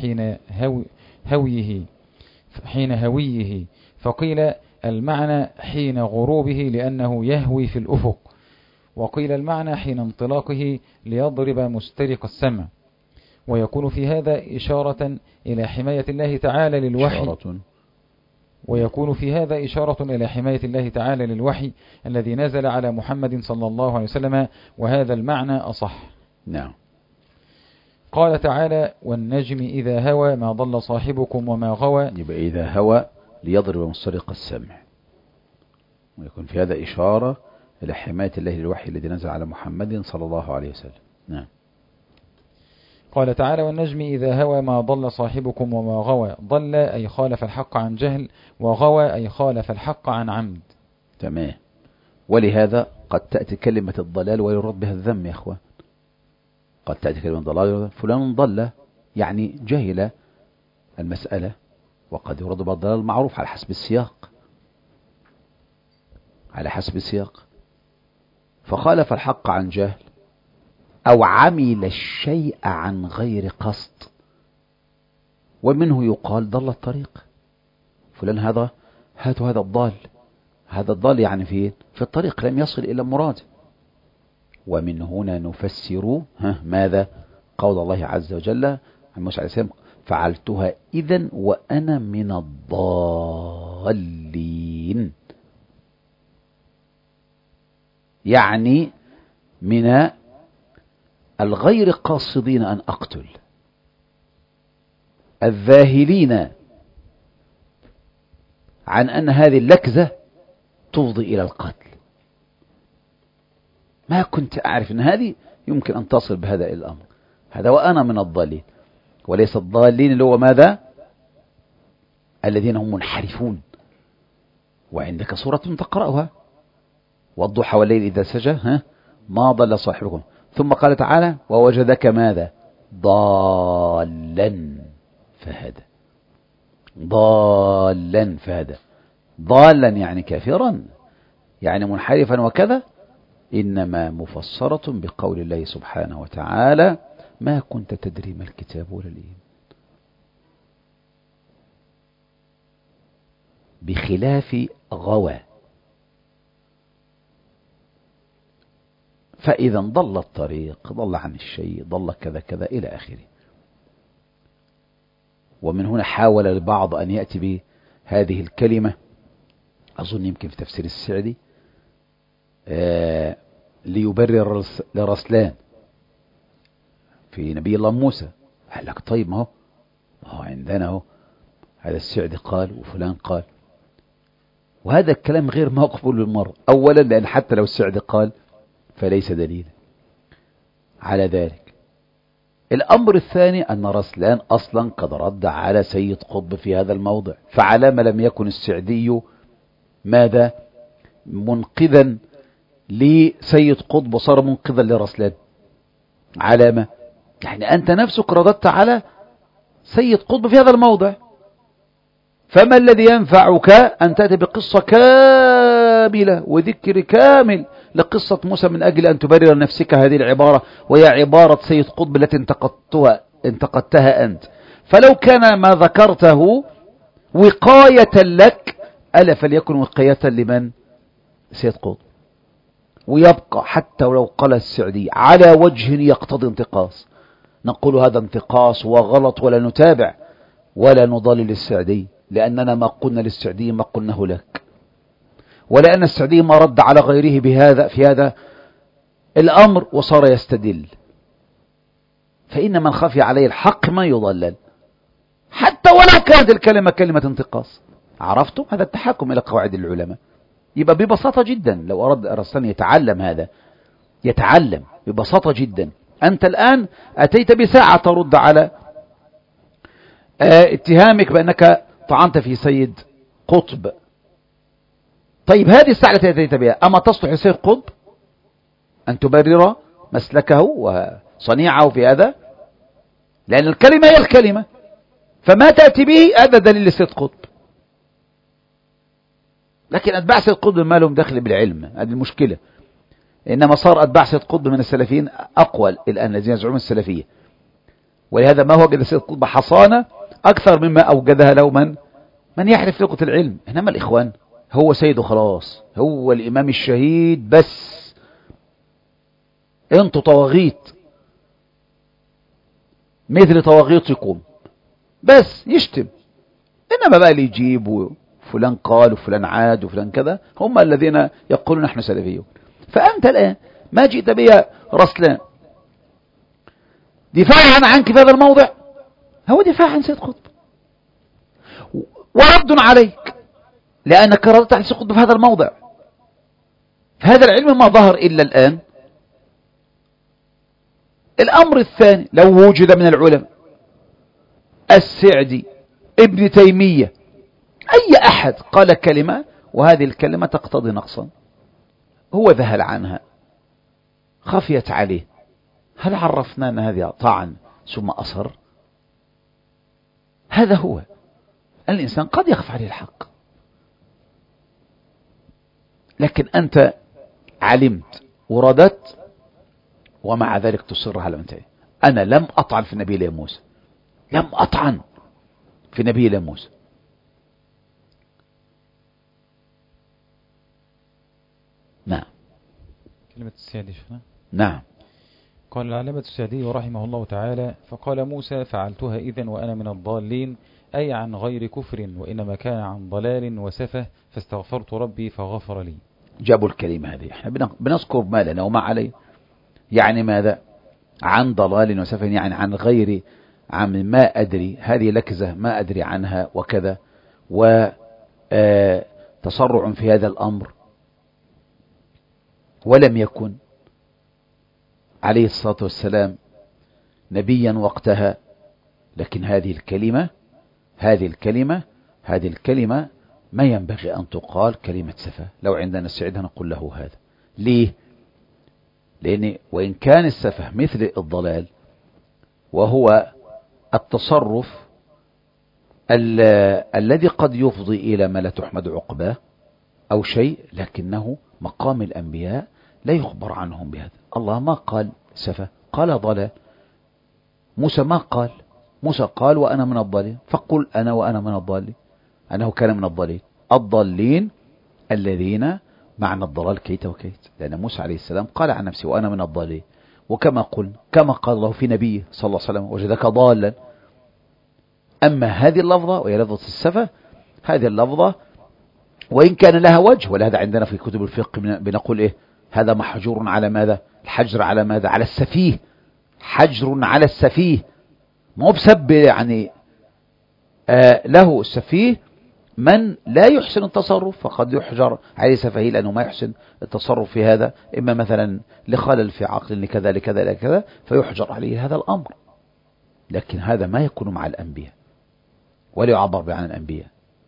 حين هويه، فقيل المعنى حين غروبه لأنه يهوي في الأفق، وقيل المعنى حين انطلاقه ليضرب مسترق السمع. ويكون في هذا إشارة إلى حماية الله تعالى للوحي، ويكون في هذا إشارة إلى حماية الله تعالى للوحي الذي نزل على محمد صلى الله عليه وسلم، وهذا المعنى أصح. نعم. قال تعالى والنجم إذا هوى ما ضل صاحبكم وما غوى، يبقى إذا هوى ليضرب مسترق السمع، ويكون في هذا إشارة إلى حماية الله للوحي الذي نزل على محمد صلى الله عليه وسلم. نعم. قال تعالى والنجم إذا هوى ما ضل صاحبكم وما غوى، ضل أي خالف الحق عن جهل، وغوى أي خالف الحق عن عمد. تمام. ولهذا قد تأتي كلمة الضلال ويرد بها الذم يا أخوان، قد تأتي كلمة الضلال فلان ضل يعني جهل المسألة، وقد يرد بها الضلال معروف على حسب السياق، على حسب السياق. فخالف الحق عن جهل أو عمل الشيء عن غير قصد، ومنه يقال ضل الطريق، فلان هذا الضال، هذا الضال يعني في الطريق لم يصل إلى مراد. ومن هنا نفسر ماذا؟ قول الله عز وجل عن موسى عليه السلام فعلتها إذن وأنا من الضالين، يعني من الغير قاصدين أن أقتل، الذاهلين عن أن هذه اللكزة تفضي إلى القتل. ما كنت أعرف أن هذه يمكن أن تصل بهذا الأمر، هذا وأنا من الضالين، وليس الضالين اللي هو ماذا؟ الذين هم منحرفون. وعندك سورة تقرأها والضحى والليل إذا سجى ما ضل صاحبكم، ثم قال تعالى ووجدك ماذا؟ ضالا فهدى. ضالا فهدى. ضالا يعني كافرا، يعني منحرفا وكذا، إنما مفسرة بقول الله سبحانه وتعالى ما كنت تدري ما الكتاب ولا الإيمان، بخلاف غوى. فإذا ضل الطريق، ضل عن الشيء، ضل كذا كذا إلى آخره. ومن هنا حاول البعض أن يأتي بهذه الكلمة، أظن يمكن في تفسير السعدي، ليبرر لرسلان في نبي الله موسى. قال لك طيب ما هو عندنا هو هذا السعدي قال وفلان قال، وهذا الكلام غير مقبول بالمرة. أولا لأن حتى لو السعدي قال فليس دليلا على ذلك. الأمر الثاني أن رسلان أصلا قد رد على سيد قطب في هذا الموضع، فعلى ما لم يكن السعدي ماذا؟ منقذا لسيد قطب وصار منقذا لرسلان. علامة يعني أنت نفسك رددت على سيد قطب في هذا الموضع، فما الذي ينفعك أن تأتي بقصة كاملة وذكر كامل لقصة موسى من أجل أن تبرر نفسك هذه العبارة، وهي عبارة سيد قطب التي انتقدتها أنت. فلو كان ما ذكرته وقاية لك ألا فليكن وقاية لمن؟ سيد قطب. ويبقى حتى لو قال السعدي على وجه يقتضي انتقاص، نقول هذا انتقاص وغلط ولا نتابع ولا نضلل السعدي، لأننا ما قلنا للسعدي ما قلناه لك، ولأن السعدي ما رد على غيره بهذا في هذا الأمر وصار يستدل. فإن من خفي عليه الحق ما يضلل حتى ولو كانت الكلمة كلمة انتقاص. عرفتم؟ هذا التحكم إلى قواعد العلماء. يبقى ببساطة جدا لو أراد الرسول يتعلم هذا يتعلم ببساطة جدا. أنت الآن أتيت بساعة ترد على اتهامك بأنك طعنت في سيد قطب. طيب هذه الساعة التي أتيت بها أما تصلح سيد قطب أن تبرر مسلكه وصنيعه في هذا؟ لأن الكلمة هي الكلمة، فما تأتي به هذا دليل لسيد قطب. لكن أتباع سيد قطب ما لهم دخل بالعلم، هذه المشكلة. إنما صار أتباع سيد قطب من السلفيين أقوى الآن الذين يزعمون السلفية، ولهذا ما وجد سيد قطب حصانة أكثر مما أوجدها لو من يعرف لغة العلم. إنما الإخوان هو سيد خلاص، هو الإمام الشهيد بس، أنتوا طواغيت مثل طواغيتكم بس يشتم. إنما بقى اللي يجيب فلان قال وفلان عاد وفلان كذا هم الذين يقولون نحن سلفيون. فأنت الآن ما جئت بها رسلان دفاعا عنك في هذا الموضع، هو دفاع عن سيد قطب ورد عليك لأنك ردت على سيد قطب في هذا الموضع. فهذا العلم ما ظهر إلا الآن. الأمر الثاني لو وجد من العلماء السعدي ابن تيمية أي أحد قال كلمة وهذه الكلمة تقتضي نقصا، هو ذهل عنها خفيت عليه، هل عرفنا أن هذه طعن ثم أصر؟ هذا هو الإنسان قد يخفى عليه الحق، لكن أنت علمت وردت ومع ذلك تصر على منتهي. أنا لم أطعن في نبي الله موسى، لم أطعن في نبي الله موسى. نعم. كلمة السعدي شفنا. نعم. قال العلامة السعدي رحمه الله تعالى: فقال موسى: فعلتها إذن وأنا من الضالين، أي عن غير كفر، وإنما كان عن ضلال وسفه، فاستغفرت ربي فغفر لي. جابوا الكلمة هذه، احنا بنذكر ما لنا وما عليه. يعني ماذا؟ عن ضلال وسفه، يعني عن غير، عن ما أدري، هذه لكزة ما أدري عنها وكذا، وتسرع في هذا الأمر، ولم يكن عليه الصلاة والسلام نبيا وقتها. لكن هذه الكلمة ما ينبغي أن تقال كلمة سفة. لو عندنا السعيد نقول له هذا. ليه؟ لأن وإن كان السفه مثل الضلال وهو التصرف الذي قد يفضي إلى ما لا تحمد عقباه أو شيء، لكنه مقام الأنبياء لا يخبر عنهم بهذا. الله ما قال سفه، قال ضلال. موسى ما قال، موسى قال وأنا من الضالين، فقل أنا وأنا من الضالين، أنه كان من الضالين. الضالين الذين معنى الضلال كيت وكيت، لأن موسى عليه السلام قال عن نفسه وأنا من الضالين، وكما قلنا كما قال الله في نبيه صلى الله عليه وسلم وجدك ضالا. أما هذه اللفظة وهي لفظة السفة، هذه اللفظة وإن كان لها وجه، ولهذا عندنا في كتب الفقه بنقول إيه؟ هذا محجور على ماذا؟ الحجر على ماذا؟ على السفيه. حجر على السفيه، مو بسب يعني له السفيه من لا يحسن التصرف فقد يحجر عليه سفهي لأنه ما يحسن التصرف في هذا، إما مثلا لخلل في عقل لكذا لكذا لكذا فيحجر عليه هذا الأمر. لكن هذا ما يكون مع الأنبياء ولا يعبر به عن الأنبياء.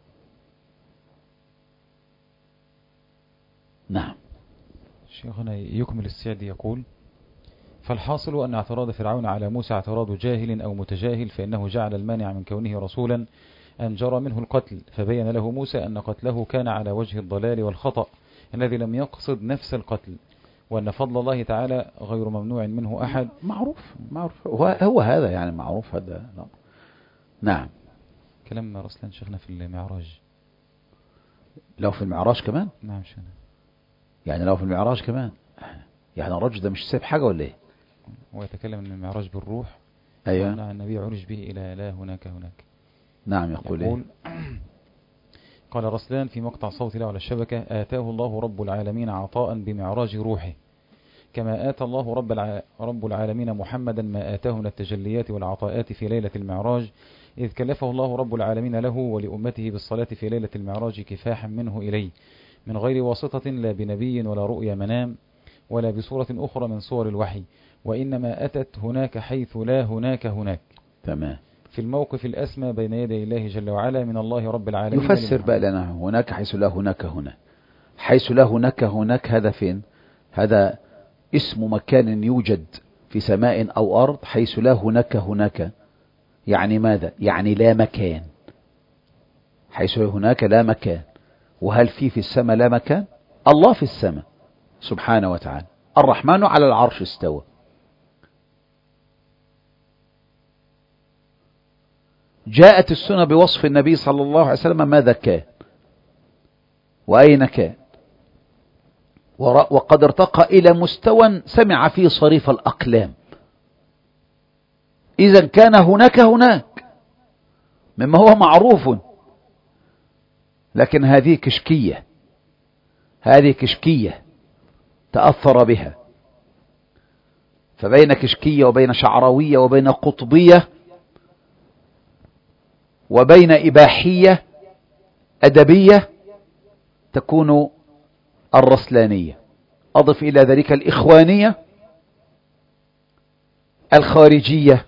نعم. شيخنا يكمل السعدي يقول: فالحاصل أن اعتراض فرعون على موسى اعتراض جاهل أو متجاهل، فإنه جعل المانع من كونه رسولا أن جرى منه القتل، فبين له موسى أن قتله كان على وجه الضلال والخطأ الذي لم يقصد نفس القتل، وأن فضل الله تعالى غير ممنوع منه أحد. معروف هو هذا يعني معروف هذا. نعم. كلام رسلان شيخنا في المعراج. لو في المعراج كمان؟ نعم شيخنا. يعني لو في المعراج كمان، يعني الرجل ده مش سايب حاجة ولا ايه؟ ويتكلم عن المعراج بالروح. أيوة. وأن النبي عرج به إلى لا هناك. نعم. يقول إيه؟ قال رسلان في مقطع صوتي له على الشبكة: آتاه الله رب العالمين عطاء بمعراج روحه، كما آتى الله رب العالمين محمدا ما آتاه من التجليات والعطاءات في ليلة المعراج، إذ كلفه الله رب العالمين له ولأمته بالصلاة في ليلة المعراج كفاحا منه إليه، من غير واسطة لا بنبي ولا رؤيا منام ولا بصورة أخرى من صور الوحي، وإنما أتت هناك حيث لا هناك. تمام. في الموقف الأسمى بين يدي الله جل وعلا من الله رب العالمين. يفسر بقى لنا هناك حيث لا هناك. حيث لا هناك هذا فين؟ هذا اسم مكان يوجد في سماء أو أرض. حيث لا هناك يعني ماذا؟ يعني لا مكان. حيث هناك لا مكان. وهل في السماء لا مكان؟ الله في السماء سبحانه وتعالى. الرحمن على العرش استوى. جاءت السنة بوصف النبي صلى الله عليه وسلم ماذا كان وأين كان، وقد ارتقى إلى مستوى سمع فيه صريف الأقلام. إذا كان هناك مما هو معروف، لكن هذه كشكية تأثر بها. فبين كشكية وبين شعراوية وبين قطبية وبين إباحية أدبية تكون الرسلانية. أضف إلى ذلك الإخوانية، الخارجية،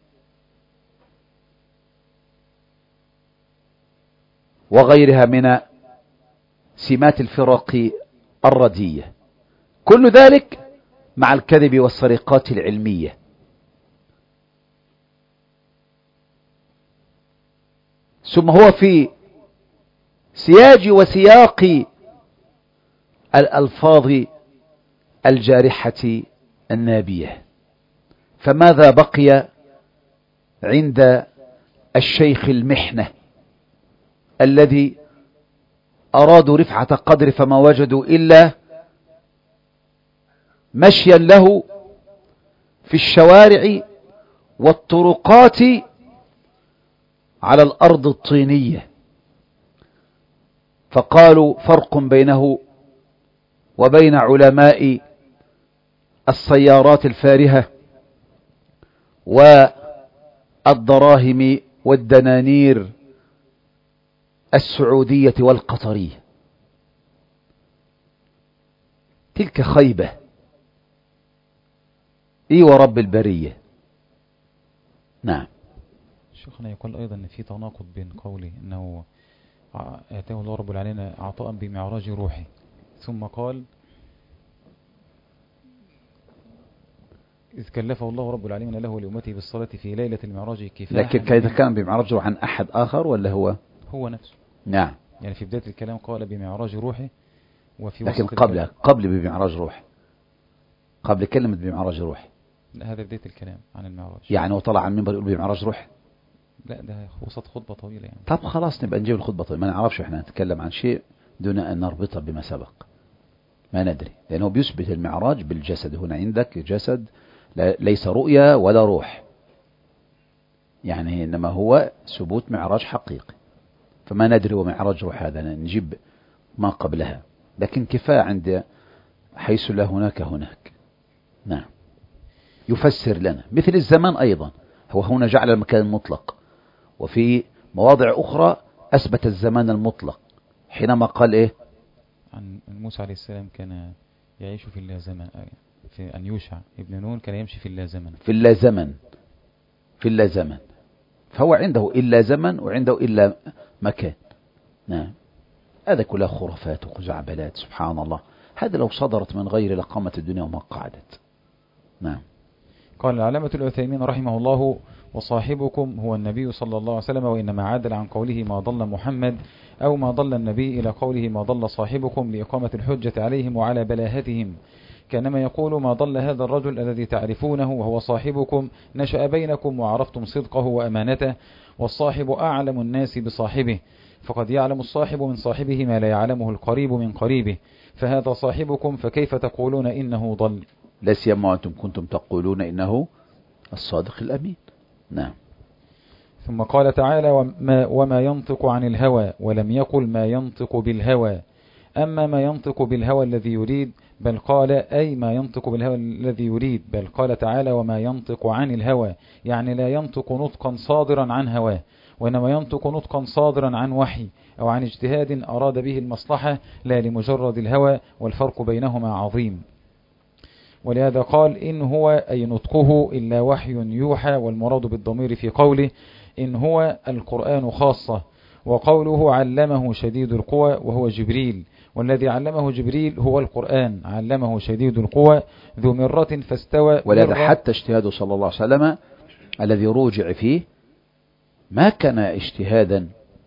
وغيرها من سمات الفرق الردية. كل ذلك مع الكذب والسرقات العلمية. ثم هو في سياج وسياق الألفاظ الجارحة النابية. فماذا بقي عند الشيخ المحنة الذي أرادوا رفعة قدر فما وجدوا إلا مشيا له في الشوارع والطرقات على الأرض الطينية، فقالوا فرق بينه وبين علماء السيارات الفارهة والدراهم والدنانير السعودية والقطرية. تلك خيبة. ورب البرية. نعم. شيخنا يقول أيضا أن في تناقض بين قوله أنه آتاه الله رب العالمين عطاء بمعراج روحه، ثم قال إذ كلفه الله رب العالمين له ولأمته بالصلاة في ليلة المعراج كفاحا. لكن كيف كان بمعراج روح عن أحد آخر ولا هو نفسه؟ نعم. يعني في بداية الكلام قال بمعراج روحه، وفي لكن وسط قبل بمعراج روح، قبل كلمة بمعراج روح. لا، هذا بداية الكلام عن المعراج. يعني هو طلع عن المنبر يقول بمعراج روح؟ لا، ده وسط خطبة طويلة يعني. طب خلاص نبقى نجيب الخطبة طويلة، ما نعرفش احنا نتكلم عن شيء دون أن نربطه بما سبق، ما ندري، لأنه بيثبت المعراج بالجسد. هنا عندك جسد ليس رؤيا ولا روح، يعني إنما هو ثبوت معراج حقيقي، فما ندري ومعراج روح هذا نجيب ما قبلها، لكن كفاية عند حيث لا هناك هناك. نعم. يفسر لنا مثل الزمان أيضا، هو هنا جعل المكان المطلق، وفي مواضع أخرى أثبت الزمان المطلق حينما قال إيه عن موسى عليه السلام كان يعيش في اللا زمن، في أن يوشع ابن نون كان يمشي في اللا زمن، في اللا زمن، فهو عنده إلا زمن وعنده إلا مكان. نعم. هذا كلها خرافات وخزعبلات، سبحان الله، هذا لو صدرت من غير لقامة الدنيا وما قعدت. نعم. قال العلامة العثيمين رحمه الله: وصاحبكم هو النبي صلى الله عليه وسلم، وإنما عادل عن قوله ما ضل محمد أو ما ضل النبي إلى قوله ما ضل صاحبكم لإقامة الحجة عليهم وعلى بلاهتهم، كانما يقول ما ضل هذا الرجل الذي تعرفونه وهو صاحبكم، نشأ بينكم وعرفتم صدقه وأمانته، والصاحب أعلم الناس بصاحبه، فقد يعلم الصاحب من صاحبه ما لا يعلمه القريب من قريبه، فهذا صاحبكم، فكيف تقولون إنه ضل؟ لا سيما أنتم كنتم تقولون إنه الصادق الأمين. نعم. ثم قال تعالى: وما ينطق عن الهوى، ولم يقل ما ينطق بالهوى. أما ما ينطق بالهوى الذي يريد، بل قال أي ما ينطق بالهوى الذي يريد، بل قال تعالى: وما ينطق عن الهوى، يعني لا ينطق نطقا صادرا عن هواه، وإنما ينطق نطقا صادرا عن وحي أو عن اجتهاد أراد به المصلحة، لا لمجرد الهوى، والفرق بينهما عظيم. ولهذا قال: إن هو أي نطقه إلا وحي يوحى، والمراد بالضمير في قوله إن هو القرآن خاصة، وقوله علمه شديد القوى وهو جبريل، والذي علمه جبريل هو القرآن، علمه شديد القوى ذو مرة فاستوى. ولهذا حتى اجتهاده صلى الله عليه وسلم الذي روجع فيه ما كان اجتهادا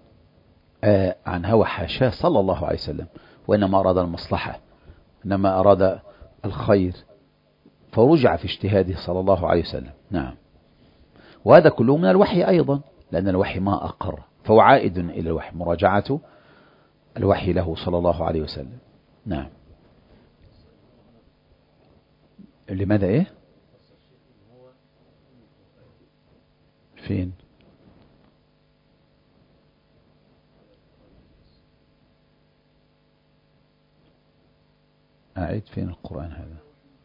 عن هوى، حاشاه صلى الله عليه وسلم، وإنما أراد المصلحة، إنما أراد الخير، فرجع في اجتهاده صلى الله عليه وسلم. نعم. وهذا كله من الوحي أيضا، لأن الوحي ما أقر، فهو عائد إلى الوحي، مراجعة الوحي له صلى الله عليه وسلم. نعم. لماذا إيه؟ فين؟ أعيد فين القرآن هذا؟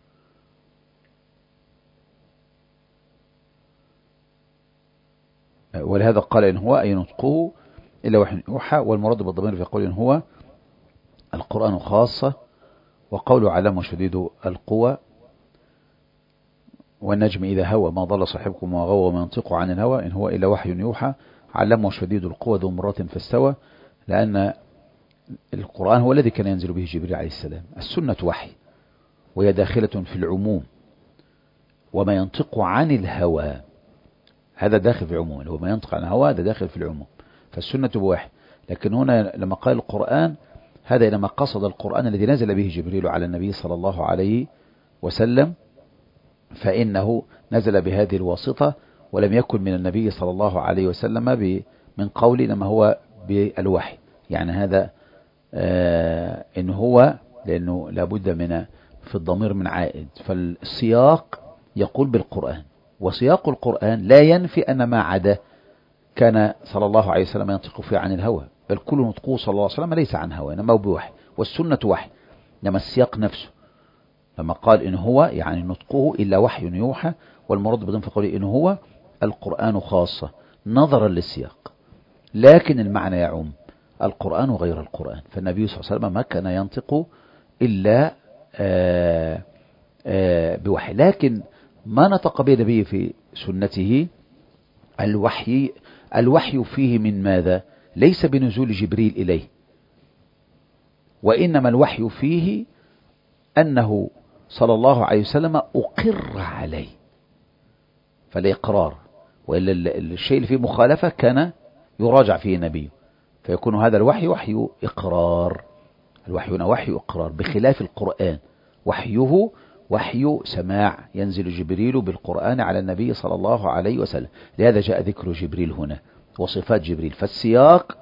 ولهذا قال إن هو أي نطقه إلا وحي يوحى، والمراد بالضمير في قول إن هو القرآن خاصة، وقوله علمه شديد القوى، والنجم إذا هوى ما ضل صاحبكم وغوى ما ينطق عن الهوى إن هو إلا وحي يوحى، علمه شديد القوى ذو مرة فاستوى، لأن القرآن هو الذي كان ينزل به جبريل عليه السلام. السنة وحي، وهي داخلة في العموم، وما ينطق عن الهوى هذا داخل في العموم، اللي هو ما ينطق عن الهوى هذا داخل في العموم، فالسنة بواحد. لكن هنا لما قال القرآن هذا لما قصد القرآن الذي نزل به جبريل على النبي صلى الله عليه وسلم، فإنه نزل بهذه الواسطة، ولم يكن من النبي صلى الله عليه وسلم من قول، إنما هو بالوحي. يعني هذا إن هو لأنه لابد من في الضمير من عائد، فالسياق يقول بالقرآن، وسياق القرآن لا ينفي أن ما عدا كان صلى الله عليه وسلم ينطق فيه عن الهوى، بل كل نطقه صلى الله عليه وسلم ليس عن هوى، إنما هو بوحي، والسنة وحي، إنما السياق نفسه لما قال إن هو يعني نطقه إلا وحي يوحى، والمراد بضم في قوله إن هو القرآن خاصة نظرا للسياق، لكن المعنى يعم القرآن وغير القرآن، فالنبي صلى الله عليه وسلم ما كان ينطق إلا بوحي. لكن ما نطق به النبي في سنته الوحي فيه من ماذا؟ ليس بنزول جبريل إليه، وإنما الوحي فيه أنه صلى الله عليه وسلم أقر عليه، فالإقرار، وإلا الشيء اللي فيه مخالفة كان يراجع فيه النبي، فيكون هذا الوحي وحي إقرار. الوحي هنا وحي إقرار، بخلاف القرآن وحيه وحي سماع، ينزل جبريل بالقرآن على النبي صلى الله عليه وسلم، لهذا جاء ذكر جبريل هنا وصفات جبريل، فالسياق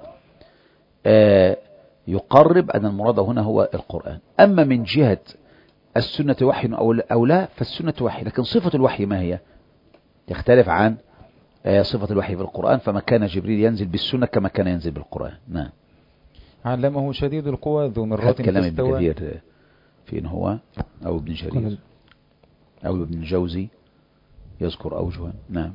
يقرب أن المراد هنا هو القرآن. أما من جهة السنة وحي أو لا، فالسنة وحي، لكن صفة الوحي ما هي؟ تختلف عن صفة الوحي في القرآن، فما كان جبريل ينزل بالسنة كما كان ينزل بالقرآن. نعم. علمه شديد القوى ذو مرة كلام ابن فاستوى. كثير في إن هو أو ابن جرير أو ابن الجوزي يذكر أوجها. نعم.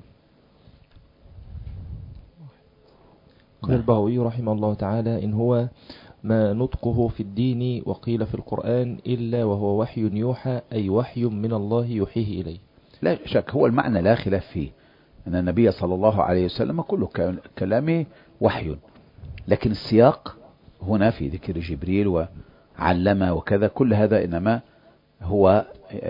قال البغوي رحمه الله تعالى: إن هو ما نطقه في الدين وقيل في القرآن إلا وهو وحي يوحى، أي وحي من الله يوحيه إليه. لا شك، هو المعنى لا خلاف فيه، أن النبي صلى الله عليه وسلم كل كلامه وحي، لكن السياق هنا في ذكر جبريل وعلمه وكذا، كل هذا إنما هو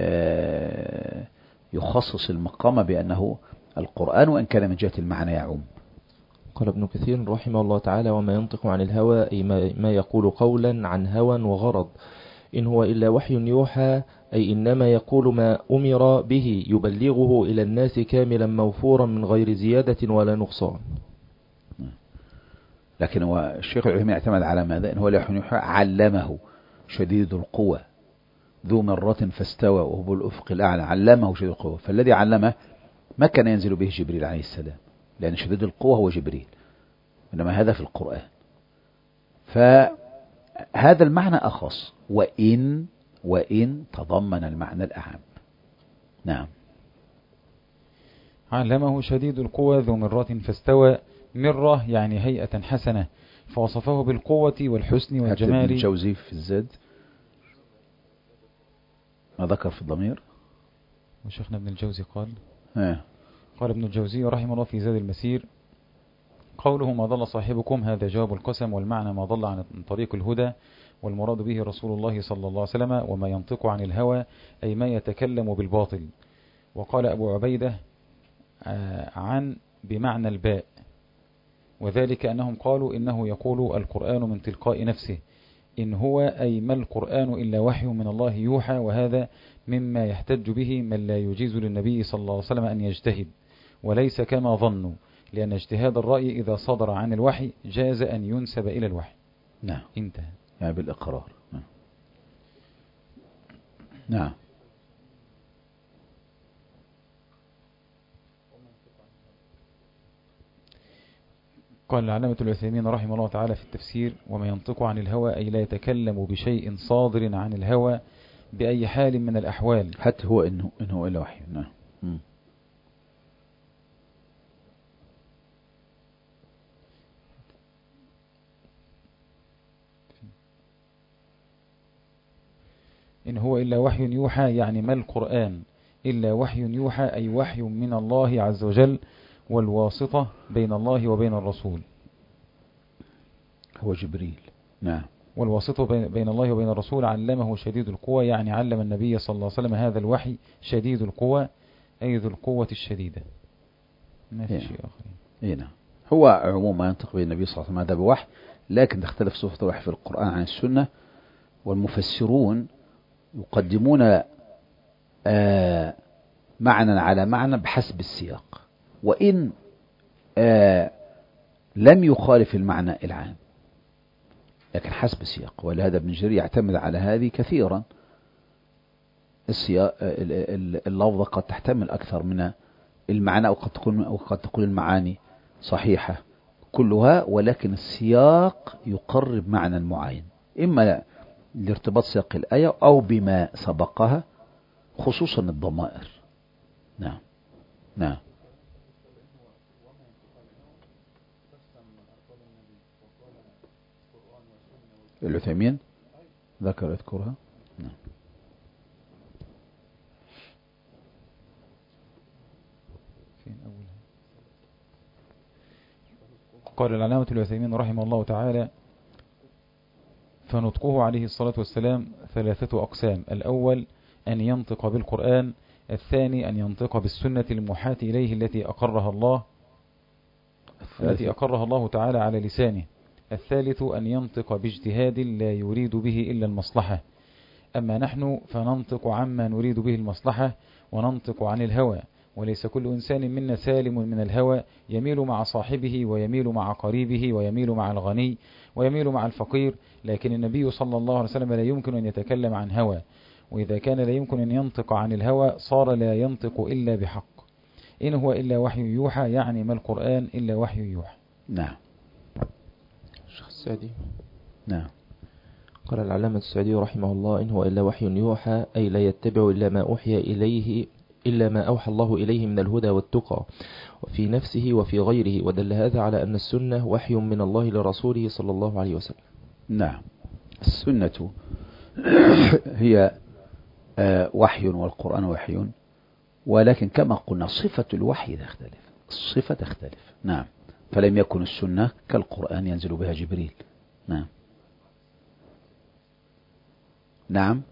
يخصص المقام بأنه القرآن، وإن كان من جهة المعنى يعم. قال ابن كثير رحمه الله تعالى: وما ينطق عن الهوى، أي ما يقول قولا عن هوى وغرض. إن هو إلا وحي يوحى، أي إنما يقول ما أمر به يبلغه إلى الناس كاملا موفورا من غير زيادة ولا نقصان. لكن هو الشيخ العثيمين اعتمد على ماذا؟ إن هو لا وحي يوحى، علمه شديد القوى ذو مرة فاستوى وهو بالأفق الأعلى، علمه شديد القوى، فالذي علمه ما كان ينزل به جبريل عليه السلام، لأن شديد القوى هو جبريل، إنما هذا في القرآن، فهذا المعنى أخص، وإن تضمن المعنى الأعم. نعم. علمه شديد القوى ذو مرة فاستوى. مرة يعني هيئة حسنة، فوصفه بالقوة والحسن والجمال. ابن الجوزي في الزاد ما ذكر في الضمير، وشيخنا ابن الجوزي قال قال ابن الجوزي رحمه الله في زاد المسير: قوله ما ضل صاحبكم، هذا جواب القسم، والمعنى ما ضل عن طريق الهدى، والمراد به رسول الله صلى الله عليه وسلم. وما ينطق عن الهوى، أي ما يتكلم بالباطل. وقال أبو عبيدة عن بمعنى الباء، وذلك أنهم قالوا إنه يقول القرآن من تلقاء نفسه. إن هو أي ما القرآن إلا وحي من الله يوحى، وهذا مما يحتج به من لا يجيز للنبي صلى الله عليه وسلم أن يجتهد، وليس كما ظنوا، لأن اجتهاد الرأي إذا صدر عن الوحي جاز أن ينسب إلى الوحي. نعم. انتهى. يعني بالإقرار. نعم. قال العلامة العثيمين رحمه الله تعالى في التفسير: وما ينطق عن الهوى، أي لا يتكلم بشيء صادر عن الهوى بأي حال من الأحوال، حتى هو إنه إلا وحي. نعم. إن هو إلا وحي يوحى، يعني ما القرآن إلا وحي يوحى، أي وحي من الله عز وجل، والواسطة بين الله وبين الرسول هو جبريل. نعم. والواسطة بين الله وبين الرسول. علمه شديد القوى، يعني علم النبي صلى الله عليه وسلم هذا الوحي شديد القوى، أي ذو القوة الشديدة. ما في شيء آخر. نعم. هو عموما ينطق به النبي صلى الله عليه وسلم هذا بوحي، لكن تختلف صفة الوحي في القرآن عن السنة، والمفسرون يقدمون معنى على معنى بحسب السياق، وإن لم يخالف المعنى العام، لكن حسب السياق. ولهذا ابن جرير يعتمد على هذه كثيرا. السياق اللفظة قد تحتمل أكثر من المعنى، أو قد تكون المعاني صحيحة كلها، ولكن السياق يقرب معنى معين، إما لارتباط سياق الآية أو بما سبقها، خصوصا الضمائر. نعم. نعم. العثيمين اذكرها. نعم. قال العلامة العثيمين رحمه الله تعالى: فنطقه عليه الصلاة والسلام 3 أقسام. الأول أن ينطق بالقرآن. الثاني أن ينطق بالسنة الموحاة إليه التي أقرها الله تعالى على لسانه. الثالث أن ينطق باجتهاد لا يريد به إلا المصلحة. أما نحن فننطق عما نريد به المصلحة وننطق عن الهوى، وليس كل إنسان منا سالم من الهوى، يميل مع صاحبه ويميل مع قريبه ويميل مع الغني ويميل مع الفقير، لكن النبي صلى الله عليه وسلم لا يمكن أن يتكلم عن هوى، وإذا كان لا يمكن أن ينطق عن الهوى صار لا ينطق إلا بحق. إن هو إلا وحي يوحى، يعني ما القرآن إلا وحي يوحى. نعم. الشيخ السعدي. نعم. قال العلامة السعدي رحمه الله: إن هو إلا وحي يوحى، أي لا يتبع إلا ما أوحي إليه، إلا ما أوحى الله إليه من الهدى والتقى وفي نفسه وفي غيره، ودل هذا على أن السنة وحي من الله لرسوله صلى الله عليه وسلم. نعم. السنة هي وحي والقرآن وحي، ولكن كما قلنا صفة الوحي تختلف، الصفة تختلف. نعم. فلم يكن السنة كالقرآن ينزل بها جبريل. نعم. نعم.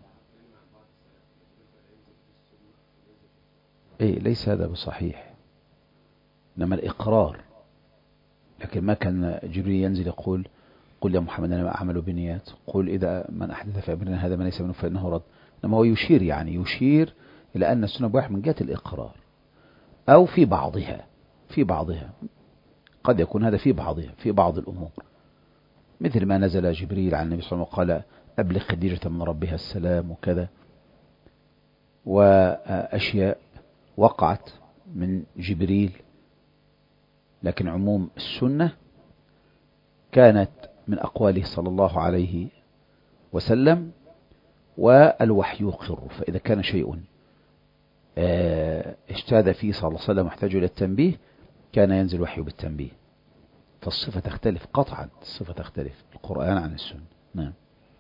إيه، ليس هذا بصحيح، إنما الإقرار. لكن ما كان جبريل ينزل يقول: قل يا محمد أنا ما أعمل بنيات، قل إذا من أحدث في أمرنا هذا ما ليس منه فإنه رد. إنما هو يشير، يعني يشير إلى أن السنة بواحد من جهة الإقرار، أو في بعضها قد يكون هذا في بعضها، في بعض الأمور، مثل ما نزل جبريل على النبي صلى الله عليه وسلم وقال: أبلغ خديجة من ربها السلام وكذا، وأشياء وقعت من جبريل. لكن عموم السنة كانت من أقواله صلى الله عليه وسلم، والوحي يقر. فإذا كان شيء اجتهد فيه صلى الله عليه وسلم واحتاج إلى التنبيه كان ينزل الوحي بالتنبيه. فالصفة تختلف قطعا، الصفة تختلف، القرآن عن السنة. نعم.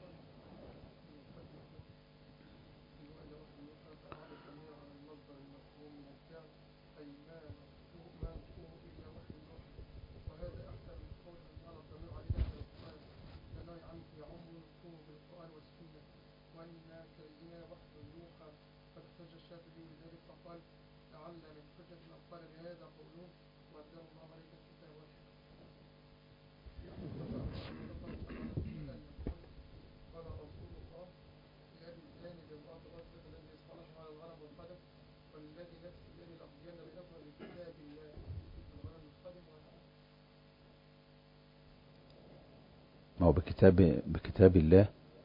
ما هو بكتاب الله،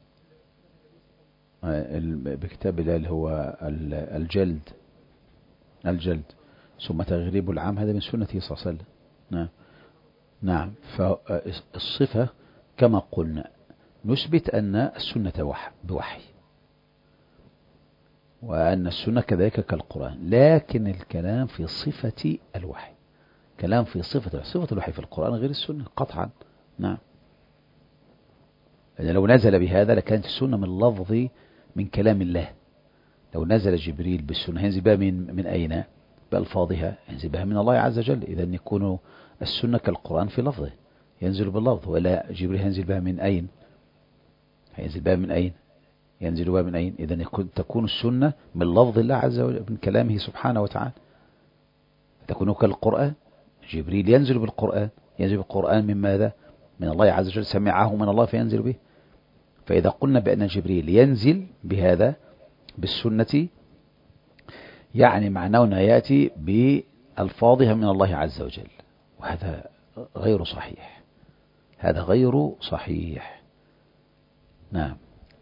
بكتاب الله اللي هو الجلد ثم تغريب العام، هذا من سنته صلى الله عليه وسلم. نعم. نعم. فالصفة كما قلنا نثبت أن السنة بوحي، وأن السنة كذلك كالقرآن، لكن الكلام في صفة الوحي، كلام في صفة الوحي في القرآن غير السنة قطعا. نعم. لو نزل بهذا لكانت السنة من لفظ من كلام الله. لو نزل جبريل بالسنة ينزل بها من أين؟ بألفاظها، ينزل بها من الله عز وجل. إذا يكون السنة كالقرآن في لفظه، ينزل باللفظ. ولا جبريل ينزل بها من أين؟ ينزل بها من أين؟ ينزل بها من أين؟ إذا تكون السنة من لفظ الله عز وجل، من كلامه سبحانه وتعالى، تكون كالقرآن. جبريل ينزل بالقرآن، ينزل بالقرآن من ماذا؟ من الله عز وجل، سمعه من الله فينزل به. فإذا قلنا بأن جبريل ينزل بهذا بالسنة، يعني معناه أنه يأتي بألفاظها من الله عز وجل، وهذا غير صحيح، هذا غير صحيح. نعم.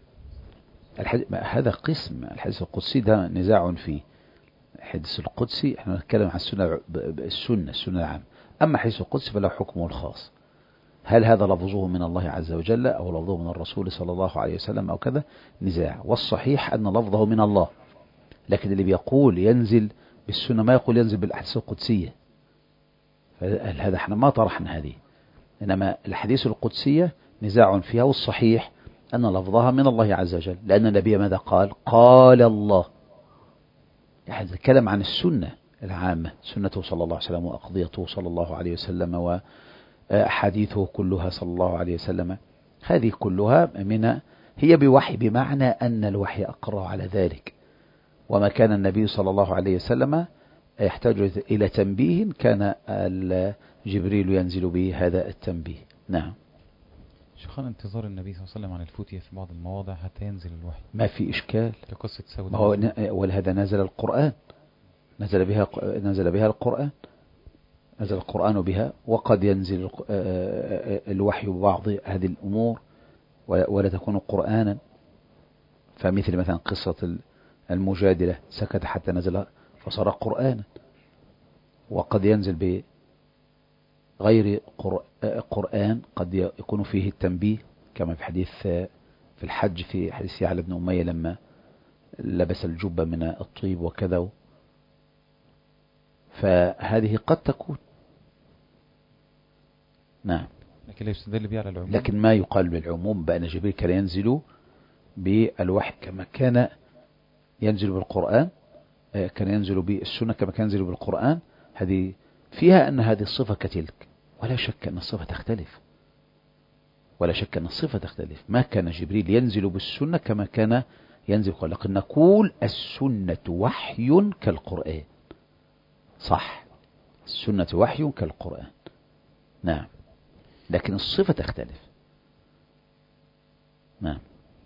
هذا قسم الحديث القدسي، ده نزاع فيه. الحديث القدسي احنا نتكلم عن السنة العامة. أما الحديث القدسي فله حكمه الخاص، هل هذا لفظه من الله عز وجل أو لفظه من الرسول صلى الله عليه وسلم أو كذا، نزاع. والصحيح أن لفظه من الله، لكن اللي بيقول ينزل بالسنة ما يقول ينزل بالأحاديث القدسية، فهذا احنا ما طرحنا هذه. إنما الحديث القدسية نزاع فيها، والصحيح أن لفظها من الله عز وجل، لأن النبي ماذا قال؟ قال الله. يعني نتكلم عن السنة العامة، سنته صلى الله عليه وسلم وأقضيته صلى الله عليه وسلم وحديثه كلها صلى الله عليه وسلم، هذه كلها هي بوحي، بمعنى أن الوحي أقر على ذلك. وما كان النبي صلى الله عليه وسلم يحتاج إلى تنبيه كان جبريل ينزل به هذا التنبيه. نعم. شيخنا انتظار النبي صلى الله عليه وسلم عن الفتية في بعض المواضع حتى ينزل الوحي ما في إشكال، كقصة سوداء. ما هو ولهذا نزل القرآن، نزل بها القرآن، نزل القرآن بها، وقد ينزل الوحي ببعض هذه الأمور ولا تكون قرآنا، فمثل مثلا قصة المجادلة سكت حتى نزل فصار قرآنا، وقد ينزل بغير قرآن قد يكون فيه التنبيه كما في حديث في الحج في حديث يعلى بن أمية لما لبس الجبة من الطيب وكذا، فهذه قد تكون. نعم. لكن لا يستدل به على العموم. لكن ما يقال بالعموم بأن جبريل كان ينزل بالوحي كما كان ينزل بالقرآن، كان ينزل بالسنة كما كان ينزل بالقرآن، هذه فيها أن هذه الصفة كتلك، ولا شك أن الصفة تختلف، ولا شك أن الصفة تختلف. ما كان جبريل ينزل بالسنة كما كان ينزل، لكن نقول السنة وحي كالقرآن، صح، السنة وحي كالقرآن، نعم، لكن الصفة تختلف. نعم.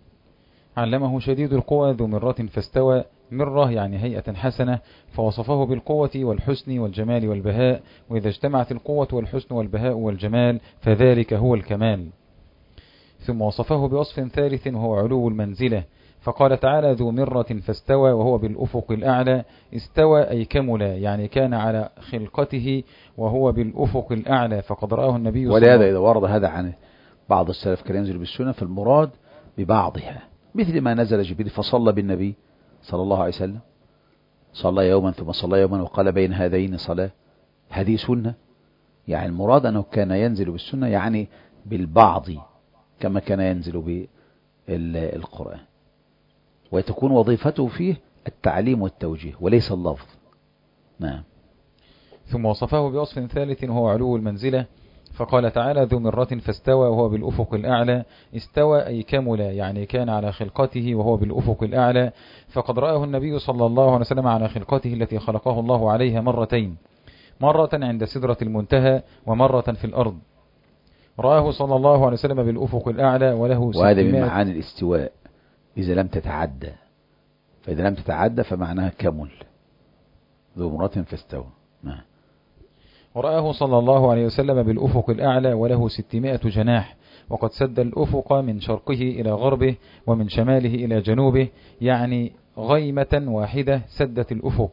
علمه شديد القوى ذو مرة فاستوى، مرة يعني هيئة حسنة، فوصفه بالقوة والحسن والجمال والبهاء، وإذا اجتمعت القوة والحسن والبهاء والجمال فذلك هو الكمال. ثم وصفه بوصف ثالث وهو علو المنزلة، فقال تعالى ذو مرة فاستوى وهو بالأفق الأعلى. استوى أي كمل، يعني كان على خلقته وهو بالأفق الأعلى، فقد رآه النبي صلى الله عليه وسلم. ولهذا إذا ورد هذا عن بعض السلف كان ينزل بالسنة فالمراد ببعضها، مثل ما نزل جبريل فصلى بالنبي صلى الله عليه وسلم، صلى يوما ثم صلى يوما وقال بين هذين صلاة، هذه سنة. يعني المراد أنه كان ينزل بالسنة يعني بالبعض كما كان ينزل بالقرآن، وتكون وظيفته فيه التعليم والتوجيه وليس اللفظ. نعم. ثم وصفه بوصف ثالث وهو علو المنزلة، فقال تعالى ذو مرة فاستوى وهو بالأفق الأعلى. استوى أي كمل، يعني كان على خلقته وهو بالأفق الأعلى، فقد رآه النبي صلى الله عليه وسلم على خلقته التي خلقه الله عليها مرتين، مرة عند سدرة المنتهى ومرة في الأرض. رآه صلى الله عليه وسلم بالأفق الأعلى وله وهذا من معاني الاستواء إذا لم تتعدى، فإذا لم تتعدى فمعناها كمل، ذو مرة فاستوى. نعم. ورآه صلى الله عليه وسلم بالأفق الأعلى وله 600 جناح، وقد سد الأفق من شرقه إلى غربه ومن شماله إلى جنوبه، يعني غيمة واحدة سدت الأفق.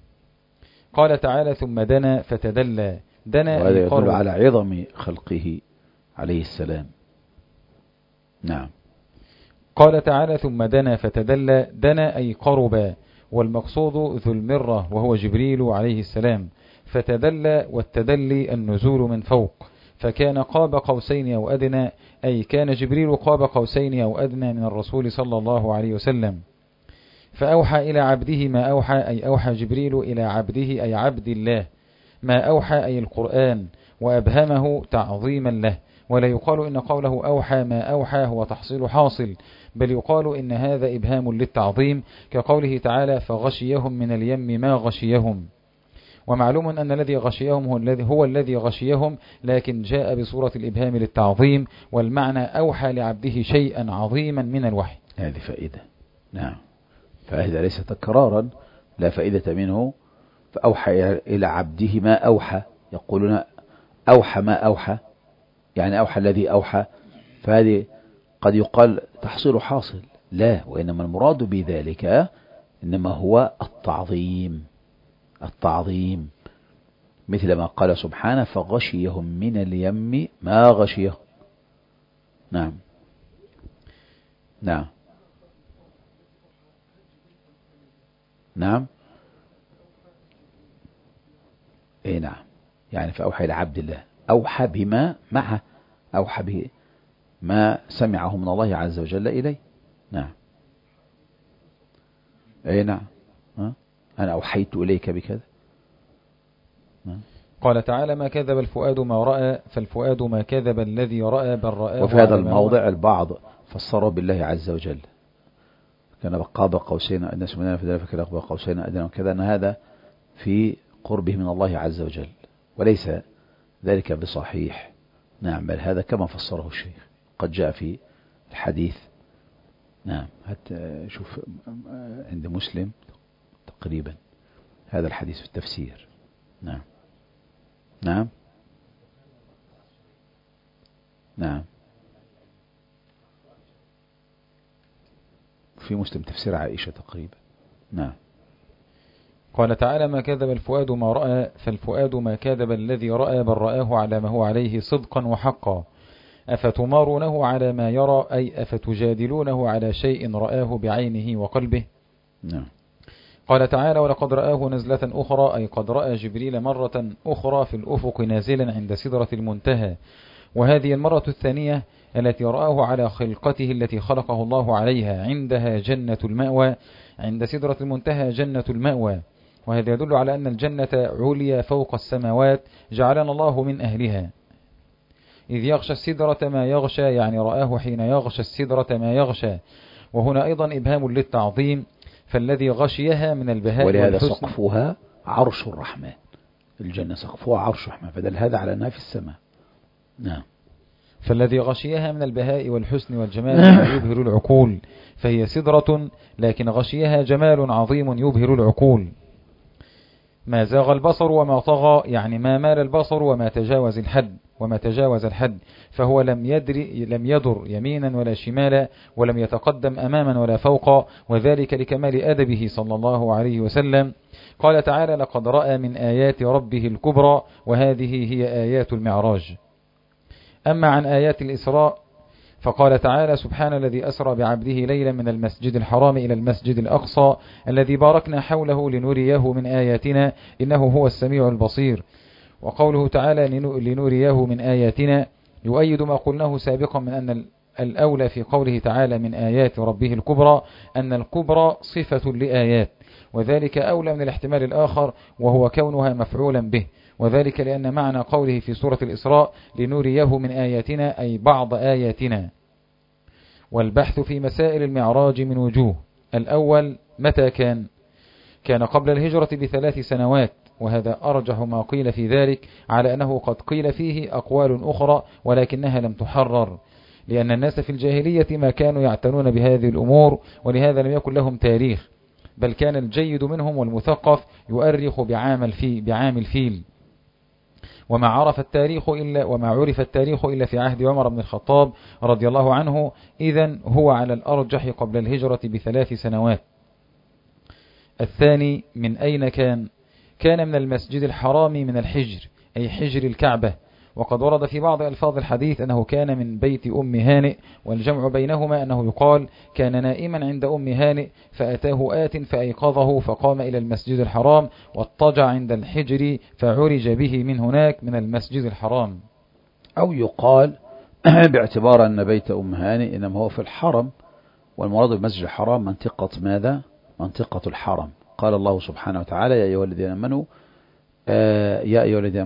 قال تعالى ثم دنا فتدلى. دنا وهذا يدل على عظم خلقه عليه السلام. نعم. قال تعالى ثم دنا فتدلى. دنا أي قربا، والمقصود ذو المرة وهو جبريل عليه السلام. فتدلى، والتدلي النزول من فوق، فكان قاب قوسين أو أدنى، أي كان جبريل قاب قوسين أو أدنى من الرسول صلى الله عليه وسلم. فأوحى إلى عبده ما أوحى، أي أوحى جبريل إلى عبده أي عبد الله ما أوحى أي القرآن، وأبهمه تعظيما له. ولا يقال إن قوله أوحى ما أوحى هو تحصيل حاصل، بل يقال إن هذا إبهام للتعظيم، كقوله تعالى فغشيهم من اليم ما غشيهم. ومعلوم أن الذي غشيهم هو الذي غشيهم، لكن جاء بصورة الإبهام للتعظيم، والمعنى أوحى لعبده شيئا عظيما من الوحي. هذه فائدة. نعم. فهذا ليس تكرارا، لا فائدة منه. فأوحى إلى عبده ما أوحى، يقولون أوحى ما أوحى، يعني أوحى الذي أوحى، فهذه قد يقال تحصيل حاصل، لا، وإنما المراد بذلك إنما هو التعظيم، التعظيم، مثل ما قال سبحانه فغشيهم من اليم ما غشيهم. نعم. نعم. نعم. اي نعم، يعني فأوحى إلى عبد الله، أوحى بما معه، أوحى بما سمعه من الله عز وجل إليه. نعم. اي نعم. أنا أوحيت إليك بكذا. قال تعالى ما كذب الفؤاد ما رأى، فالفؤاد ما كذب الذي رأى بل رآه. وفي هذا الموضع البعض فسره بالله عز وجل، كان قاب قوسين أدنى سمنا في ذلك فكان قاب قوسين أدنى وكذا، أن هذا في قربه من الله عز وجل، وليس ذلك بصحيح. نعم، بل هذا كما فسره الشيخ قد جاء في الحديث. نعم، حتى شوف عند مسلم تقريبا هذا الحديث في التفسير. نعم نعم نعم، في مسلم تفسير عائشة تقريبا. نعم. قال تعالى: ما كذب الفؤاد ما رأى، فالفؤاد ما كذب الذي رأى، بل رآه على ما هو عليه صدقا وحقا. أفتمارونه على ما يرى، أي أفتجادلونه على شيء رآه بعينه وقلبه. نعم. قال تعالى: ولقد رآه نزلة أخرى، أي قد رأى جبريل مرة أخرى في الأفق نازلا عند سدرة المنتهى، وهذه المرة الثانية التي رآه على خلقته التي خلقه الله عليها، عندها جنة المأوى، عند سدرة المنتهى جنة المأوى. وهذا يدل على أن الجنة عليا فوق السماوات، جعلنا الله من أهلها. إذ يغشى السدرة ما يغشى، يعني رآه حين يغشى السدرة ما يغشى. وهنا أيضا إبهام للتعظيم، فالذي غشيها من البهاء ولهذا والحسن. سقفها عرش الرحمن، الجنة سقفها عرش الرحمن، فدل هذا على أنها في السماء. نعم. فالذي غشيها من البهاء والحسن والجمال ما يبهر العقول، فهي سدرة لكن غشيها جمال عظيم يبهر العقول. ما زاغ البصر وما طغى، يعني ما مال البصر وما تجاوز الحد، فهو لم يدر يمينا ولا شمالا، ولم يتقدم أماما ولا فوقا، وذلك لكمال أدبه صلى الله عليه وسلم. قال تعالى: لقد رأى من آيات ربه الكبرى، وهذه هي آيات المعراج. أما عن آيات الإسراء فقال تعالى: سبحان الذي أسرى بعبده ليلا من المسجد الحرام إلى المسجد الأقصى الذي باركنا حوله لنريه من آياتنا إنه هو السميع البصير. وقوله تعالى: لنريه من آياتنا يؤيد ما قلناه سابقا من أن الأولى في قوله تعالى من آيات ربه الكبرى أن الكبرى صفة لآيات، وذلك أولى من الاحتمال الآخر وهو كونها مفعولا به، وذلك لأن معنى قوله في سورة الإسراء لنريه من آياتنا أي بعض آياتنا. والبحث في مسائل المعراج من وجوه: الأول، متى كان قبل الهجرة ب3 سنوات، وهذا أرجح ما قيل في ذلك، على أنه قد قيل فيه أقوال أخرى ولكنها لم تحرر، لأن الناس في الجاهلية ما كانوا يعتنون بهذه الأمور، ولهذا لم يكن لهم تاريخ، بل كان الجيد منهم والمثقف يؤرخ بعام الفيل. وما عرف التاريخ إلا في عهد عمر بن الخطاب رضي الله عنه، إذن هو على الأرجح قبل الهجرة ب3 سنوات. الثاني، من أين كان من المسجد الحرام من الحجر، أي حجر الكعبة، وقد ورد في بعض ألفاظ الحديث أنه كان من بيت أم هانئ، والجمع بينهما أنه يقال كان نائما عند أم هانئ فأتاه آت فأيقظه فقام إلى المسجد الحرام واضطجع عند الحجر فعرج به من هناك من المسجد الحرام. أو يقال باعتبار أن بيت أم هانئ إنما هو في الحرم، والمراد بالمسجد الحرام منطقة ماذا؟ منطقة الحرم. قال الله سبحانه وتعالى: يا أيها الذين آمنوا يا أيها الذين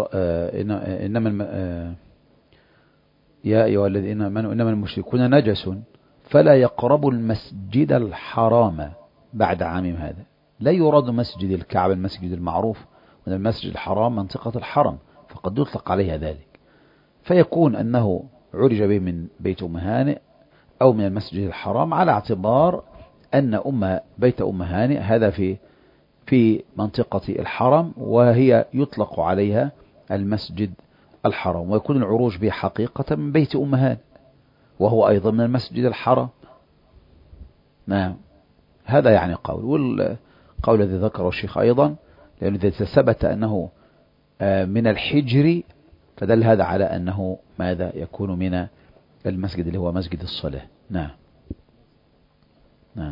آمنوا إنما المشركون نجس فلا يقربوا المسجد الحرام بعد عامهم هذا. لا يراد مسجد الكعبة المسجد المعروف، وأن المسجد الحرام منطقة الحرم، فقد يطلق عليها ذلك، فيكون أنه عرج به من بيت أم هانئ أو من المسجد الحرام، على اعتبار أن بيت أم هانئ هذا في منطقة الحرم، وهي يطلق عليها المسجد الحرام، ويكون العروج به حقيقة من بيت أم هانئ وهو أيضا من المسجد الحرام. نعم، هذا يعني قول. والقول الذي ذكره الشيخ أيضا، لأنه إذا ثبت أنه من الحجر فدل هذا على أنه ماذا يكون من المسجد اللي هو مسجد الصلاة. نعم نعم.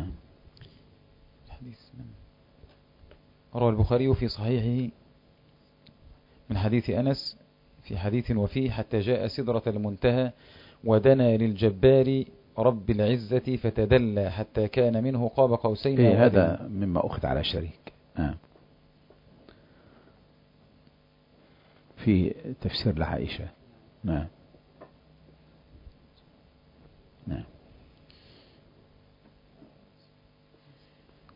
روى البخاري في صحيحه من حديث أنس في حديث وفيه: حتى جاء سدرة المنتهى ودنا للجبار رب العزة فتدلى حتى كان منه قاب قوسين. هذا مما أخذ على شريك في تفسير لعائشة. نعم نعم.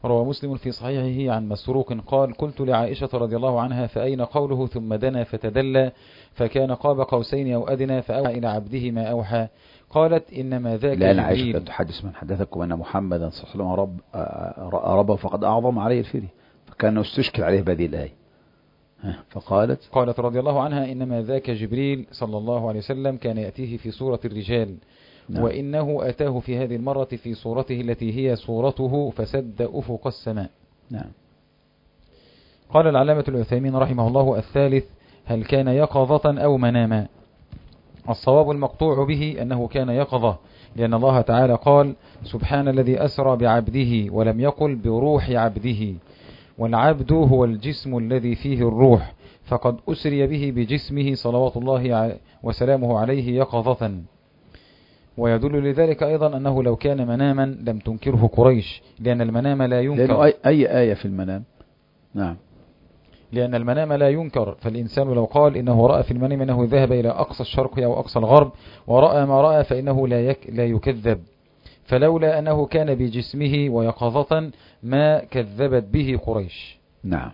روى مسلم في صحيحه عن مسروق قال قلت لعائشة رضي الله عنها فأين قوله ثم دنا فتدلى فكان قاب قوسين أو أدنى فأوحى إلى عبده ما أوحى قالت إنما ذاك لأن عائشة جبريل. كانت تحدث من حدثكم أن محمدا صلى الله عليه وسلم ربه فقد أعظم عليه الفدية، فكان استشكل عليه بهذه الآية. قالت رضي الله عنها إنما ذاك جبريل صلى الله عليه وسلم كان يأتيه في صورة الرجال. نعم. وإنه أتاه في هذه المرة في صورته التي هي صورته فسد أفق السماء. نعم. قال العلامة العثيمين رحمه الله الثالث هل كان يقظة أو مناما؟ الصواب المقطوع به أنه كان يقظة، لأن الله تعالى قال سبحان الذي أسرى بعبده ولم يقل بروح عبده، والعبد هو الجسم الذي فيه الروح، فقد أسري به بجسمه صلوات الله وسلامه عليه يقظة. ويدل لذلك أيضا أنه لو كان مناما لم تنكره قريش، لأن المنام لا ينكر. لأنه أي آية في المنام. نعم. لأن المنام لا ينكر، فالإنسان لو قال إنه رأى في المنام أنه ذهب إلى أقصى الشرق أو أقصى الغرب ورأى ما رأى فإنه لا يكذب، فلولا أنه كان بجسمه ويقظة ما كذبت به قريش. نعم.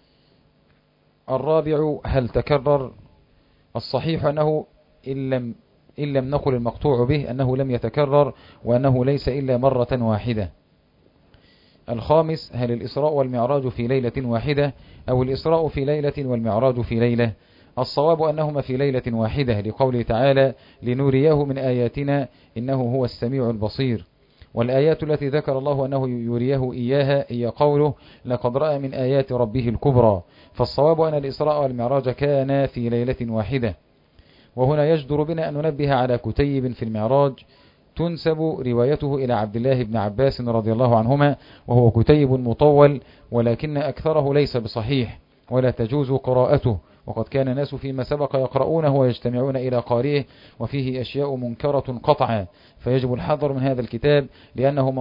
الرابع هل تكرر؟ الصحيح أنه إن لم نقل المقطوع به أنه لم يتكرر، وأنه ليس إلا مرة واحدة. الخامس هل الإسراء والمعراج في ليلة واحدة أو الإسراء في ليلة والمعراج في ليلة؟ الصواب أنهما في ليلة واحدة، لقوله تعالى لنريه من آياتنا إنه هو السميع البصير. والآيات التي ذكر الله أنه يريه إياها هي قوله لقد رأى من آيات ربه الكبرى، فالصواب أن الإسراء والمعراج كان في ليلة واحدة. وهنا يجدر بنا أن ننبه على كتيب في المعراج تنسب روايته إلى عبد الله بن عباس رضي الله عنهما، وهو كتيب مطول ولكن أكثره ليس بصحيح ولا تجوز قراءته، وقد كان الناس فيما سبق يقرؤونه ويجتمعون إلى قارئه، وفيه أشياء منكرة قطعا، فيجب الحذر من هذا الكتاب لأنه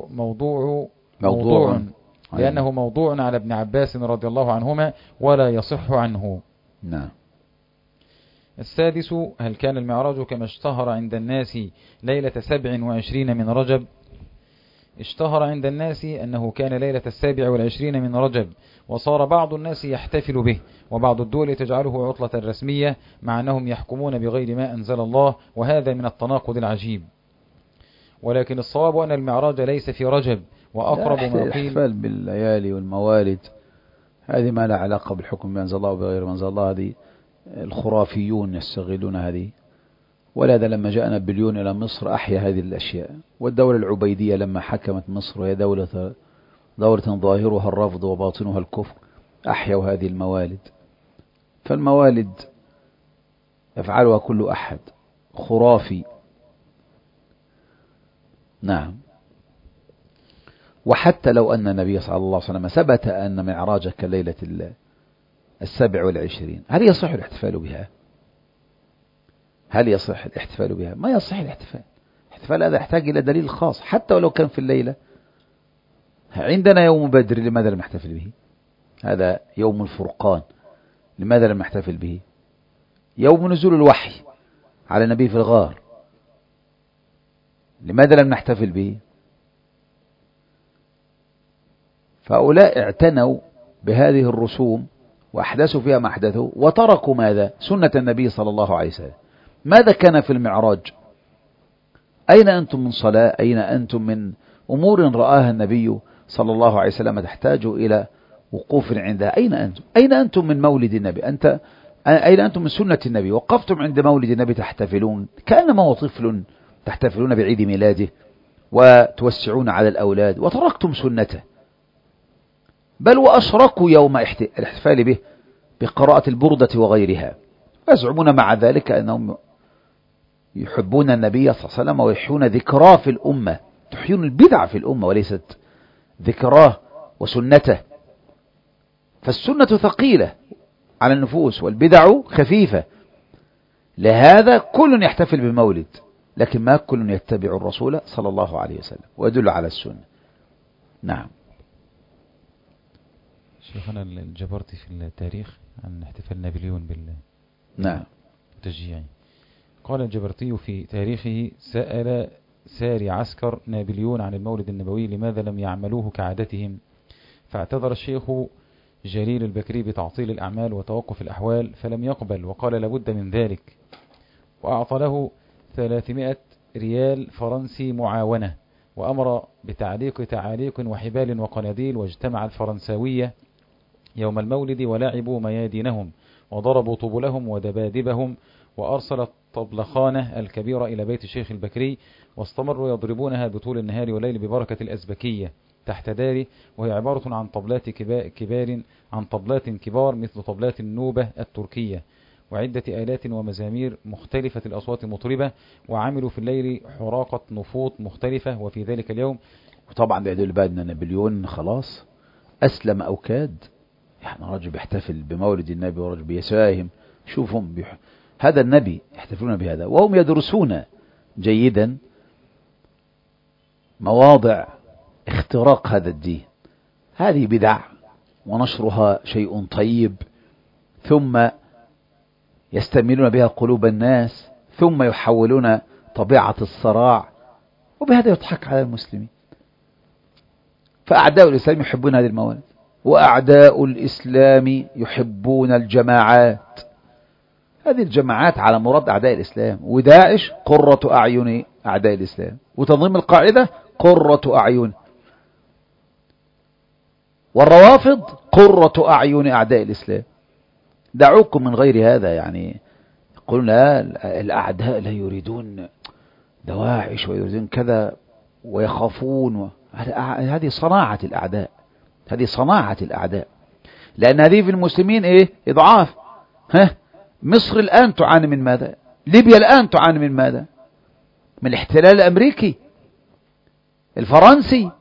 موضوع على ابن عباس رضي الله عنهما ولا يصح عنه. نعم. السادس هل كان المعراج كما اشتهر عند الناس ليلة 27 من رجب؟ اشتهر عند الناس أنه كان ليلة 27 من رجب، وصار بعض الناس يحتفل به، وبعض الدول تجعله عطلة رسمية مع أنهم يحكمون بغير ما أنزل الله، وهذا من التناقض العجيب. ولكن الصواب أن المعراج ليس في رجب، وأقرب ما قيل الاحتفال بالليالي والموالد هذه ما لا علاقة بالحكم بأنزل الله وبغير ما أنزل الله، هذه الخرافيون يستغلون هذه. ولهذا لما جاء نابليون إلى مصر أحيا هذه الأشياء، والدولة العبيدية لما حكمت مصر وهي دولة ظاهرها الرفض وباطنها الكفر أحيوا هذه الموالد. فالموالد يفعلها كل أحد خرافي. نعم. وحتى لو أن النبي صلى الله عليه وسلم ثبت أن معراجه كليلة 27، هل يصح الاحتفال بها؟ هل يصح الاحتفال بها؟ ما يصح الاحتفال. الاحتفال هذا يحتاج إلى دليل خاص حتى ولو كان في الليلة. عندنا يوم بدر، لماذا لم نحتفل به؟ هذا يوم الفرقان، لماذا لم نحتفل به؟ يوم نزول الوحي على النبي في الغار، لماذا لم نحتفل به؟ فهؤلاء اعتنوا بهذه الرسوم وأحدثوا فيها ما أحدثوا، وتركوا ماذا؟ سنة النبي صلى الله عليه وسلم. ماذا كان في المعراج؟ أين أنتم من صلاة؟ أين أنتم من أمور رآها النبي صلى الله عليه وسلم تحتاج إلى وقوف عندها؟ أين أنتم؟ أين أنتم من مولد النبي؟ أين أنتم من سنة النبي؟ وقفتم عند مولد النبي تحتفلون كأنما هو طفل، تحتفلون بعيد ميلاده وتوسعون على الأولاد، وتركتم سنته، بل وأشركوا يوم الاحتفال به بقراءة البردة وغيرها، ويزعمون مع ذلك أنهم يحبون النبي صلى الله عليه وسلم ويحيون ذكراه في الأمة، تحيون البدع في الأمة وليست ذكراه وسنته. فالسنة ثقيلة على النفوس والبدع خفيفة، لهذا كل يحتفل بمولد، لكن ما كل يتبع الرسول صلى الله عليه وسلم ويدل على السنة. نعم. شيخنا الجبرتي في التاريخ عن احتفال نابليون نعم بالتشجيع، قال الجبرتي في تاريخه سأل ساري عسكر نابليون عن المولد النبوي لماذا لم يعملوه كعادتهم؟ فاعتذر الشيخ جليل البكري بتعطيل الأعمال وتوقف الأحوال فلم يقبل وقال لابد من ذلك، وأعطى له 300 ريال فرنسي معاونة، وأمر بتعليق تعاليق وحبال وقناديل، واجتمع الفرنساوية يوم المولد ولعبوا ميادينهم وضربوا طبلهم ودبادبهم، وأرسل الطبلخانة الكبيرة إلى بيت الشيخ البكري واستمروا يضربونها بطول النهار والليل ببركة الأزبكية تحت داري، وهي عبارة عن طبلات كبار مثل طبلات النوبة التركية، وعدة آلات ومزامير مختلفة الأصوات مطربة، وعملوا في الليل حراقة نفوط مختلفة. وفي ذلك اليوم وطبعا بيعدوا لبالنا نابليون خلاص أسلم أو كاد، يعني رجل بيحتفل بمولد النبي ورجل بيساهم، شوفهم هذا النبي يحتفلون بهذا وهم يدرسون جيدا مواضع اختراق هذا الدين. هذه بدع ونشرها شيء طيب، ثم يستملون بها قلوب الناس، ثم يحولون طبيعة الصراع، وبهذا يضحك على المسلمين. فأعداء الإسلام يحبون هذه المواد، وأعداء الإسلام يحبون الجماعات. هذه الجماعات على مراد أعداء الإسلام، وداعش قرة أعين أعداء الإسلام، وتنظيم القاعدة قرة أعين، والروافض قرة أعين أعداء الإسلام. دعوكم من غير هذا، يعني يقولون لا الأعداء لا يريدون دواعش ويريدون كذا ويخافون، هذه صناعة الأعداء، هذه صناعة الأعداء، لأن هذه في المسلمين إيه؟ إضعاف. مصر الآن تعاني من ماذا؟ ليبيا الآن تعاني من ماذا؟ من الاحتلال الأمريكي الفرنسي.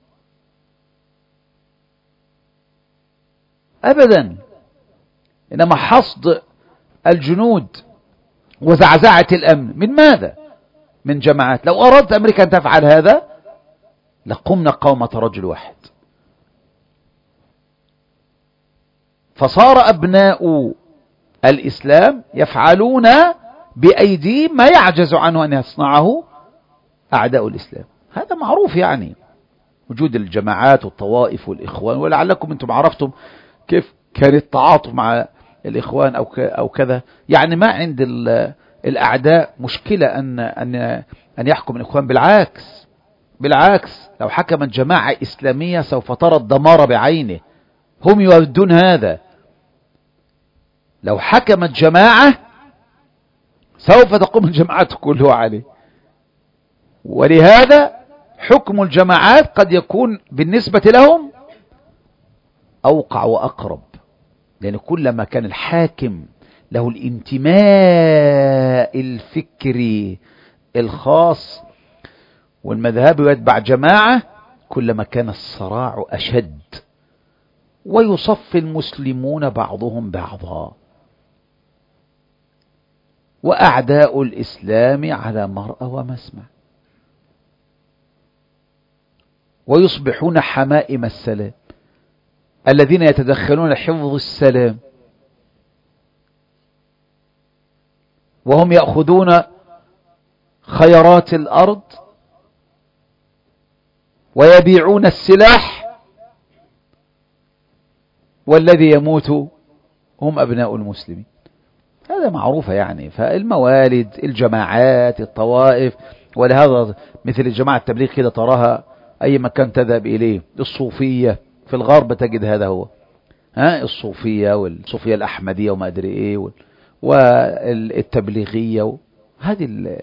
أبدا، إنما حصد الجنود وزعزعة الأمن من ماذا؟ من جماعات. لو أردت أمريكا أن تفعل هذا لقمنا قومة رجل واحد. فصار أبناء الإسلام يفعلون بأيديهم ما يعجز عنه أن يصنعه أعداء الإسلام. هذا معروف، يعني وجود الجماعات والطوائف والإخوان، ولعلكم أنتم عرفتم كيف كان التعاطف مع الإخوان أو كذا. يعني ما عند الأعداء مشكلة أن يحكم الإخوان، بالعكس لو حكمت جماعة إسلامية سوف ترى الدمار بعينه، هم يودون هذا. لو حكمت جماعة سوف تقوم الجماعات كلها عليه، ولهذا حكم الجماعات قد يكون بالنسبة لهم أوقع وأقرب، لأن كلما كان الحاكم له الانتماء الفكري الخاص والمذهبي ويتبع جماعة، كلما كان الصراع أشد ويصفي المسلمون بعضهم بعضا. وأعداء الإسلام على مرأى ومسمع، ويصبحون حمائم السلام الذين يتدخلون حفظ السلام، وهم يأخذون خيرات الأرض ويبيعون السلاح، والذي يموت هم أبناء المسلمين. هذا معروف يعني. فالموالد، الجماعات، الطوائف، ولهذا مثل الجماعة التبليغ كده تراها أي مكان تذهب إليه. الصوفية في الغرب تجد هذا هو، الصوفية والصوفية الأحمدية وما أدري إيه والتبليغية، هذه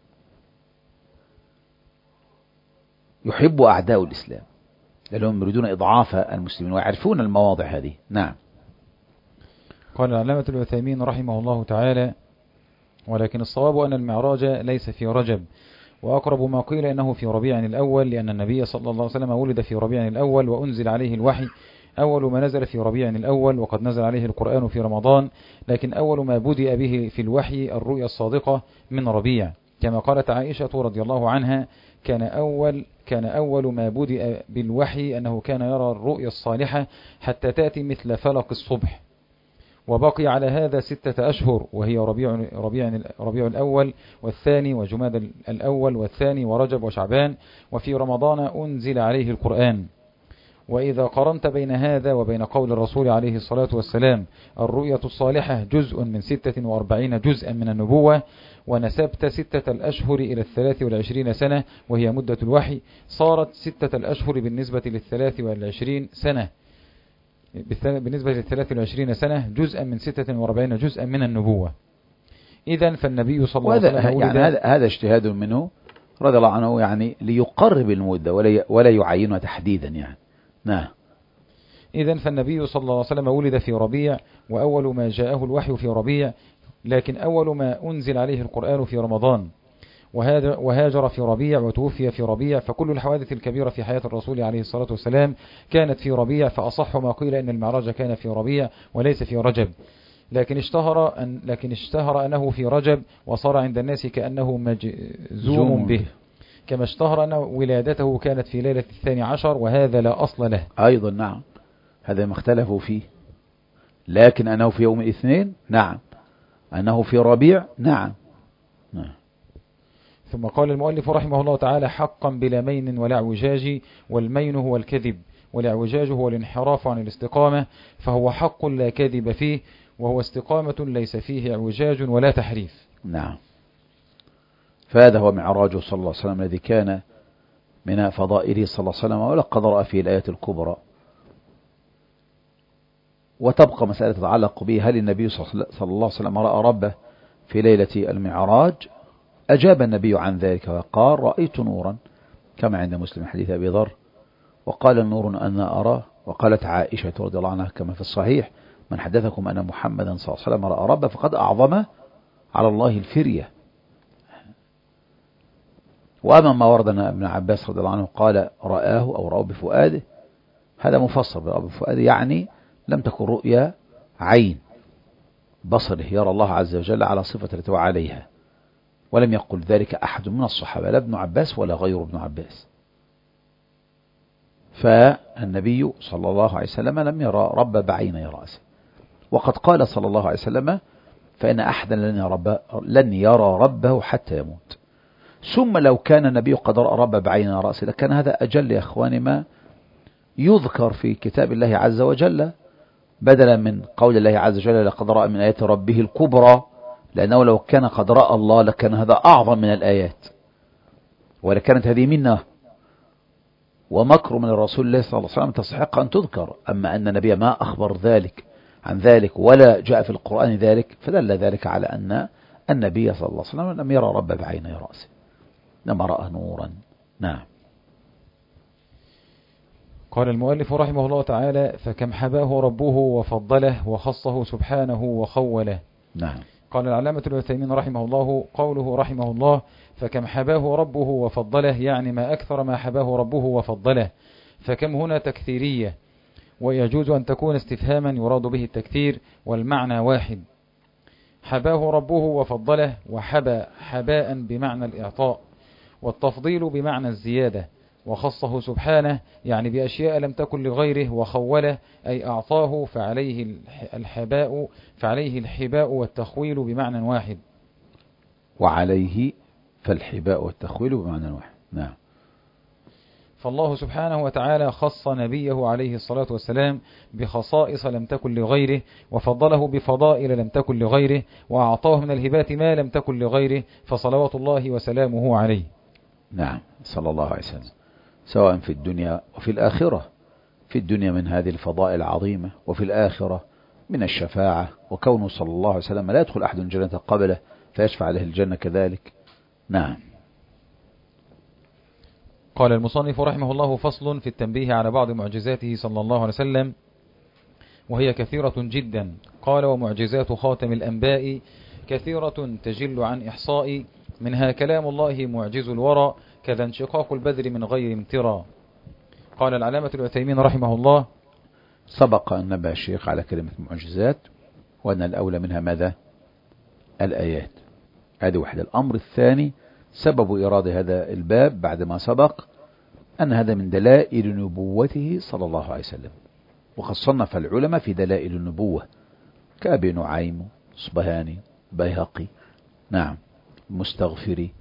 يحب أعداء الإسلام لأنهم يريدون إضعاف المسلمين ويعرفون المواضع هذه. نعم. قال العلامة العثيمين رحمه الله تعالى: ولكن الصواب أن المعراج ليس في رجب، وأقرب ما قيل أنه في ربيع الأول، لأن النبي صلى الله عليه وسلم ولد في ربيع الأول وأنزل عليه الوحي أول ما نزل في ربيع الأول، وقد نزل عليه القرآن في رمضان، لكن أول ما بدأ به في الوحي الرؤيا الصادقة من ربيع، كما قالت عائشة رضي الله عنها: كان أول ما بدأ بالوحي أنه كان يرى الرؤيا الصالحة حتى تأتي مثل فلق الصبح. وبقي على هذا 6 أشهر، وهي ربيع الأول والثاني وجماد الأول والثاني ورجب وشعبان، وفي رمضان أنزل عليه القرآن. وإذا قرنت بين هذا وبين قول الرسول عليه الصلاة والسلام الرؤية الصالحة جزء من 46 جزءا من النبوة، ونسبت 6 الأشهر إلى 23 سنة وهي مدة الوحي، صارت 6 الأشهر بالنسبة 23 سنة بالنسبة 23 سنة جزءا من 46 جزءا من النبوة. إذن فالنبي صلى الله عليه وسلم يعني هذا اجتهاد منه رضي الله عنه، يعني ليقرب المدة ولا يعينها تحديدا يعني. نعم. إذن فالنبي صلى الله عليه وسلم ولد في ربيع، وأول ما جاءه الوحي في ربيع، لكن أول ما أنزل عليه القرآن في رمضان، وهاجر في ربيع وتوفي في ربيع، فكل الحوادث الكبيرة في حياة الرسول عليه الصلاة والسلام كانت في ربيع، فأصح ما قيل أن المعراج كان في ربيع وليس في رجب، لكن اشتهر أنه في رجب، وصار عند الناس كأنه مجزوم به، كما اشتهر أن ولادته كانت في ليلة 12، وهذا لا أصل له أيضا. نعم، هذا ما اختلفوا فيه، لكن أنه في يوم الاثنين نعم، أنه في ربيع نعم. ثم قال المؤلف رحمه الله تعالى: حقا بلا مين ولا اعوجاج، والمين هو الكذب، والاعوجاج هو الانحراف عن الاستقامة، فهو حق لا كذب فيه، وهو استقامة ليس فيه اعوجاج ولا تحريف. نعم. فهذا هو معراجه صلى الله عليه وسلم الذي كان من فضائله صلى الله عليه وسلم، ولقد رأى فيه الآية الكبرى. وتبقى مسألة تتعلق به: هل النبي صلى الله عليه وسلم رأى ربه في ليلة المعراج؟ أجاب النبي عن ذلك وقال: رأيت نورا، كما عند مسلم حديث أبي ذر، وقال: النور أنا أراه. وقالت عائشة رضي الله عنها كما في الصحيح: من حدثكم أن محمدا صلى الله عليه وسلم رأى ربه فقد أعظم على الله الفرية. وأما ما ورد أن ابن عباس رضي الله عنه قال رآه أو رأى بفؤاده، هذا مفسر برأى بفؤاده، يعني لم تكن رؤيا عين بصره يرى الله عز وجل على صفة التي هو عليها، ولم يقل ذلك أحد من الصحابة، لا ابن عباس ولا غير ابن عباس. فالنبي صلى الله عليه وسلم لم يرى رب بعيني رأسه، وقد قال صلى الله عليه وسلم: فإن أحدا لن يرى ربه حتى يموت. ثم لو كان النبي قد رأى رب بعين رأسه لكان هذا أجل يا أخواني ما يذكر في كتاب الله عز وجل، بدلا من قول الله عز وجل: لقد رأى من آيات ربه الكبرى، لأنه لو كان قد رأى الله لكان هذا أعظم من الآيات، ولكانت هذه منه ومكر من الرسول الله صلى الله عليه وسلم تستحق أن تذكر. أما أن النبي ما أخبر عن ذلك ولا جاء في القرآن ذلك، فدل ذلك على أن النبي صلى الله عليه وسلم لم يرى رب بعيني رأسه، لما رأى نورا. نعم. قال المؤلف رحمه الله تعالى: فكم حباه ربه وفضله وخصه سبحانه وخوله. نعم. قال العلامة العثيمين رحمه الله: قوله رحمه الله فكم حباه ربه وفضله، يعني ما أكثر ما حباه ربه وفضله. فكم هنا تكثيرية، ويجوز أن تكون استفهاما يراد به التكثير، والمعنى واحد. حباه ربه وفضله، وحبى حباء بمعنى الإعطاء، والتفضيل بمعنى الزيادة. وخصه سبحانه يعني بأشياء لم تكن لغيره، وخوله أي أعطاه، فعليه الحباء والتخويل بمعنى واحد. وعليه فالحباء والتخويل بمعنى واحد. نعم. فالله سبحانه وتعالى خص نبيه عليه الصلاة والسلام بخصائص لم تكن لغيره، وفضله بفضائل لم تكن لغيره، وأعطاه من الهبات ما لم تكن لغيره، فصلوات الله وسلامه عليه. نعم، صلى الله عليه وسلم، سواء في الدنيا وفي الآخرة. في الدنيا من هذه الفضائل العظيمة، وفي الآخرة من الشفاعة، وكونه صلى الله عليه وسلم لا يدخل أحد الجنة قبله فيشفع له الجنة كذلك. نعم. قال المصنف رحمه الله: فصل في التنبيه على بعض معجزاته صلى الله عليه وسلم، وهي كثيرة جدا. قال: ومعجزات خاتم الأنباء كثيرة تجل عن إحصاء، منها كلام الله معجز الورى، كذا انشقاق البدر من غير امترى. قال العلامة العثيمين رحمه الله: سبق أن نبه الشيخ على كلمة معجزات، وأن الأولى منها ماذا؟ الآيات. هذه واحدة. الأمر الثاني سبب إيراد هذا الباب بعدما سبق أن هذا من دلائل نبوته صلى الله عليه وسلم، وقد صنف العلماء في دلائل النبوة، كأبي نعيم، صبهاني، بيهقي، نعم، مستغفري.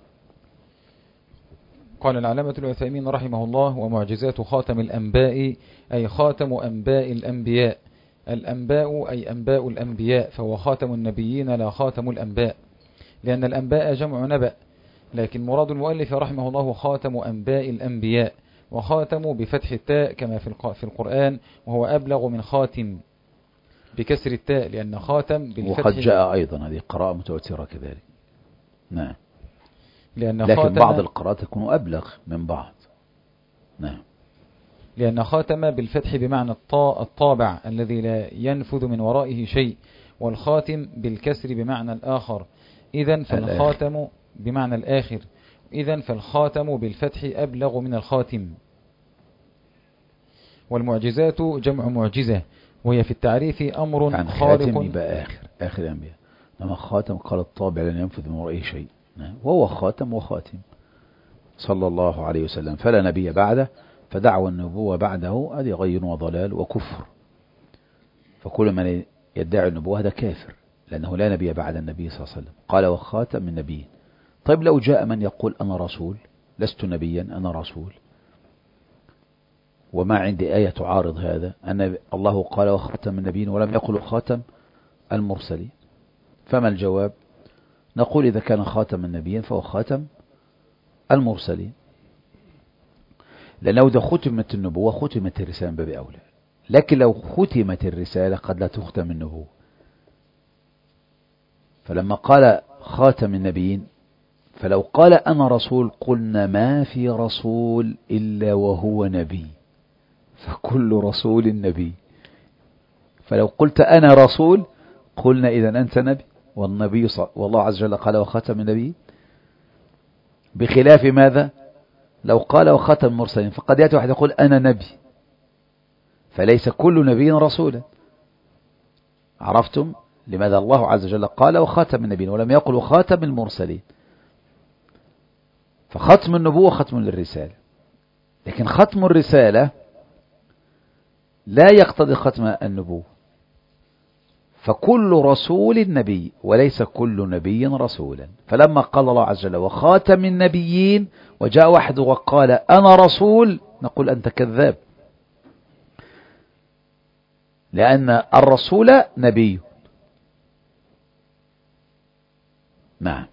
قال العلامة العثيمين رحمه الله: ومعجزات خاتم الأنباء أي خاتم أنباء الأنبياء. الأنباء أي أنباء الأنبياء، فهو خاتم النبيين لا خاتم الأنباء، لأن الأنباء جمع نبأ، لكن مراد المؤلف رحمه الله خاتم أنباء الأنبياء، وخاتم بفتح التاء كما في القرآن، وهو أبلغ من خاتم بكسر التاء، لأن خاتم بالفتح. وقد جاء أيضا هذه قراءة متواترة كذلك، نعم، لكن بعض القراءات تكون أبلغ من بعض، نعم، لأن خاتم بالفتح بمعنى الطابع الذي لا ينفذ من ورائه شيء، والخاتم بالكسر بمعنى الآخر، إذن فالخاتم بمعنى الآخر، إذن فالخاتم بالفتح أبلغ من الخاتم. والمعجزات جمع معجزة، وهي في التعريف أمر يعني خارق. خاتم يبقى آخر الأنبياء، لما خاتم قال الطابع لن ينفذ من ورائه شيء، نعم، وهو خاتم وخاتم صلى الله عليه وسلم، فلا نبي بعده، فدعوى النبوة بعده هذه غي وضلال وكفر، فكل من يدعي النبوة هذا كافر، لأنه لا نبي بعد النبي صلى الله عليه وسلم، قال وخاتم من نبي. طيب لو جاء من يقول أنا رسول، لست نبيا أنا رسول، وما عندي آية تعارض هذا، أن الله قال وخاتم النبيين ولم يقل خاتم المرسلين، فما الجواب؟ نقول إذا كان خاتم النبيين فهو خاتم المرسلين، لأنه إذا ختمت النبوة ختمت الرسالة من باب أولى، لكن لو ختمت الرسالة قد لا تختم النبوة. فلما قال خاتم النبيين، فلو قال أنا رسول قلنا ما في رسول إلا وهو نبي، فكل رسول نبي، فلو قلت أنا رسول قلنا إذن أنت نبي، والنبي والله عز وجل قال وخاتم النبي، بخلاف ماذا؟ لو قال وخاتم المرسلين، فقد يأتي واحد يقول أنا نبي، فليس كل نبي رسولا. عرفتم لماذا الله عز وجل قال وخاتم النبيين ولم يقل وخاتم المرسلين؟ فختم النبوة ختم للرسالة، لكن ختم الرسالة لا يقتضي ختم النبوة، فكل رسول نبي وليس كل نبي رسولا. فلما قال الله عز وجل وخاتم النبيين وجاء واحد وقال أنا رسول، نقول أنت كذاب، لأن الرسول نبي. نعم.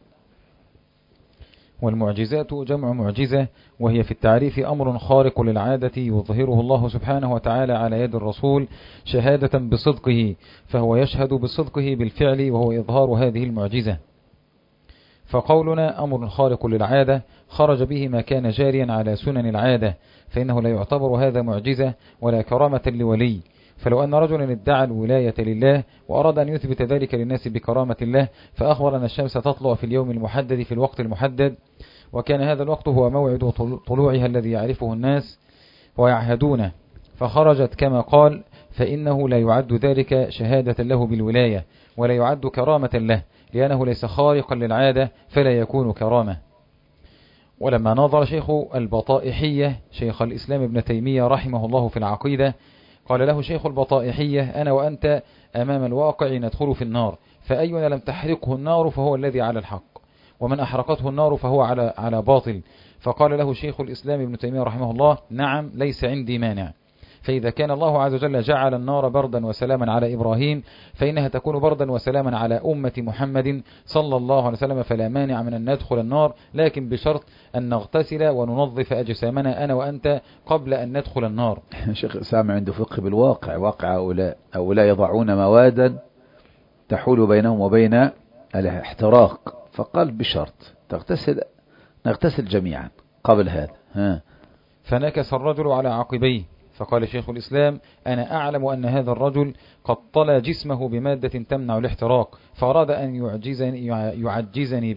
والمعجزات جمع معجزة، وهي في التعريف أمر خارق للعادة يظهره الله سبحانه وتعالى على يد الرسول شهادة بصدقه، فهو يشهد بصدقه بالفعل وهو إظهار هذه المعجزة. فقولنا أمر خارق للعادة خرج به ما كان جاريا على سنن العادة، فإنه لا يعتبر هذا معجزة ولا كرامة لولي. فلو أن رجلا ادعى الولاية لله وأراد أن يثبت ذلك للناس بكرامة الله، فأخبر أن الشمس تطلع في اليوم المحدد في الوقت المحدد، وكان هذا الوقت هو موعد طلوعها الذي يعرفه الناس ويعهدونه، فخرجت كما قال، فإنه لا يعد ذلك شهادة له بالولاية ولا يعد كرامة له، لأنه ليس خارقا للعادة فلا يكون كرامة. ولما نظر شيخ البطائحية شيخ الإسلام ابن تيمية رحمه الله في العقيدة، قال له شيخ البطائحية أنا وأنت أمام الواقع ندخل في النار، فأينا لم تحرقه النار فهو الذي على الحق، ومن أحرقته النار فهو على باطل. فقال له شيخ الإسلام ابن تيمية رحمه الله نعم ليس عندي مانع، فإذا كان الله عز وجل جعل النار بردا وسلاما على إبراهيم فإنها تكون بردا وسلاما على أمة محمد صلى الله عليه وسلم، فلا مانع من أن ندخل النار، لكن بشرط أن نغتسل وننظف أجسامنا أنا وأنت قبل أن ندخل النار. شيخ سامع عنده فقه بالواقع، واقع هؤلاء يضعون موادا تحول بينهم وبين الاحتراق، فقال بشرط نغتسل جميعا قبل هذا. فنكس الرجل على عقبيه، فقال شيخ الإسلام أنا أعلم أن هذا الرجل قد طلى جسمه بمادة تمنع الاحتراق، فأراد أن يعجزني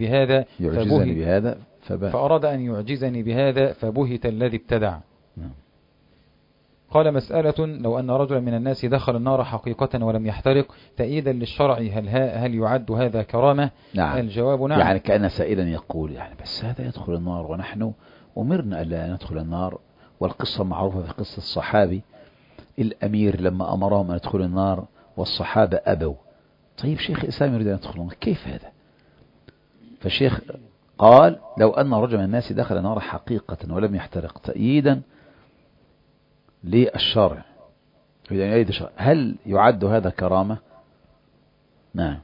بهذا فبهت الذي ابتدع. قال مسألة لو أن رجلا من الناس دخل النار حقيقة ولم يحترق تأييدا للشرع هل يعد هذا كرامة؟ نعم. الجواب نعم. يعني كأن سائلا يقول يعني بس هذا يدخل النار ونحن أمرنا ألا ندخل النار، والقصة معروفة في قصة الصحابي الأمير لما أمرهم أن يدخلوا النار والصحابة أبوا، طيب شيخ الإسلام يريد أن يدخل كيف هذا؟ فالشيخ قال لو أن رجل من الناس دخل نار حقيقة ولم يحترق تأييدا للشرع هل يعد هذا كرامة؟ نعم.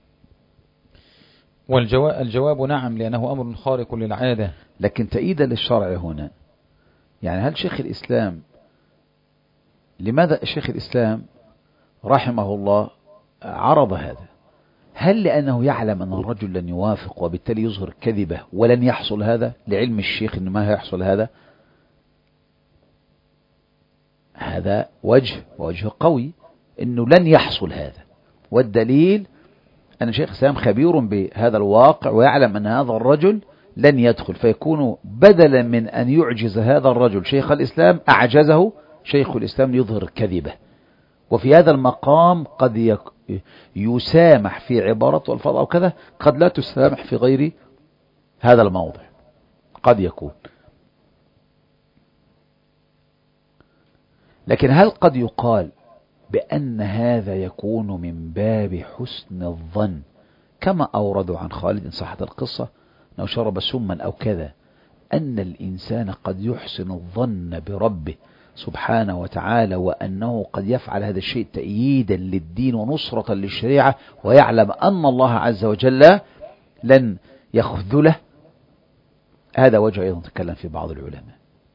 والجواب نعم، لأنه أمر خارق للعادة. لكن تأييدا للشرع هنا يعني هل شيخ الإسلام، لماذا شيخ الإسلام رحمه الله عرض هذا؟ هل لأنه يعلم أن الرجل لن يوافق وبالتالي يظهر كذبه ولن يحصل هذا، لعلم الشيخ أنه ما هيحصل هذا؟ هذا وجه قوي أنه لن يحصل هذا، والدليل أن شيخ الإسلام خبير بهذا الواقع ويعلم أن هذا الرجل لن يدخل، فيكون بدلا من أن يعجز هذا الرجل شيخ الإسلام أعجزه شيخ الإسلام ليظهر كذبه. وفي هذا المقام قد يسامح في عبارة والفاظ أو كذا، قد لا تسامح في غير هذا الموضع، قد يكون. لكن هل قد يقال بأن هذا يكون من باب حسن الظن كما أوردوا عن خالد إن صحت القصة أنه شرب سما أو كذا، أن الإنسان قد يحسن الظن بربه سبحانه وتعالى وأنه قد يفعل هذا الشيء تأييدا للدين ونصرة للشريعة، ويعلم أن الله عز وجل لن يخذله؟ هذا وجه أيضا تكلم في بعض العلماء،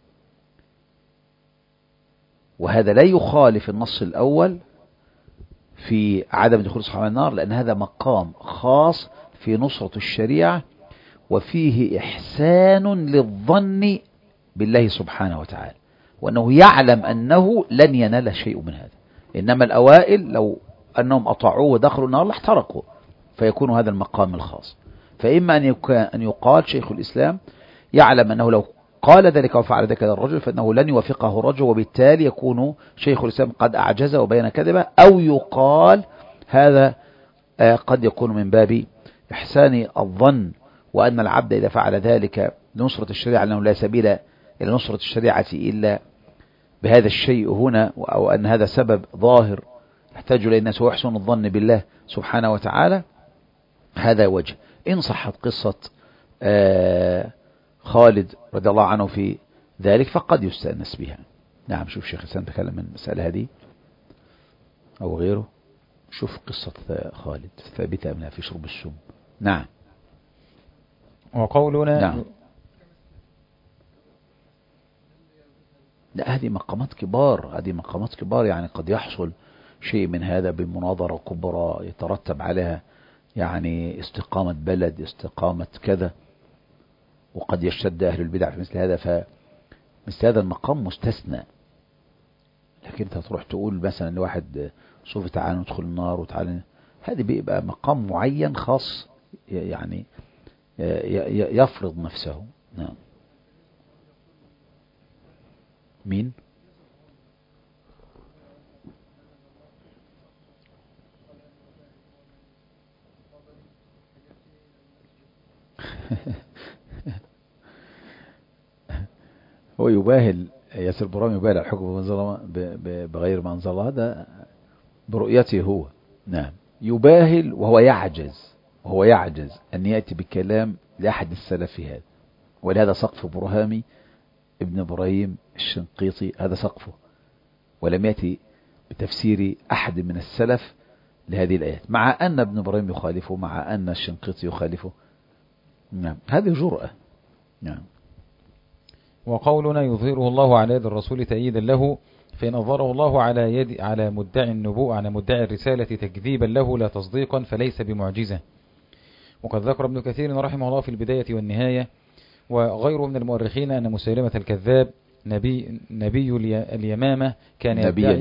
وهذا لا يخالف النص الأول في عدم دخول صحابة النار، لأن هذا مقام خاص في نصرة الشريعة وفيه إحسان للظن بالله سبحانه وتعالى، وأنه يعلم أنه لن ينال شيء من هذا. إنما الأوائل لو أنهم أطاعوه ودخلوا النار لاحترقوا، فيكون هذا المقام الخاص. فإما أن يقال شيخ الإسلام يعلم أنه لو قال ذلك وفعل ذلك الرجل فإنه لن يوافقه الرجل، وبالتالي يكون شيخ الإسلام قد أعجز وبين كذبه، أو يقال هذا قد يكون من باب إحسان الظن، وأن العبد إذا فعل ذلك لنصرة الشريعة أنه لا سبيل إلى نصرة الشريعة إلا بهذا الشيء هنا، أو أن هذا سبب ظاهر يحتاج إليه الناس ويحسن الظن بالله سبحانه وتعالى. هذا وجه. إن صحت قصة خالد رضي الله عنه في ذلك فقد يستأنس بها. نعم. شوف شيخ الإسلام تكلم من المسألة هذه أو غيره. شوف قصة خالد ثابتة منها في شرب السم. نعم. وقولنا نعم. لا، هذه مقامات كبار، يعني قد يحصل شيء من هذا بمناظرة كبرى يترتب عليها يعني استقامة بلد، استقامة كذا، وقد يشتد أهل البدع في مثل هذا، فمثل هذا المقام مستثنى. لكن انت تروح تقول مثلا لواحد صوفي تعالى ندخل النار وتعالى، هذه بيبقى مقام معين خاص يعني يفرض نفسه. نعم. مين؟ هو يباهل ياسر برام، يباهل الحكم بغير ما أنزل الله، هذا برؤيته هو. نعم. يباهل وهو يعجز أن يأتي بكلام لأحد السلف هذا، ولهذا سقف برهامي ابن إبراهيم الشنقيطي، هذا سقفه، ولم يأتي بتفسير أحد من السلف لهذه الآيات، مع أن ابن إبراهيم يخالفه، مع أن الشنقيطي يخالفه. نعم. هذه جرأة. نعم. وقولنا يظهره الله على يد الرسول تأييدا له، فإن أظهره الله على مدعي النبوءة، على مدعي الرسالة تكذيبا له لا تصديقا، فليس بمعجزة. وقد ذكر ابن كثير رحمه الله في البداية والنهاية وغيره من المؤرخين أن مسيلمة الكذاب نبي اليمامة كان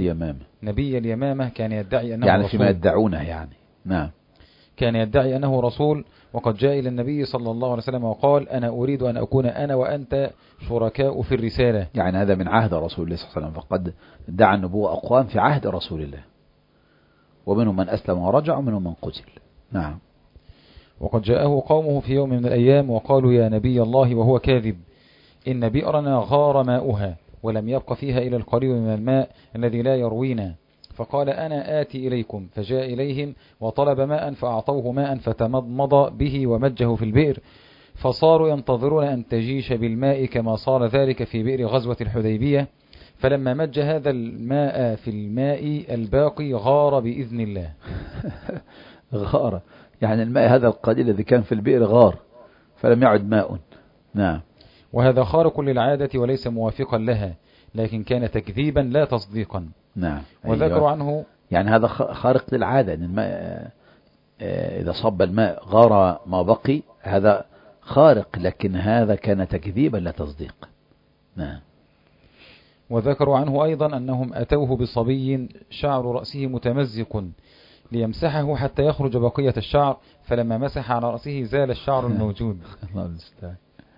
يدعي أنه يعني رسول، فيما يدعونه يعني. نعم. كان يدعي أنه رسول، وقد جاء إلى النبي صلى الله عليه وسلم وقال أنا أريد أن أكون أنا وأنت شركاء في الرسالة. يعني هذا من عهد رسول الله صلى الله عليه وسلم، فقد ادعى النبوة أقوام في عهد رسول الله، ومنهم من أسلم ورجع ومنهم من قتل. نعم. وقد جاءه قومه في يوم من الأيام وقالوا يا نبي الله وهو كاذب، إن بئرنا غار ماؤها ولم يبق فيها إلى القليل من الماء الذي لا يروينا، فقال أنا آتي إليكم، فجاء إليهم وطلب ماء فأعطوه ماء فتمضمض به ومجه في البئر، فصاروا ينتظرون أن تجيش بالماء كما صار ذلك في بئر غزوة الحديبية. فلما مج هذا الماء في الماء الباقي غار بإذن الله. غار يعني الماء هذا القليل الذي كان في البئر غار فلم يعد ماء. نعم. وهذا خارق للعادة وليس موافقا لها، لكن كان تكذيبا لا تصديقا. نعم. وذكروا عنه يعني هذا خارق للعادة، أن الماء إذا صب الماء غار ما بقي، هذا خارق، لكن هذا كان تكذيبا لا تصديق. نعم. وذكروا عنه أيضا أنهم أتوه بصبي شعر رأسه متمزق ليمسحه حتى يخرج بقية الشعر، فلما مسح على رأسه زال الشعر الموجود. الله المستعان.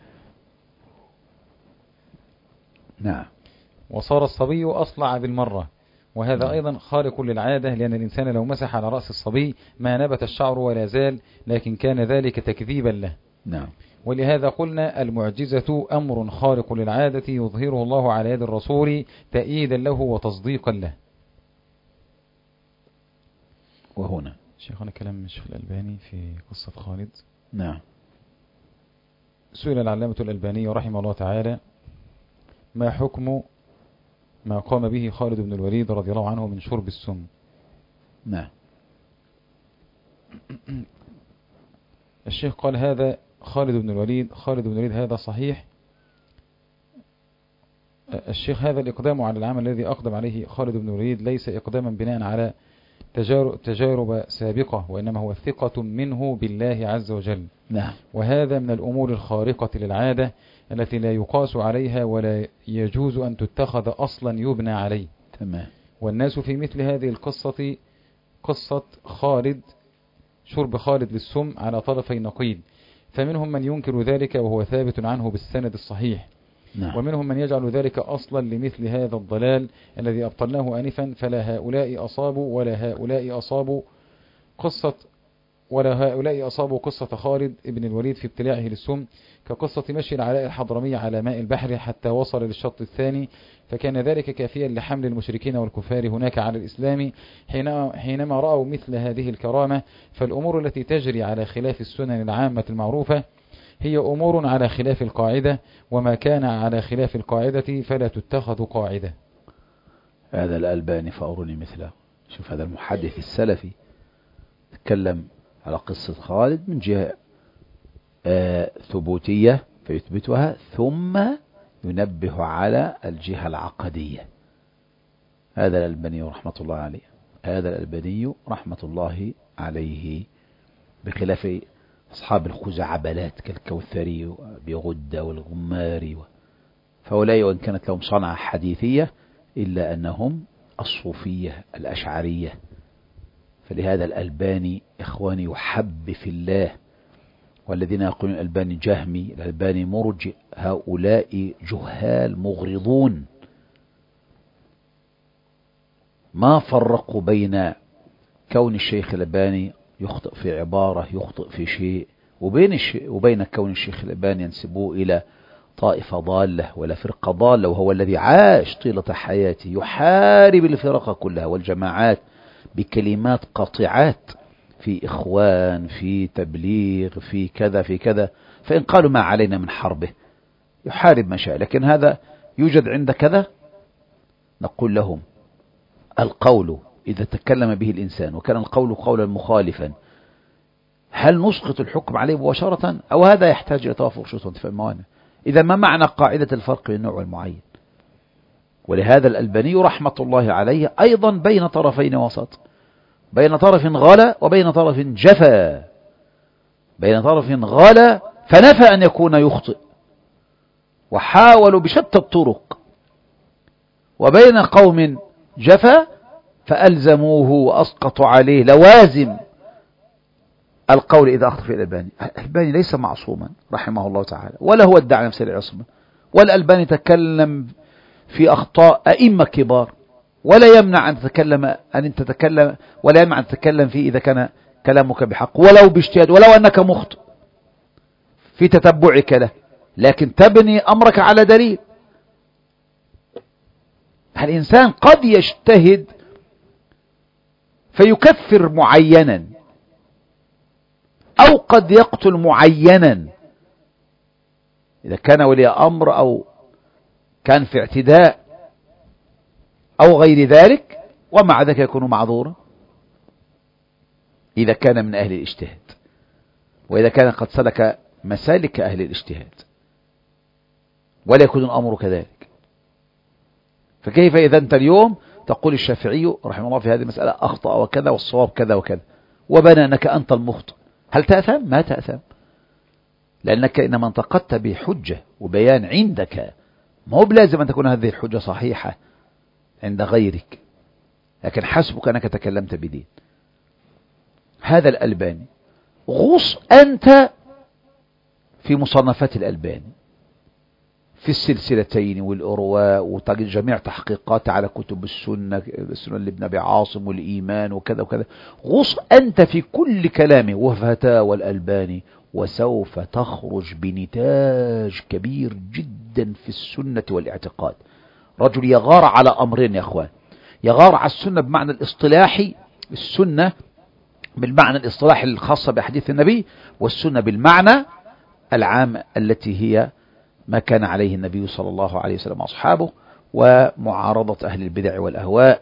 نعم. وصار الصبي أصلع بالمرة، وهذا أيضا خارق للعادة، لأن الإنسان لو مسح على رأس الصبي ما نبت الشعر ولا زال، لكن كان ذلك تكذيبا له. نعم. ولهذا قلنا المعجزة أمر خارق للعادة يظهره الله على يد الرسول تأييدا له وتصديقا له. وهنا شيخنا كلام الشيخ الألباني في قصة خالد. نعم. سئل العلامة الألباني رحمه الله تعالى ما حكم ما قام به خالد بن الوليد رضي الله عنه من شرب السم. نعم. الشيخ قال هذا خالد بن الوليد هذا صحيح. الشيخ هذا الإقدام على العمل الذي أقدم عليه خالد بن الوليد ليس إقداما بناء على تجارب سابقة، وإنما هو ثقة منه بالله عز وجل. نعم. وهذا من الأمور الخارقة للعادة التي لا يقاس عليها ولا يجوز أن تتخذ أصلا يبنى عليه. تمام. والناس في مثل هذه القصة، قصة خالد، شرب خالد للسم على طرفي نقيض، فمنهم من ينكر ذلك وهو ثابت عنه بالسند الصحيح. نعم. ومنهم من يجعل ذلك أصلا لمثل هذا الضلال الذي أبطلناه آنفا، فلا هؤلاء أصابوا ولا هؤلاء أصابوا قصة خالد ابن الوليد في ابتلاعه للسم كقصة مشي العلاء الحضرمي على ماء البحر حتى وصل للشط الثاني، فكان ذلك كافيا لحمل المشركين والكفار هناك على الإسلام حينما رأوا مثل هذه الكرامة. فالأمور التي تجري على خلاف السنن العامة المعروفة هي أمور على خلاف القاعدة، وما كان على خلاف القاعدة فلا تتخذ قاعدة. هذا الألباني فأرني مثله. شوف هذا المحدث السلفي تكلم على قصة خالد من جهة ثبوتية فيثبتها، ثم ينبه على الجهة العقدية. هذا الألباني رحمة الله عليه بخلاف أصحاب الخزعبلات كالكوثري بغدة والغماري، فهؤلاء وإن كانت لهم صنعة حديثية إلا أنهم الصوفية الأشعرية. فلهذا الألباني إخواني يحب في الله، والذين يقولون الألباني جهمي، الألباني مرجئ، هؤلاء جهال مغرضون، ما فرقوا بين كون الشيخ الألباني يخطئ في عبارة، يخطئ في شيء، وبين كون الشيخ الألباني ينسبوه إلى طائفة ضالة ولا فرقة ضالة، وهو الذي عاش طيلة حياته يحارب الفرق كلها والجماعات بكلمات قاطعات في إخوان، في تبليغ، في كذا في كذا، فإن قالوا ما علينا من حربه يحارب ما شاء. لكن هذا يوجد عند كذا، نقول لهم القول إذا تكلم به الإنسان وكان القول قولا مخالفا، هل نسقط الحكم عليه مباشرة أو هذا يحتاج إلى توافق شروط وانتفاء الموانع؟ إذا ما معنى قاعدة الفرق بين النوع والمعين؟ ولهذا الألباني رحمة الله عليه أيضا بين طرفين وسط، بين طرف غلا وبين طرف جفا، بين طرف غلا فنفى أن يكون يخطئ وحاولوا بشتى الطرق، وبين قوم جفا فألزموه وأسقطوا عليه لوازم القول إذا أخطأ في الألباني. الألباني ليس معصوما رحمه الله تعالى، ولا هو ادعى نفسه العصمة، والألباني تكلم في أخطاء أئمة كبار، ولا يمنع أن تتكلم ولا يمنع أن تتكلم فيه إذا كان كلامك بحق ولو باجتهاد، ولو أنك مخطئ في تتبعك له، لكن تبني أمرك على دليل. الإنسان قد يجتهد فيكفر معينا أو قد يقتل معينا إذا كان ولي أمر أو كان في اعتداء أو غير ذلك، ومع ذلك يكون معذورا إذا كان من أهل الاجتهاد، وإذا كان قد سلك مسالك أهل الاجتهاد، ولا يكون الأمر كذلك. فكيف إذا أنت اليوم تقول الشافعي رحمه الله في هذه المسألة أخطأ وكذا والصواب كذا وكذا، وبنى أنك أنت المخطئ، هل تأثم؟ ما تأثم، لأنك إنما انتقدت بحجة وبيان عندك، ما هو بلازم أن تكون هذه الحجة صحيحة عند غيرك، لكن حسبك أنك تكلمت بدين. هذا الألباني غص أنت في مصنفات الألباني في السلسلتين والإرواء وجميع تحقيقات على كتب السنة لابن أبي عاصم والإيمان وكذا وكذا، غص أنت في كل كلامه وفتاوى الألباني، وسوف تخرج بنتاج كبير جدا في السنة والاعتقاد. رجل يغار على أمرين يا أخوان، يغار على السنة بمعنى الاصطلاحي، السنة بالمعنى الاصطلاحي الخاصة بحديث النبي، والسنة بالمعنى العام التي هي ما كان عليه النبي صلى الله عليه وسلم وأصحابه، ومعارضة أهل البدع والأهواء.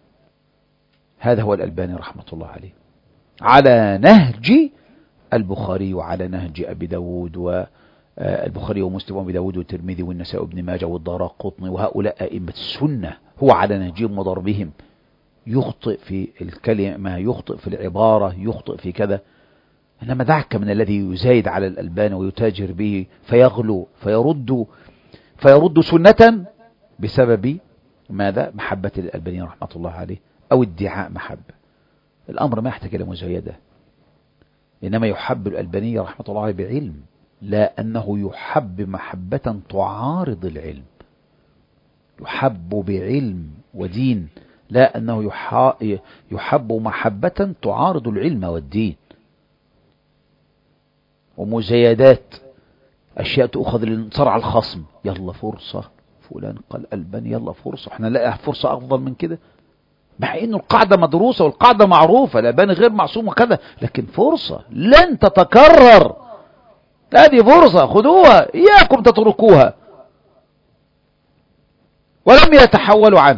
هذا هو الألباني رحمة الله عليه، على نهج البخاري وعلى نهج أبي داود، والبخاري ومسلم وأبي داود والترمذي والنسائي وابن ماجه والدارقطني، وهؤلاء أئمة السنة، هو على نهجهم وضربهم. يخطئ في الكلمة، يخطئ في العبارة، يخطئ في كذا، إنما دعك من الذي يزايد على الألباني ويتاجر به فيغلو فيرد سنة بسبب ماذا؟ محبة الألباني رحمة الله عليه، أو ادعاء محبة. الأمر ما يحتاج إلى مزايدة، إنما يحب الألباني رحمة الله عليه بعلم، لا أنه يحب محبة تعارض العلم، يحب بعلم ودين، لا أنه يحب محبة تعارض العلم والدين. ومزايدات، أشياء تأخذ للصرع الخصم، يلا فرصة، فلان قال ألباني يلا فرصة، احنا نلاقي فرصة أفضل من كده، مع إنه القاعدة مدروسة والقاعدة معروفة، الألباني غير معصوم وكذا، لكن فرصة لن تتكرر، هذه فرصة خذوها، إياكم تتركوها، ولم يتحولوا عنه.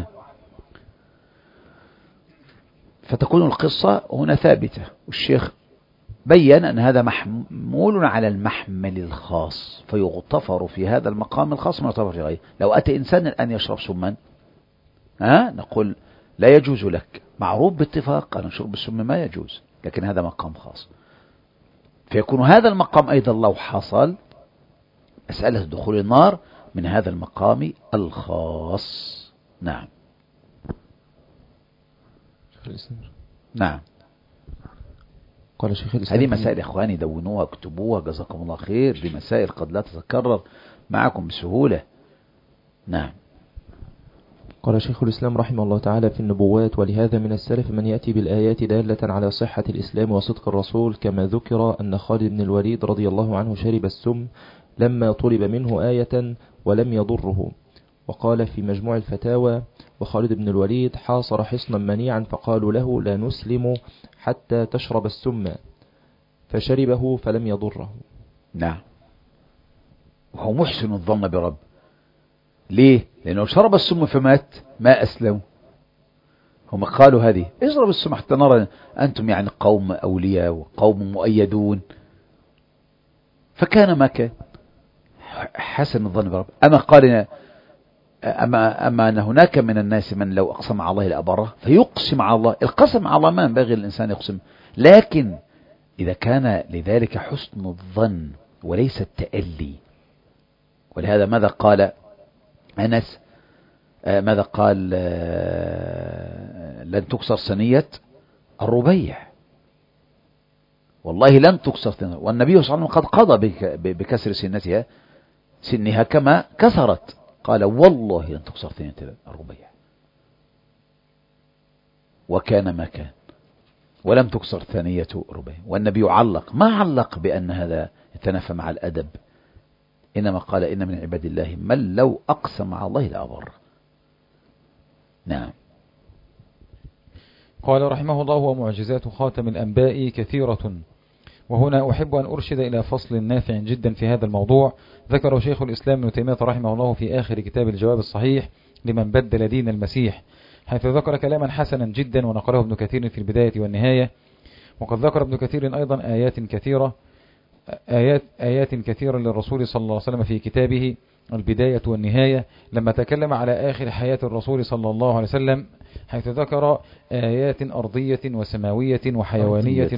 فتكون القصة هنا ثابتة، والشيخ بيّن أن هذا محمول على المحمل الخاص، فيغتفر في هذا المقام الخاص ما يغتفر في غيره. لو أتى إنسان الآن يشرب سما، نقول لا يجوز لك، معروف باتفاق أن شرب السم ما يجوز، لكن هذا مقام خاص، فيكون هذا المقام أيضا لو حصل مسألة دخول النار من هذا المقام الخاص. نعم نعم. قال شيخ الإسلام، هذه مسائل إخواني دونوها اكتبوها جزاكم الله خير، دي مسائل قد لا تتكرر معكم بسهولة. نعم. قال شيخ الإسلام رحمه الله تعالى في النبوات: ولهذا من السلف من يأتي بالآيات دالة على صحة الإسلام وصدق الرسول، كما ذكر أن خالد بن الوليد رضي الله عنه شرب السم لما طلب منه آية ولم يضره. وقال في مجموع الفتاوى: وخالد بن الوليد حاصر حصنا منيعا فقالوا له: لا نسلم حتى تشرب السم، فشربه فلم يضره. نعم، وهو محسن الظن برب. ليه؟ لأنه شرب السم فمات ما أسلموا. هم قالوا هذه اشرب السم حتى نرى أنتم يعني قوم أولياء وقوم مؤيدون، فكان ما كان، حسن الظن برب. أما قال أما أن هناك من الناس من لو أقسم على الله لأبره، فيقسم على الله. القسم على الله ما ينبغي الإنسان يقسم، لكن إذا كان لذلك حسن الظن وليس التألي. ولهذا ماذا قال أنس؟ ماذا قال؟ لن تكسر ثنية الربيع، والله لن تكسر ثنية، والنبي صلى الله عليه وسلم قد قضى بكسر سنها كما كسرت، قال والله لن تكسر ثنية الربيع، وكان ما كان، ولم تكسر ثنية الربيع. والنبي علق، ما علق بأن هذا يتنافى مع الأدب، إنما قال إن من عباد الله من لو أقسم على الله لأبر. نعم. قال رحمه الله: ومعجزات خاتم الأنباء كثيرة. وهنا أحب أن أرشد إلى فصل نافع جدا في هذا الموضوع، ذكر شيخ الإسلام ابن تيمية رحمه الله في آخر كتاب الجواب الصحيح لمن بدل دين المسيح، حيث ذكر كلاما حسنا جدا ونقله ابن كثير في البداية والنهاية. وقد ذكر ابن كثير أيضا آيات كثيرة للرسول صلى الله عليه وسلم في كتابه البداية والنهاية، لما تكلم على آخر حياة الرسول صلى الله عليه وسلم، حيث ذكر آيات أرضية وسماوية وحيوانية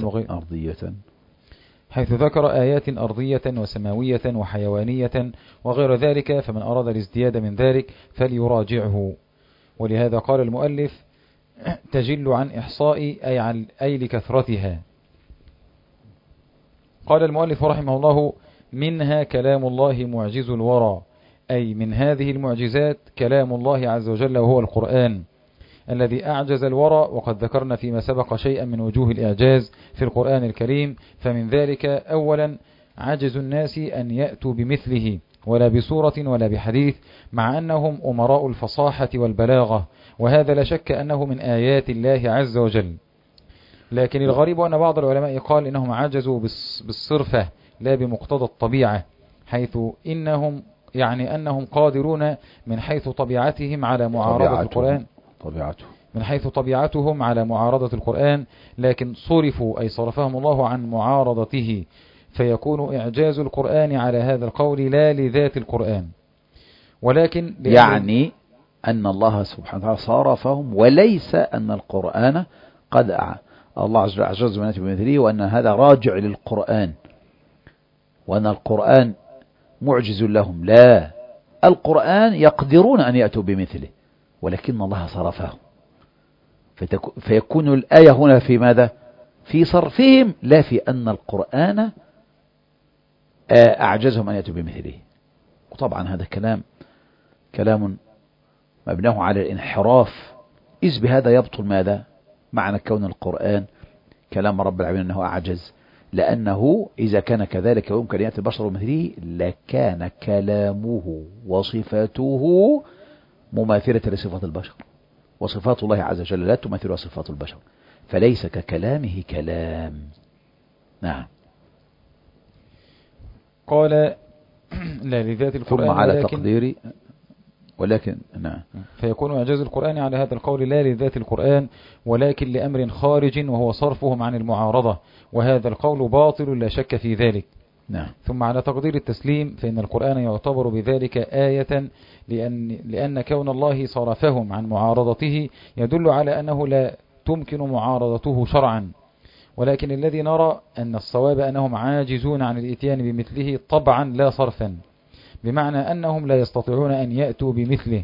حيث ذكر آيات أرضية وسماوية وحيوانية وغير ذلك، فمن أراد الازدياد من ذلك فليراجعه. ولهذا قال المؤلف: تجل عن إحصاء أي لكثرتها. قال المؤلف رحمه الله: منها كلام الله معجز الورى، أي من هذه المعجزات كلام الله عز وجل وهو القرآن الذي أعجز الورى. وقد ذكرنا فيما سبق شيئا من وجوه الإعجاز في القرآن الكريم، فمن ذلك أولا عجز الناس أن يأتوا بمثله ولا بسورة ولا بحديث، مع أنهم أمراء الفصاحة والبلاغة، وهذا لا شك أنه من آيات الله عز وجل. لكن الغريب أن بعض العلماء قال إنهم عجزوا بالصرفة لا بمقتضى الطبيعة، حيث أنهم قادرون من حيث طبيعتهم على معارضة القرآن، من حيث طبيعتهم على معارضة القرآن، لكن صرفوا أي صرفهم الله عن معارضته، فيكون إعجاز القرآن على هذا القول لا لذات القرآن، ولكن يعني أن الله سبحانه وتعالى صرفهم، وليس أن القرآن قد الله عز وجل أعجز من يأتي بمثله، وأن هذا راجع للقرآن وأن القرآن معجز لهم. لا، القرآن يقدرون أن يأتوا بمثله، ولكن الله صرفهم، فيكون الآية هنا في ماذا؟ في صرفهم، لا في أن القرآن أعجزهم أن يأتوا بمثله. وطبعا هذا كلام مبناه على الانحراف، إذ بهذا يبطل ماذا؟ معنى كون القرآن كلام رب العالمين أنه أعجز، لأنه إذا كان كذلك ويمكن أن يأتي البشر بمثله لكان كلامه وصفاته مماثلة لصفات البشر، وصفات الله عز وجل لا تماثل صفات البشر، فليس ككلامه كلام. نعم. قال: لا لذات القرآن ثم على تقديري ولكن نعم، فيكون إعجاز القرآن على هذا القول لا لذات القرآن، ولكن لأمر خارج وهو صرفهم عن المعارضة، وهذا القول باطل لا شك في ذلك. نعم. ثم على تقدير التسليم، فإن القرآن يعتبر بذلك آية، لأن كون الله صرفهم عن معارضته يدل على أنه لا تمكن معارضته شرعا، ولكن الذي نرى أن الصواب أنهم عاجزون عن الإتيان بمثله طبعا لا صرفا، بمعنى أنهم لا يستطيعون أن يأتوا بمثله.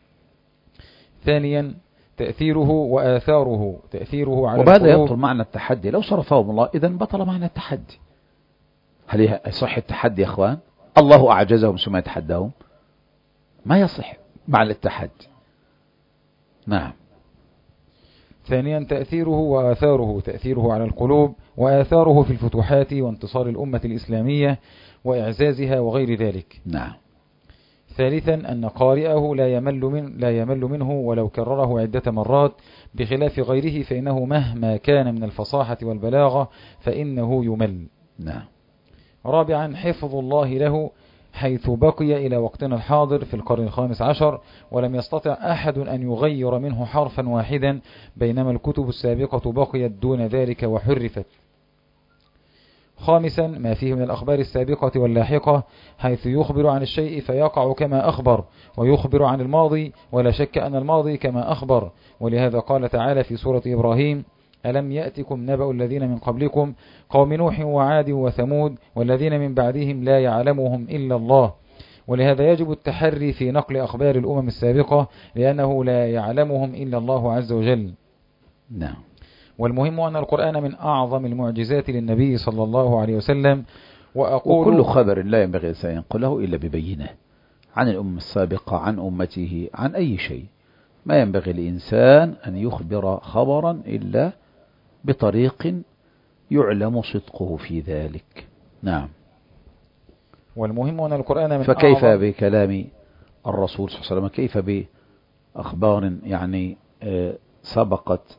ثانيا تأثيره وآثاره، تأثيره على وبهذا يبطل معنى التحدي، لو صرفهم الله إذن بطل معنى التحدي. هل يصح التحدي يا أخوان؟ الله أعجزهم ثم يتحداهم؟ ما يصح معنى التحدي. نعم. ثانيا تأثيره وآثاره، تأثيره على القلوب وآثاره في الفتوحات وانتصار الأمة الإسلامية وإعزازها وغير ذلك. نعم. ثالثا أن قارئه لا يمل منه ولو كرره عدة مرات، بخلاف غيره فإنه مهما كان من الفصاحة والبلاغة فإنه يمل. نعم. رابعا حفظ الله له، حيث بقي إلى وقتنا الحاضر في القرن ال15 ولم يستطع أحد أن يغير منه حرفا واحدا، بينما الكتب السابقة بقيت دون ذلك وحرفت. خامسا ما فيه من الأخبار السابقة واللاحقة، حيث يخبر عن الشيء فيقع كما أخبر، ويخبر عن الماضي ولا شك أن الماضي كما أخبر، ولهذا قال تعالى في سورة إبراهيم: ألم يأتكم نبأ الذين من قبلكم قوم نوح وعاد وثمود والذين من بعدهم لا يعلمهم إلا الله. ولهذا يجب التحري في نقل أخبار الأمم السابقة، لأنه لا يعلمهم إلا الله عز وجل. نعم. والمهم أن القرآن من أعظم المعجزات للنبي صلى الله عليه وسلم. وكل خبر لا ينبغي أن ينقله إلا ببينه عن الأمم السابقة، عن أمته، عن أي شيء. ما ينبغي لإنسان أن يخبر خبرا إلا بطريق يعلم صدقه في ذلك. نعم. والمهم أن القرآن من فكيف بكلام الرسول صلى الله عليه وسلم؟ كيف بأخبار يعني سبقت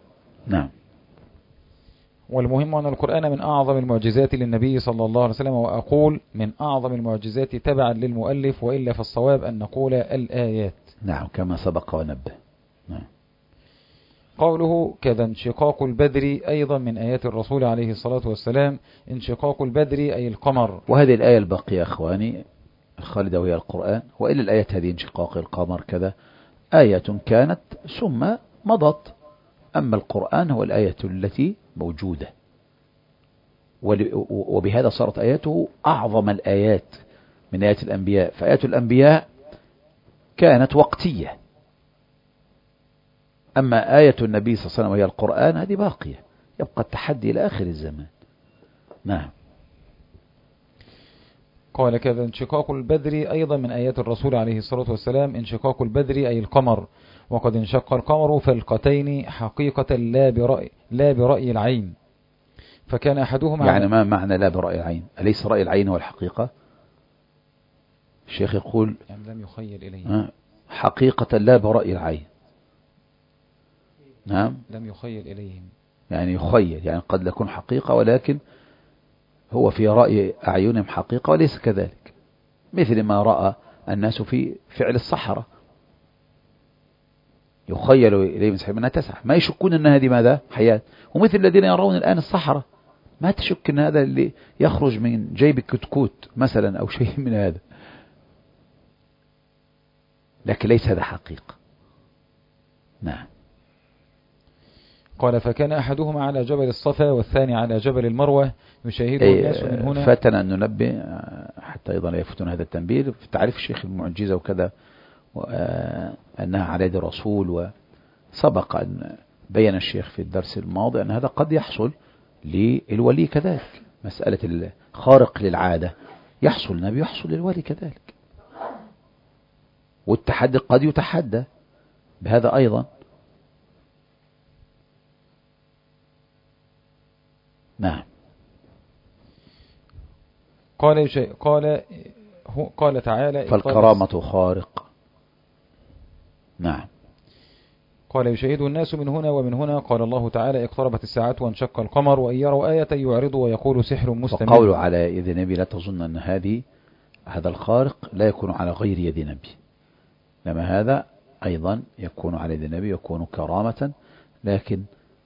نعم. والمهم أن القرآن من أعظم المعجزات للنبي صلى الله عليه وسلم، وأقول من أعظم المعجزات تبعا للمؤلف، وإلا فالصواب أن نقول الآيات. نعم كما سبق ونبه. نعم. قوله كذا انشقاق البدر أيضا من آيات الرسول عليه الصلاة والسلام. انشقاق البدر أي القمر. وهذه الآية الباقية أخواني الخالدة وهي القرآن، وإلا الآيات هذه انشقاق القمر كذا آية كانت ثم مضت، أما القرآن هو الآية التي موجودة، وبهذا صارت آياته أعظم الآيات من آيات الأنبياء. فآيات الأنبياء كانت وقتية، أما آية النبي صلى الله عليه وسلم وهي القرآن هذه باقية، يبقى التحدي إلى آخر الزمان. نعم. قال كذا انشقاق البدر أيضا من آيات الرسول عليه الصلاة والسلام. انشقاق البدر أي القمر، وقد انشق القمر فلقتين حقيقة لا برأي العين، فكان أحدهما يعني ما معنى لا برأي العين؟ أليس رأي العين هو الحقيقة؟ الشيخ يقول يعني لم يخيل إليه حقيقة لا برأي العين. نعم لم يخيل إليهم، يعني يخيل، يعني قد يكون حقيقة ولكن هو في رأي أعينهم حقيقة وليس كذلك، مثل ما رأى الناس في فعل الصحراء، يخيل إليهم سحب أنها تسعى، ما يشكون أن هذه ماذا حياة. ومثل الذين يرون الآن الصحراء ما تشك أن هذا اللي يخرج من جيب كتكوت مثلا أو شيء من هذا، لكن ليس هذا حقيقة. نعم. قال فكان أحدهما على جبل الصفا والثاني على جبل المروة يشاهده الناس من هنا. فاتنا أن ننبه حتى أيضا لا يفتون هذا التنبيه في تعريف الشيخ المعجزة وكذا، أنها على يد الرسول، وسبق أن بين الشيخ في الدرس الماضي أن هذا قد يحصل للولي كذلك، مسألة الخارق للعادة يحصل النبي يحصل للولي كذلك، والتحدي قد يتحدى بهذا أيضا. نعم. قال تعالى فالكرامة خارق. نعم. قال يشاهد الناس من هنا ومن هنا. قال الله تعالى اقتربت الساعة وانشق القمر وإن يروا آية يعرضوا ويقولوا سحر مستمر. وقوله على يد النبي لا تظن أن هذا الخارق لا يكون على غير يد النبي، لما هذا أيضا يكون على يد النبي يكون كرامة، لكن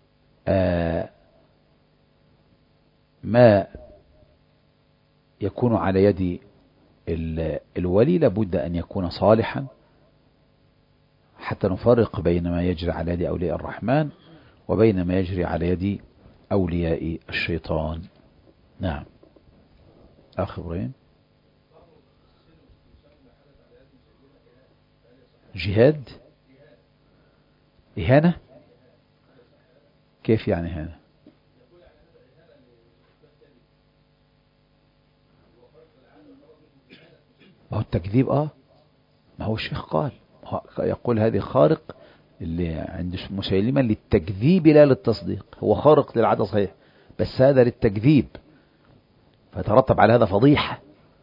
ما يكون على يد الولي لابد أن يكون صالحا حتى نفرق بين ما يجري على يد أولياء الرحمن وبين ما يجري على يد أولياء الشيطان. نعم. أخ إبراهيم. جهاد إهانة، كيف يعني إهانة؟ ما هو التكذيب ما هو الشيخ قال يقول هذه خارق اللي عند مسيلمة للتكذيب لا للتصديق، هو خارق للعادة صحيح بس هذا للتكذيب، فترتب على هذا فضيحة.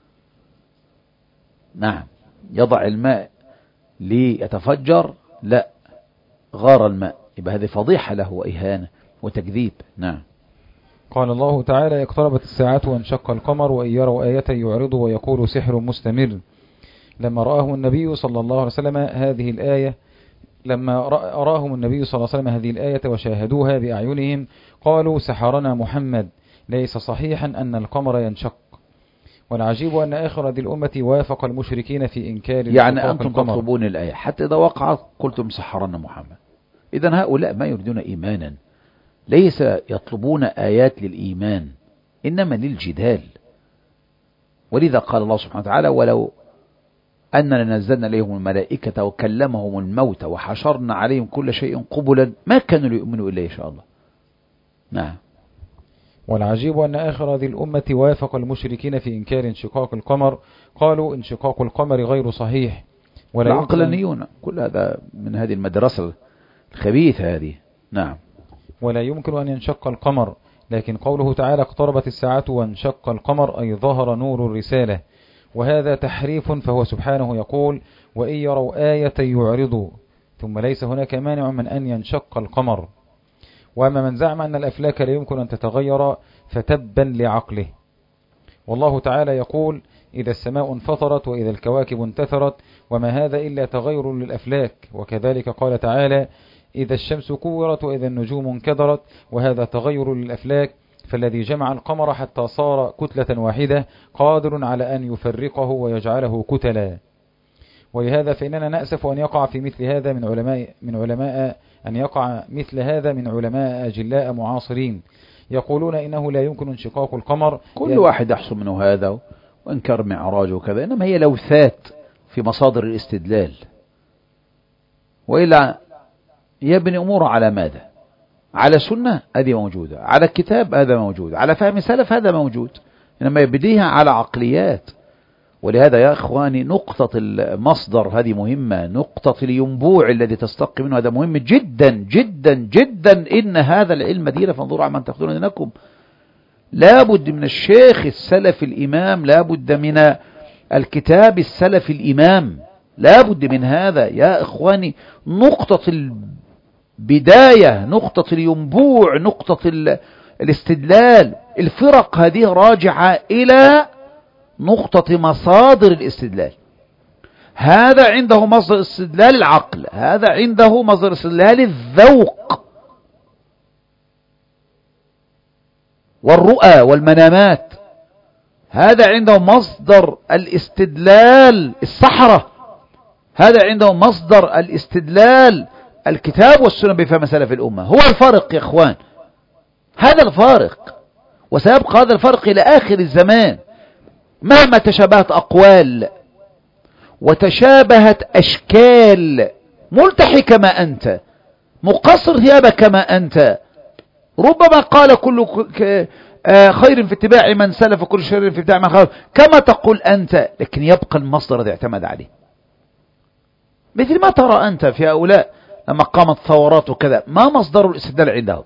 نعم. يضع الماء ليتفجر، لا غار الماء، يبقى هذه فضيحة له وإهانة وتكذيب. نعم. قال الله تعالى اقتربت الساعة وانشق القمر وإن يروا آية يعرضوا ويقولوا سحر مستمر. لما رآه النبي صلى الله عليه وسلم هذه الآية، لما أراهم النبي صلى الله عليه وسلم هذه الآية وشاهدوها بأعينهم قالوا سحرنا محمد، ليس صحيحا أن القمر ينشق. والعجيب أن آخر هذه الأمة وافق المشركين في إنكار يعني أنتم تطلبون الآية حتى إذا وقعت قلتم سحرنا محمد. إذن هؤلاء ما يريدون إيمانا، ليس يطلبون آيات للإيمان إنما للجدال. ولذا قال الله سبحانه وتعالى ولو أننا نزلنا إليهم الملائكة وكلمهم الموت وحشرنا عليهم كل شيء قبلا ما كانوا ليؤمنوا إلا إن شاء الله. نعم. والعجيب أن آخر هذه الأمة وافق المشركين في إنكار انشقاق القمر، قالوا انشقاق القمر غير صحيح. العقلانيون كل هذا من هذه المدرسة الخبيثة هذه. نعم. ولا يمكن أن ينشق القمر، لكن قوله تعالى اقتربت الساعة وانشق القمر أي ظهر نور الرسالة، وهذا تحريف، فهو سبحانه يقول وإن يروا آية يعرضوا، ثم ليس هناك مانع من أن ينشق القمر. وأما من زعم أن الأفلاك لا يمكن أن تتغير فتبا لعقله. والله تعالى يقول: إذا السماء انفطرت وإذا الكواكب انتثرت وما هذا إلا تغير للأفلاك. وكذلك قال تعالى: إذا الشمس كورت وإذا النجوم انكدرت وهذا تغير للأفلاك. فالذي جمع القمر حتى صار كتلة واحدة قادر على أن يفرقه ويجعله كتلا. ولهذا فإننا نأسف أن يقع في مثل هذا من علماء أجلاء معاصرين يقولون إنه لا يمكن انشقاق القمر. كل واحد يحصل منه هذا وإنكار معراج وكذا، إنما هي لوثات في مصادر الاستدلال، وإلا يبني أمور على ماذا؟ على سنة هذه موجودة، على كتاب هذا موجود، على فهم سلف هذا موجود، إنما يبديها على عقليات. ولهذا يا إخواني نقطة المصدر هذه مهمة، نقطة الينبوع الذي تستقي منه هذا مهم جدا جدا جدا. إن هذا العلم دين فانظروا عمن تأخذون دينكم. لابد من الشيخ السلف الإمام، لابد من الكتاب السلف الإمام، لابد من هذا يا إخواني. نقطة البداية، نقطة الينبوع، نقطة الاستدلال. الفرق هذه راجعة إلى نقطة مصادر الاستدلال. هذا عنده مصدر استدلال العقل، هذا عنده مصدر استدلال الذوق والرؤى والمنامات، هذا عنده مصدر الاستدلال السحرة، هذا عنده مصدر الاستدلال الكتاب والسنة بفهم سلف الأمة. هو الفارق يا إخوان، هذا الفارق، وسيبقى هذا الفرق إلى آخر الزمان. مهما تشابهت أقوال وتشابهت أشكال، ملتحي كما أنت، مقصر ثيابك كما أنت، ربما قال كل خير في اتباع من سلف وكل شر في اتباع من خلف كما تقول أنت، لكن يبقى المصدر الذي اعتمد عليه. مثل ما ترى أنت في هؤلاء لما قامت ثورات وكذا، ما مصدر الاستدلال عندهم؟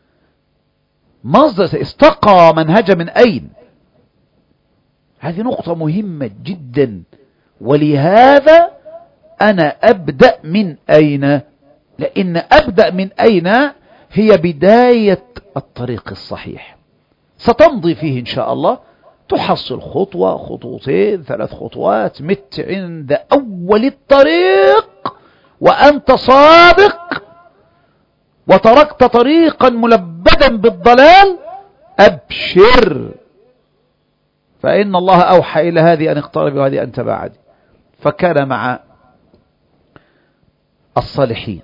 مصدر استقى منهج من أين؟ هذه نقطة مهمة جدا. ولهذا أنا أبدأ من أين؟ لأن أبدأ من أين هي بداية الطريق الصحيح. ستمضي فيه إن شاء الله، تحصل خطوة خطوتين 3 خطوات، مت عند أول الطريق وأنت صادق وتركت طريقا ملبدا بالضلال، أبشر، فإن الله أوحى إلى هذه أن اقترب وهذه أن تباعد. فكان مع الصالحين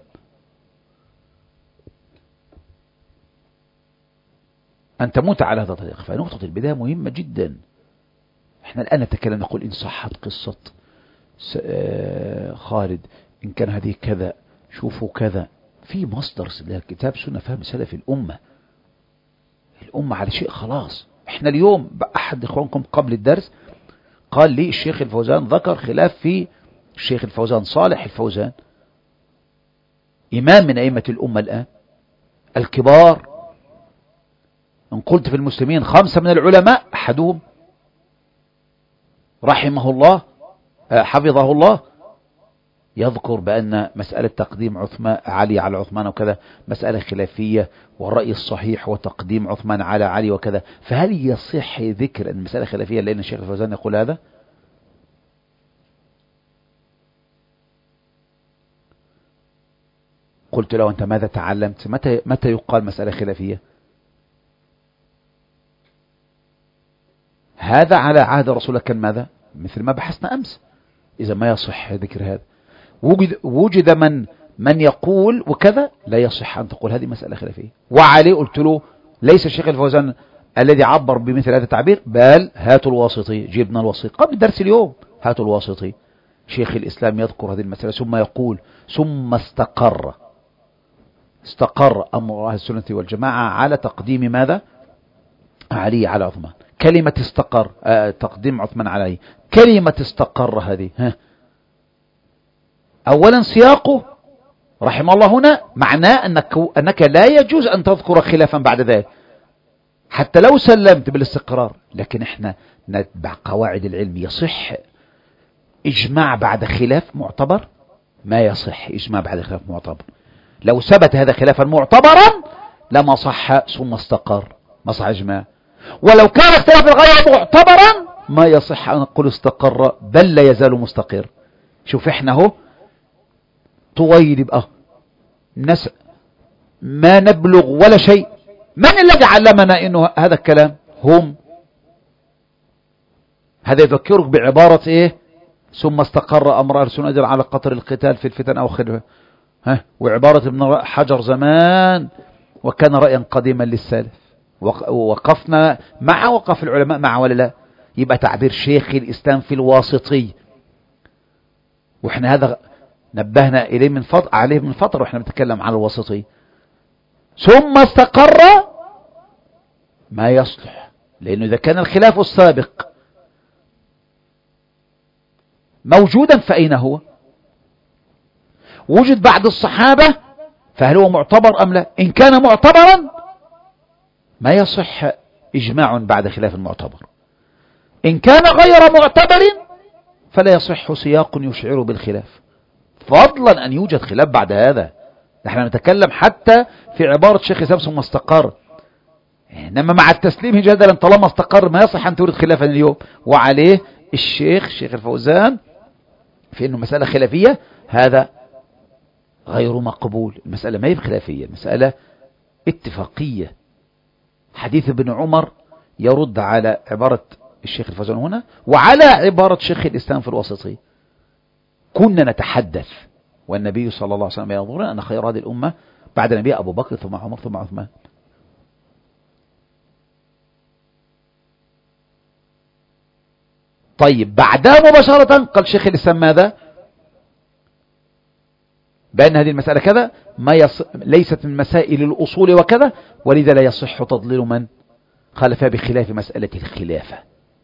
أن تموت على هذا الطريق. فنقطة البداية مهمة جدا. احنا الآن نتكلم نقول إن صحت قصة خالد، إن كان هذه كذا، شوفوا كذا، في مصدر كتاب سنة فهم سلف الأمة على شيء خلاص. احنا اليوم أحد إخوانكم قبل الدرس قال لي الشيخ الفوزان ذكر خلاف في الشيخ الفوزان صالح الفوزان، إمام من أئمة الأمة الآن الكبار. إن قلت في المسلمين 5 من العلماء أحدهم رحمه الله حفظه الله يذكر بأن مسألة تقديم علي على عثمان وكذا مسألة خلافية، والرأي الصحيح وتقديم عثمان على علي وكذا. فهل يصح ذكر أن مسألة خلافية لأن الشيخ الفوزان يقول هذا؟ قلت له أنت ماذا تعلمت؟ متى يقال مسألة خلافية؟ هذا على عهد رسولك كان ماذا؟ مثل ما بحثنا أمس. إذا ما يصح ذكر هذا، وجد من يقول وكذا، لا يصح أن تقول هذه مسألة خلافية. وعليه قلت له ليس الشيخ الفوزان الذي عبر بمثل هذا التعبير، بل هاتوا الواسطي، جبنا الواسطي قبل الدرس اليوم، هاتوا الواسطي. شيخ الإسلام يذكر هذه المسألة ثم يقول ثم استقر أمر أهل السنة والجماعة على تقديم ماذا؟ علي على عثمان. كلمة استقر، تقديم عثمان عليه، كلمة استقر هذه أولا سياقه رحمه الله هنا معناه أنك لا يجوز أن تذكر خلافا بعد ذلك حتى لو سلمت بالاستقرار. لكن احنا نتبع قواعد العلم. يصح إجماع بعد خلاف معتبر؟ ما يصح إجماع بعد خلاف معتبر. لو ثبت هذا خلافا معتبرا لما صح ثم استقر، ما صح إجماع. ولو كان اختلاف غير معتبرا ما يصح أن نقول استقر، بل لا يزال مستقر. شوف احنا هو طويل يبقى ناس ما نبلغ ولا شيء. من الذي علمنا انه هذا الكلام؟ هم. هذا يذكرك بعبارة ايه؟ ثم استقر امر أهل السنة على قطر القتال في الفتن او خلفه. وعبارة ابن حجر زمان وكان رأيا قديما للسلف، وقفنا مع وقف العلماء مع ولا لا. يبقى تعبير شيخ الإسلام في الواسطي، واحنا هذا نبهنا إليه عليه من فترة واحنا بنتكلم عن الواسطي. ثم استقر ما يصلح، لأنه إذا كان الخلاف السابق موجودا فأين هو؟ وجد بعد الصحابة، فهل هو معتبر أم لا؟ إن كان معتبرا ما يصح إجماع بعد خلاف المعتبر. إن كان غير معتبر فلا يصح سياق يشعر بالخلاف، فضلا أن يوجد خلاف بعد هذا. نحن نتكلم حتى في عبارة شيخ الإسلام ثم استقر، إنما مع التسليم جدلا طالما استقر ما يصح أن تورد خلافا اليوم. وعليه الشيخ الفوزان في أنه مسألة خلافية هذا غير مقبول. المسألة ما هي خلافية، المسألة اتفاقية. حديث ابن عمر يرد على عبارة الشيخ الفوزان هنا وعلى عبارة شيخ الإسلام في الوسطي. كنا نتحدث والنبي صلى الله عليه وسلم ينظرنا أن خير هذه الأمة بعد النبي أبو بكر ثم عمر ثم عثمان. طيب بعدها مباشرة قال شيخ الإسلام ماذا؟ بأن هذه المسألة كذا ليست من مسائل الأصول وكذا، ولذا لا يصح تضليل من خالف بخلاف مسألة الخلافة.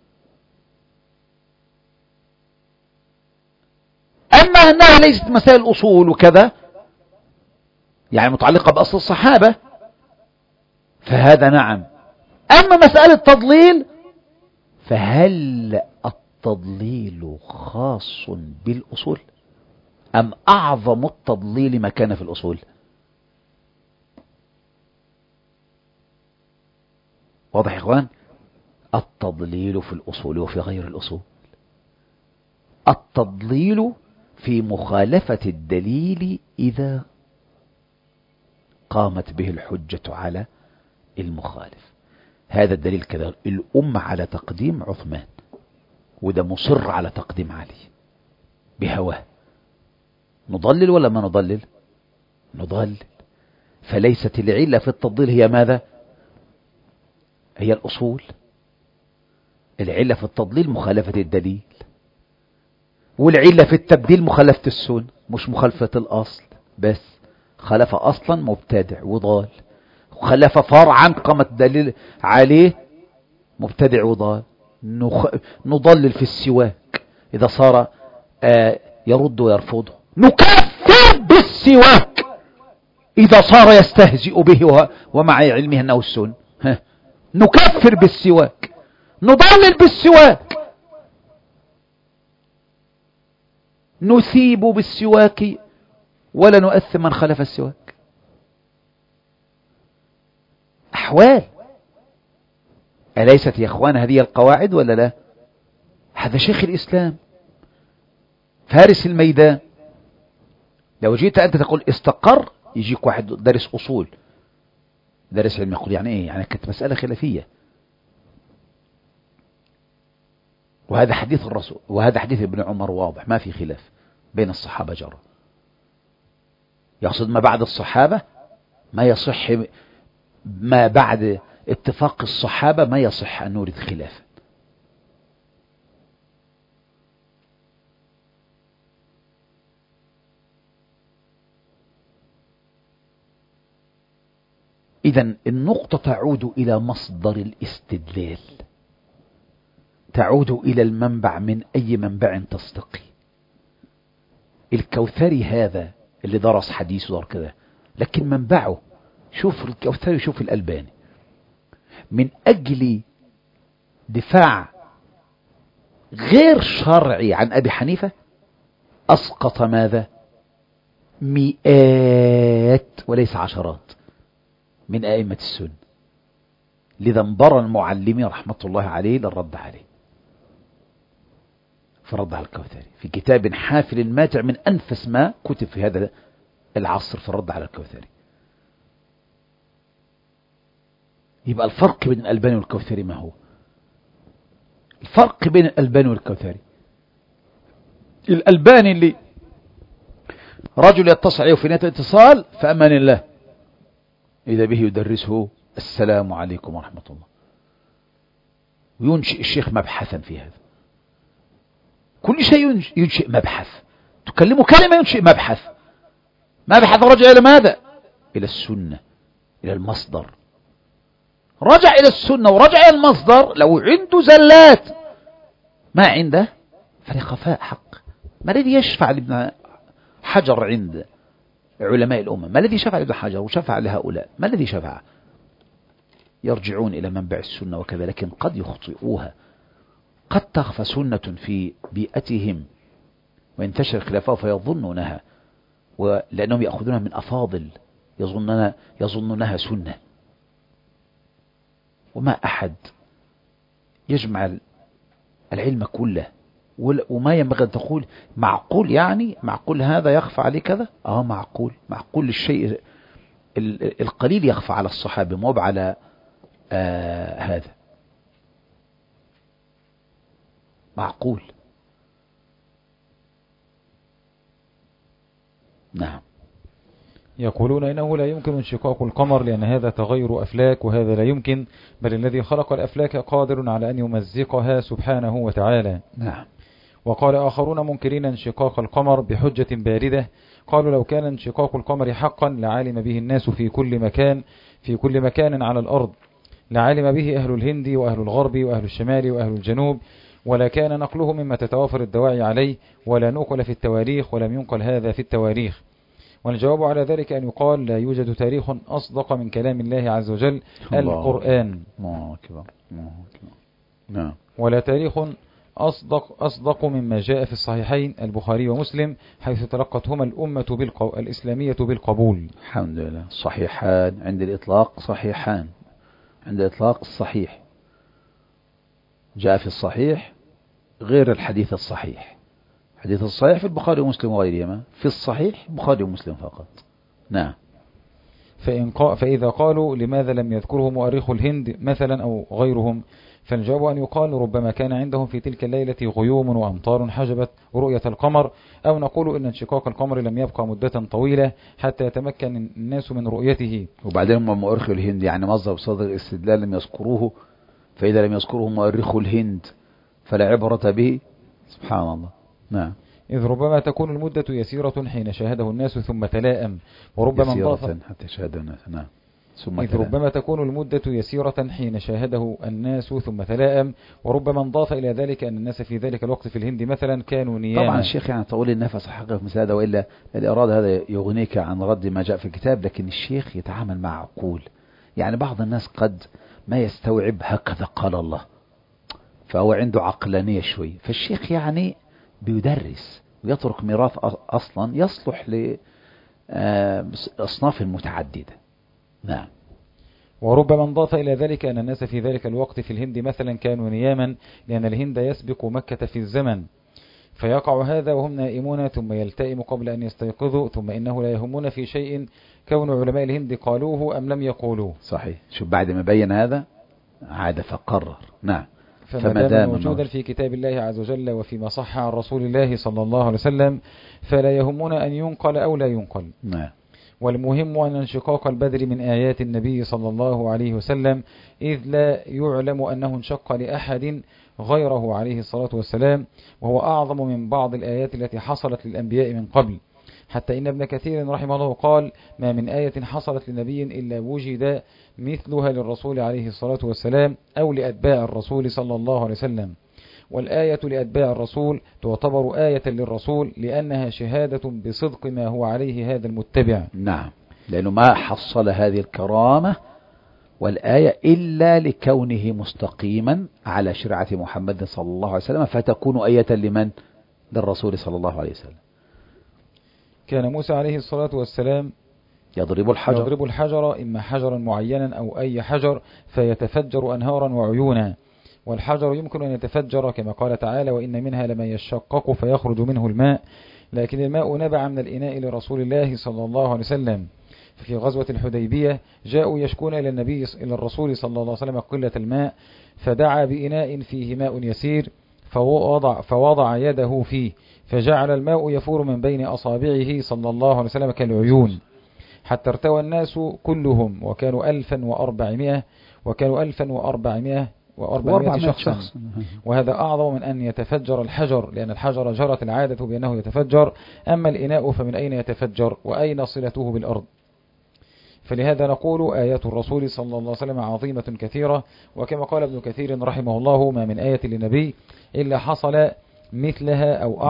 أما أنها ليست مسائل الأصول وكذا يعني متعلقة بأصل الصحابة فهذا نعم. أما مسألة التضليل فهل التضليل خاص بالأصول أم أعظم التضليل ما كان في الأصول؟ واضح يا إخوان؟ التضليل في الأصول وفي غير الأصول. التضليل في مخالفة الدليل إذا قامت به الحجة على المخالف. هذا الدليل كذا، الأمة على تقديم عثمان وده مصر على تقديم علي بهواه، نضلل ولا ما نضلل؟ نضلل. فليست العلة في التضليل هي ماذا؟ هي الأصول. العلة في التضليل مخالفة الدليل، والعلة في التبديل مخالفة السنة، مش مخالفة الأصل بس. خالف أصلا مبتدع وضال، خالف فرعا قامت دليل عليه مبتدع وضال. نضلل في السواك إذا صار يرد ويرفضه، نكفر بالسواك إذا صار يستهزئ به ومع علمه أنه السنة. نكفر بالسواك، نضلل بالسواك، نثيب بالسواك ولا نؤثم من خلف السواك. أحوال. أليست يا أخوان هذه القواعد ولا لا؟ هذا شيخ الإسلام فارس الميدان. لو جيت أنت تقول استقر يجيك واحد دارس أصول دارس علم يقول يعني إيه؟ يعني كانت مسألة خلافية. وهذا حديث الرسول وهذا حديث ابن عمر واضح ما في خلاف بين الصحابة جرى. يقصد ما بعد الصحابة ما يصح، ما بعد اتفاق الصحابة ما يصح أن نورد خلافا. إذن النقطة تعود إلى مصدر الاستدلال، تعود إلى المنبع من أي منبع تستقي. الكوثري هذا اللي درس حديث ودار كذا، لكن منبعه شوف الكوثري شوف الألباني من أجل دفاع غير شرعي عن أبي حنيفة أسقط ماذا؟ مئات وليس عشرات من أئمة السنة، لذا انبرى المعلمين رحمة الله عليه للرد عليه، فرد على الكوثري في كتاب حافل ماتع من أنفس ما كتب في هذا العصر في الرد على الكوثري. يبقى الفرق بين الألباني والكوثري ما هو؟ الفرق بين الألباني والكوثري، الألباني اللي رجل يتصل عليه في نهاية الاتصال فأمان الله إذا به يدرسه السلام عليكم ورحمة الله، وينشئ الشيخ مبحثا في هذا. كل شيء ينشئ مبحث، تكلمه كلمة ينشئ مبحث. مبحث رجع إلى ماذا؟ إلى السنة، إلى المصدر. رجع إلى السنة ورجع إلى المصدر. لو عنده زلات ما عنده فلخفاء حق. ما الذي يشفع لابن حجر عند علماء الأمة؟ ما الذي شفع لابن حجر وشفع لهؤلاء؟ ما الذي شفع؟ يرجعون إلى منبع السنة وكذا، لكن قد يخطئوها، قد تخفى سنة في بيئتهم وينتشر خلافها فيظنونها، ولأنهم يأخذونها من أفاضل يظنونها سنة. وما أحد يجمع العلم كله، وما ينبغي أن تقول معقول، يعني معقول هذا يخفى عليه كذا. معقول الشيء القليل يخفى على الصحابة، مو على هذا معقول. نعم. يقولون إنه لا يمكن انشقاق القمر لأن هذا تغير أفلاك، وهذا لا يمكن، بل الذي خلق الأفلاك قادر على أن يمزقها سبحانه وتعالى. نعم. وقال آخرون منكرين انشقاق القمر بحجة باردة، قالوا لو كان انشقاق القمر حقا لعلم به الناس في كل مكان على الأرض، لعلم به أهل الهند وأهل الغرب وأهل الشمال وأهل الجنوب، ولا كان نقله مما تتوافر الدواعي عليه، ولا نقل في التواريخ، ولم ينقل هذا في التواريخ. والجواب على ذلك أن يقال لا يوجد تاريخ أصدق من كلام الله عز وجل القرآن. نعم. ولا تاريخ أصدق مما جاء في الصحيحين البخاري ومسلم، حيث تلقتهما الأمة الإسلامية بالقبول. الحمد لله. صحيحان عند الإطلاق، صحيحان عند الإطلاق الصحيح، جاء في الصحيح غير الحديث الصحيح. حديث الصحيح في البخاري ومسلم وغيرهما، في الصحيح البخاري ومسلم فقط. نعم. فإذا قالوا لماذا لم يذكره مؤرخ الهند مثلا أو غيرهم، فالجواب أن يقال ربما كان عندهم في تلك الليلة غيوم وأمطار حجبت رؤية القمر، أو نقول إن انشقاق القمر لم يبقى مدة طويلة حتى يتمكن الناس من رؤيته. وبعدين مؤرخ الهند يعني مصدر بصدر الاستدلال لم يذكروه، فإذا لم يذكره مؤرخ الهند فلا عبرة به. سبحان الله. نعم. إذ ربما تكون المدة يسيرة حين شاهده الناس ثم تلائم، وربما يسيرة حتى شاهده الناس. نعم. إذ ربما تكون المدة يسيرة حين شاهده الناس ثم تلائم، وربما انضاف إلى ذلك أن الناس في ذلك الوقت في الهند مثلا كانوا نياما. طبعا الشيخ يعني طول النفس حقق مثل هذا، وإلا الإرادة هذا يغنيك عن رد ما جاء في الكتاب، لكن الشيخ يتعامل مع عقول. يعني بعض الناس قد ما يستوعب هكذا قال الله، فهو عنده عقلانية شوي، فالشيخ يعني بيدرس ويترك ميراث أصلا يصلح لأصناف متعددة. نعم. وربما انضاف إلى ذلك أن الناس في ذلك الوقت في الهند مثلا كانوا نياما، لأن الهند يسبق مكة في الزمن، فيقع هذا وهم نائمون ثم يلتئم قبل أن يستيقظوا، ثم إنه لا يهمون في شيء كون علماء الهند قالوه أم لم يقولوه. صحيح. شوف بعد ما بين هذا عاد فقرر. نعم. فما دام موجودا في كتاب الله عز وجل وفيما صح عن رسول الله صلى الله عليه وسلم فلا يهمون أن ينقل أو لا ينقل. نعم. والمهم أن انشقاق البدر من آيات النبي صلى الله عليه وسلم، إذ لا يعلم أنه انشق لأحد غيره عليه الصلاة والسلام، وهو أعظم من بعض الآيات التي حصلت للأنبياء من قبل، حتى إن ابن كثير رحمه الله قال ما من آية حصلت لنبي إلا وجد مثلها للرسول عليه الصلاة والسلام أو لأتباع الرسول صلى الله عليه وسلم. والآية لأتباع الرسول تعتبر آية للرسول لأنها شهادة بصدق ما هو عليه هذا المتبع. نعم. لأنه ما حصل هذه الكرامة والآية إلا لكونه مستقيما على شريعة محمد صلى الله عليه وسلم، فتكون آية لمن؟ للرسول صلى الله عليه وسلم. كان موسى عليه الصلاة والسلام يضرب الحجر. يضرب الحجر إما حجرا معينا أو أي حجر فيتفجر أنهارا وعيونا. والحجر يمكن أن يتفجر كما قال تعالى وإن منها لما يشقق فيخرج منه الماء، لكن الماء نبع من الإناء لرسول الله صلى الله عليه وسلم. في غزوة الحديبية جاءوا يشكون إلى الرسول صلى الله عليه وسلم قلة الماء، فدعا بإناء فيه ماء يسير فوضع يده فيه فجعل الماء يفور من بين أصابعه صلى الله عليه وسلم كالعيون، حتى ارتوى الناس كلهم وكانوا 1400 شخصا. وهذا أعظم من أن يتفجر الحجر، لأن الحجر جرت العادة بأنه يتفجر، أما الإناء فمن أين يتفجر وأين صلته بالأرض؟ فلهذا نقول آيات الرسول صلى الله عليه وسلم عظيمة كثيرة، وكما قال ابن كثير رحمه الله ما من آية للنبي إلا حصل مثلها أو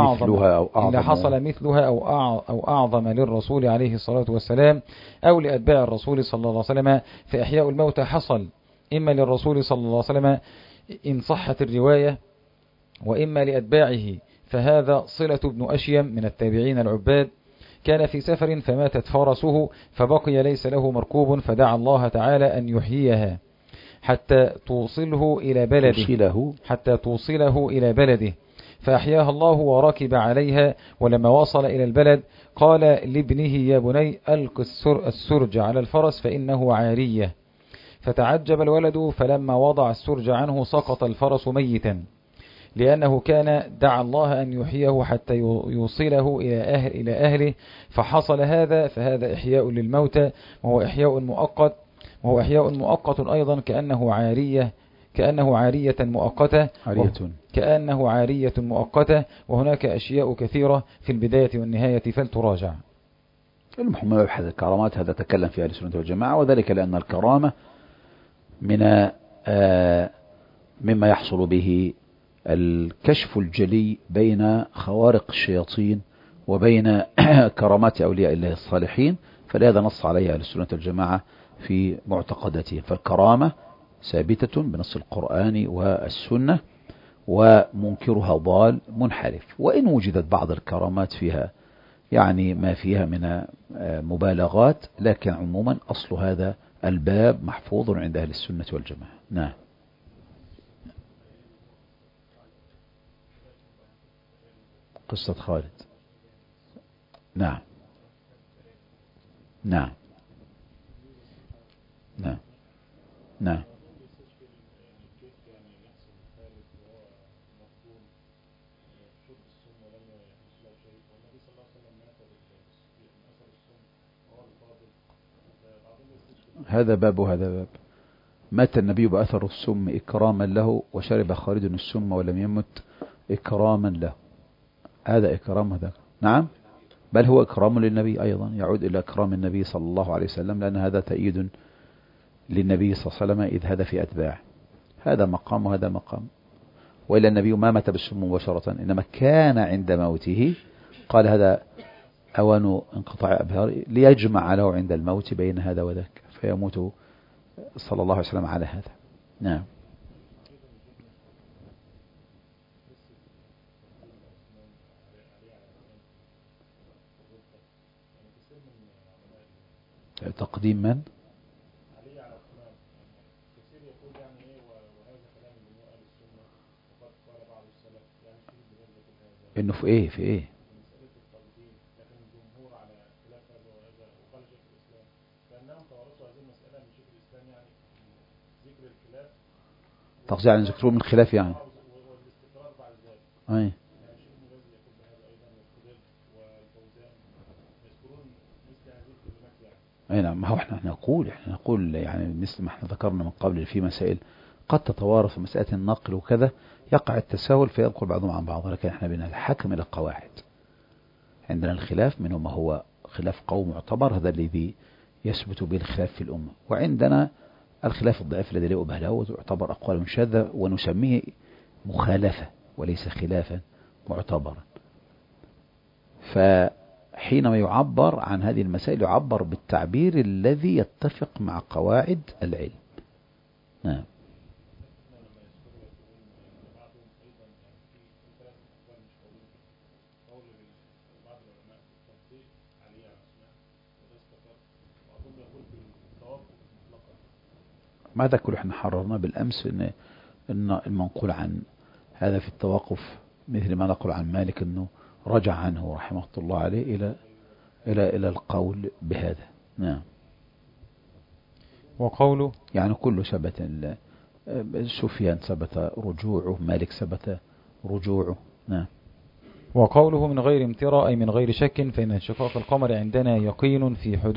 أعظم للرسول عليه الصلاة والسلام أو لأتباع الرسول صلى الله عليه وسلم. فإحياء الموتى حصل إما للرسول صلى الله عليه وسلم إن صحت الرواية، وإما لأتباعه. فهذا صلة بن أشيم من التابعين العباد، كان في سفر فماتت فرسه فبقي ليس له مركوب، فدعا الله تعالى أن يحييها حتى توصله إلى بلده، فأحياها الله وركب عليها. ولما وصل إلى البلد قال لابنه يا بني ألق السرج على الفرس فإنه عارية، فتعجب الولد، فلما وضع السرج عنه سقط الفرس ميتا، لأنه كان دعا الله أن يحييه حتى يوصله إلى أهله. فحصل هذا، فهذا إحياء للموتى، وهو إحياء مؤقت أيضا، كأنه عارية مؤقتة، وهناك أشياء كثيرة في البداية والنهاية فلتراجع. المهم مبحث الكرامات هذا تكلم فيها السنة والجماعة، وذلك لأن الكرامة مما يحصل به الكشف الجلي بين خوارق الشياطين وبين كرامات أولياء الله الصالحين، فلهذا نص عليها السنة والجماعة في معتقداتهم. فالكرامة ثابتة بنص القرآن والسنة، ومنكرها ضال منحرف. وإن وجدت بعض الكرامات فيها يعني ما فيها من مبالغات، لكن عموما أصل هذا الباب محفوظ عند أهل السنة والجماعة. نعم. قصة خالد. نعم نعم نعم نعم. هذا باب. مات النبي بأثر السم إكراما له، وشرب خالد السم ولم يمت إكراما له. هذا إكرام هذا. نعم، بل هو إكرام للنبي أيضا، يعود إلى إكرام النبي صلى الله عليه وسلم، لأن هذا تأييد للنبي صلى الله عليه وسلم إذ هذا في أتباعه. هذا مقام وهذا مقام. وإلا النبي ما مات بالسم مباشرة، إنما كان عند موته قال هذا أوان انقطاع أبهاري، ليجمع له عند الموت بين هذا وذاك، فيموت صلى الله عليه وسلم على هذا. نعم. تقديم من؟ إنه في إيه؟ تقصد يعني ذكروا من خلاف يعني. أي. أي نعم. ما هو احنا نقول يعني مثل ما احنا ذكرنا من قبل في مسائل قد تتوارث مسألة النقل وكذا يقع التساهل فيدخل بعضهم عن بعض، لكن احنا بنحكم إلى القواعد. عندنا الخلاف منه ما هو خلاف قوي معتبر، هذا الذي يثبت به الخلاف في الأمة، وعندنا الخلاف الضعيف الذي لا يؤبه له ويعتبر أقوال شاذة ونسميه مخالفة وليس خلافا معتبرا. فحينما يعبر عن هذه المسائل يعبر بالتعبير الذي يتفق مع قواعد العلم. نعم. ماذا كل احنا حررنا بالأمس إن المنقول عن هذا في التوقف مثل ما نقول عن مالك أنه رجع عنه رحمه الله عليه إلى القول بهذا. نعم. وقوله يعني كل ثبت، سفيان ثبت رجوعه، مالك ثبت رجوعه. نعم. وقوله من غير امتراء أي من غير شك، فإن انشقاق القمر عندنا يقين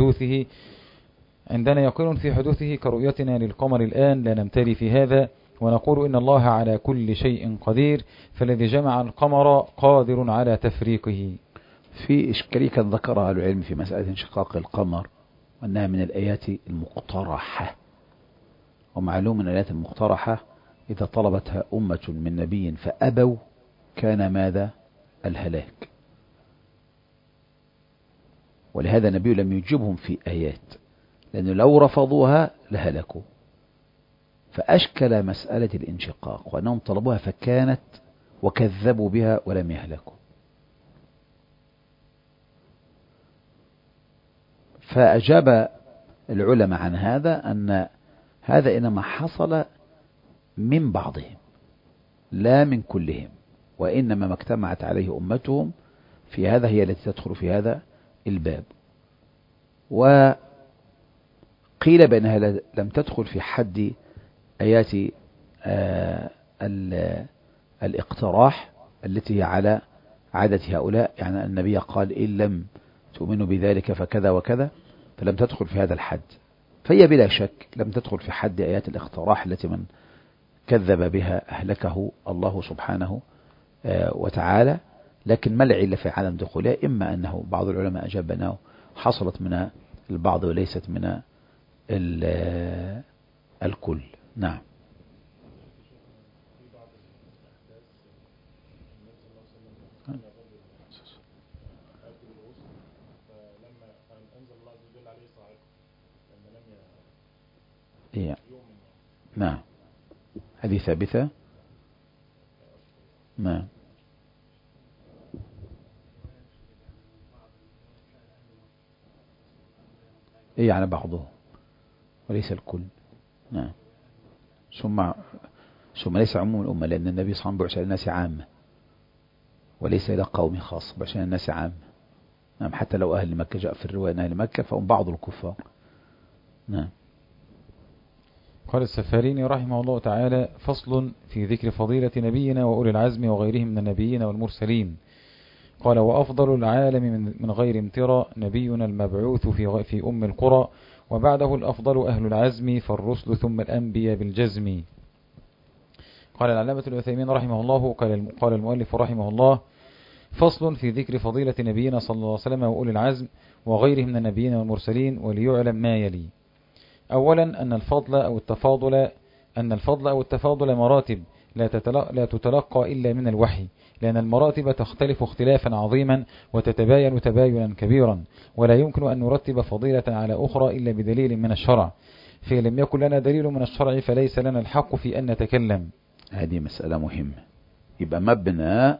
في حدوثه كرؤيتنا للقمر الآن لا نمتري في هذا، ونقول إن الله على كل شيء قدير، فالذي جمع القمر قادر على تفريقه. في إشكالية كان ذكرها العلم في مسألة انشقاق القمر وأنها من الآيات المقترحة، ومعلوم من الآيات المقترحة إذا طلبتها أمة من نبي فأبوا كان ماذا؟ الهلاك. ولهذا النبي لم يجبهم في آيات، لأنه لو رفضوها لهلكوا. فأشكل مسألة الانشقاق وأنهم طلبوها فكانت وكذبوا بها ولم يهلكوا. فأجاب العلماء عن هذا أن هذا إنما حصل من بعضهم لا من كلهم، وإنما ما اجتمعت عليه أمتهم في هذا هي التي تدخل في هذا الباب. وقيل بأنها لم تدخل في حد آيات الاقتراح التي هي على عادة هؤلاء، يعني النبي قال إن لم تؤمنوا بذلك فكذا وكذا، فلم تدخل في هذا الحد. فهي بلا شك لم تدخل في حد آيات الاقتراح التي من كذب بها أهلكه الله سبحانه وتعالى. لكن ما العلة في عدم دخولها؟ إما أنه بعض العلماء أجاب أنه حصلت من البعض وليست من الكل. نعم. نعم. هذه ثابتة. نعم. يعني بعضه وليس الكل. نعم. ثم ليس عموم الأمة، لأن النبي صلى الله عليه وسلم بعث الناس عامة وليس إلى قوم خاص، بعث الناس عامة. نعم. حتى لو أهل مكة جاء في الرواية أن أهل مكة فهم بعض الكفار. نعم. قال السفاريني رحمه الله تعالى: فصل في ذكر فضيلة نبينا وأولي العزم وغيرهم من النبيين والمرسلين. قال: وأفضل العالم من غير امتراء نبينا المبعوث في أم القرى، وبعده الأفضل أهل العزم فالرسل ثم الأنبياء بالجزم. قال العلامة العثيمين رحمه الله: قال المؤلف رحمه الله: فصل في ذكر فضيلة نبينا صلى الله عليه وسلم وأولي العزم وغيرهم من النبيين والمرسلين، وليعلم ما يلي. أولا أن الفضل أو التفاضل مراتب لا تتلقى إلا من الوحي، لأن المراتب تختلف اختلافا عظيما وتتباين تباينا كبيرا، ولا يمكن أن نرتب فضيلة على أخرى إلا بدليل من الشرع، فإن لم يكن لنا دليل من الشرع فليس لنا الحق في أن نتكلم. هذه مسألة مهمة. يبقى مبنى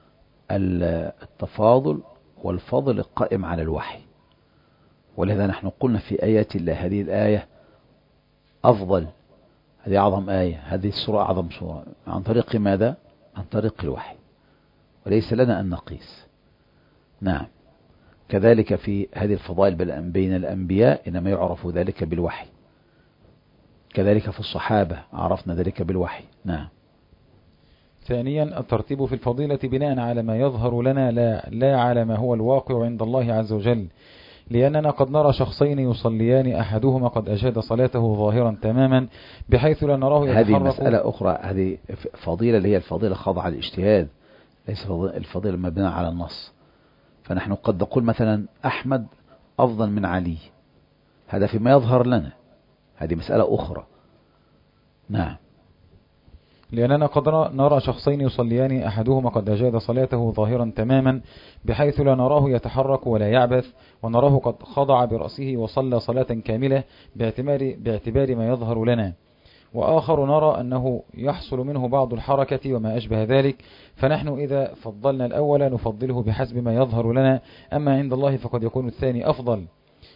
التفاضل والفضل القائم على الوحي. ولهذا نحن قلنا في آيات الله: هذه الآية أفضل، هذه أعظم آية، هذه السورة أعظم سورة. عن طريق ماذا؟ عن طريق الوحي، وليس لنا أن نقيس. نعم. كذلك في هذه الفضائل بين الأنبياء إنما يعرف ذلك بالوحي، كذلك في الصحابة عرفنا ذلك بالوحي. نعم. ثانيا الترتيب في الفضيلة بناء على ما يظهر لنا لا على ما هو الواقع عند الله عز وجل، لأننا قد نرى شخصين يصليان أحدهما قد أجاد صلاته ظاهرا تماما بحيث لا نراه يتحرك. هذه مسألة أخرى، هذه فضيلة اللي هي الفضيلة خاضعة للاجتهاد، ليس الفضيلة مبنية على النص. فنحن قد نقول مثلا أحمد أفضل من علي، هذا فيما يظهر لنا، هذه مسألة أخرى. نعم. لأننا قد نرى شخصين يصليان أحدهما قد أجاد صلاته ظاهرا تماما بحيث لا نراه يتحرك ولا يعبث، ونراه قد خضع برأسه وصلى صلاة كاملة باعتبار ما يظهر لنا، وآخر نرى أنه يحصل منه بعض الحركة وما أشبه ذلك، فنحن إذا فضلنا الأول نفضله بحسب ما يظهر لنا، أما عند الله فقد يكون الثاني أفضل.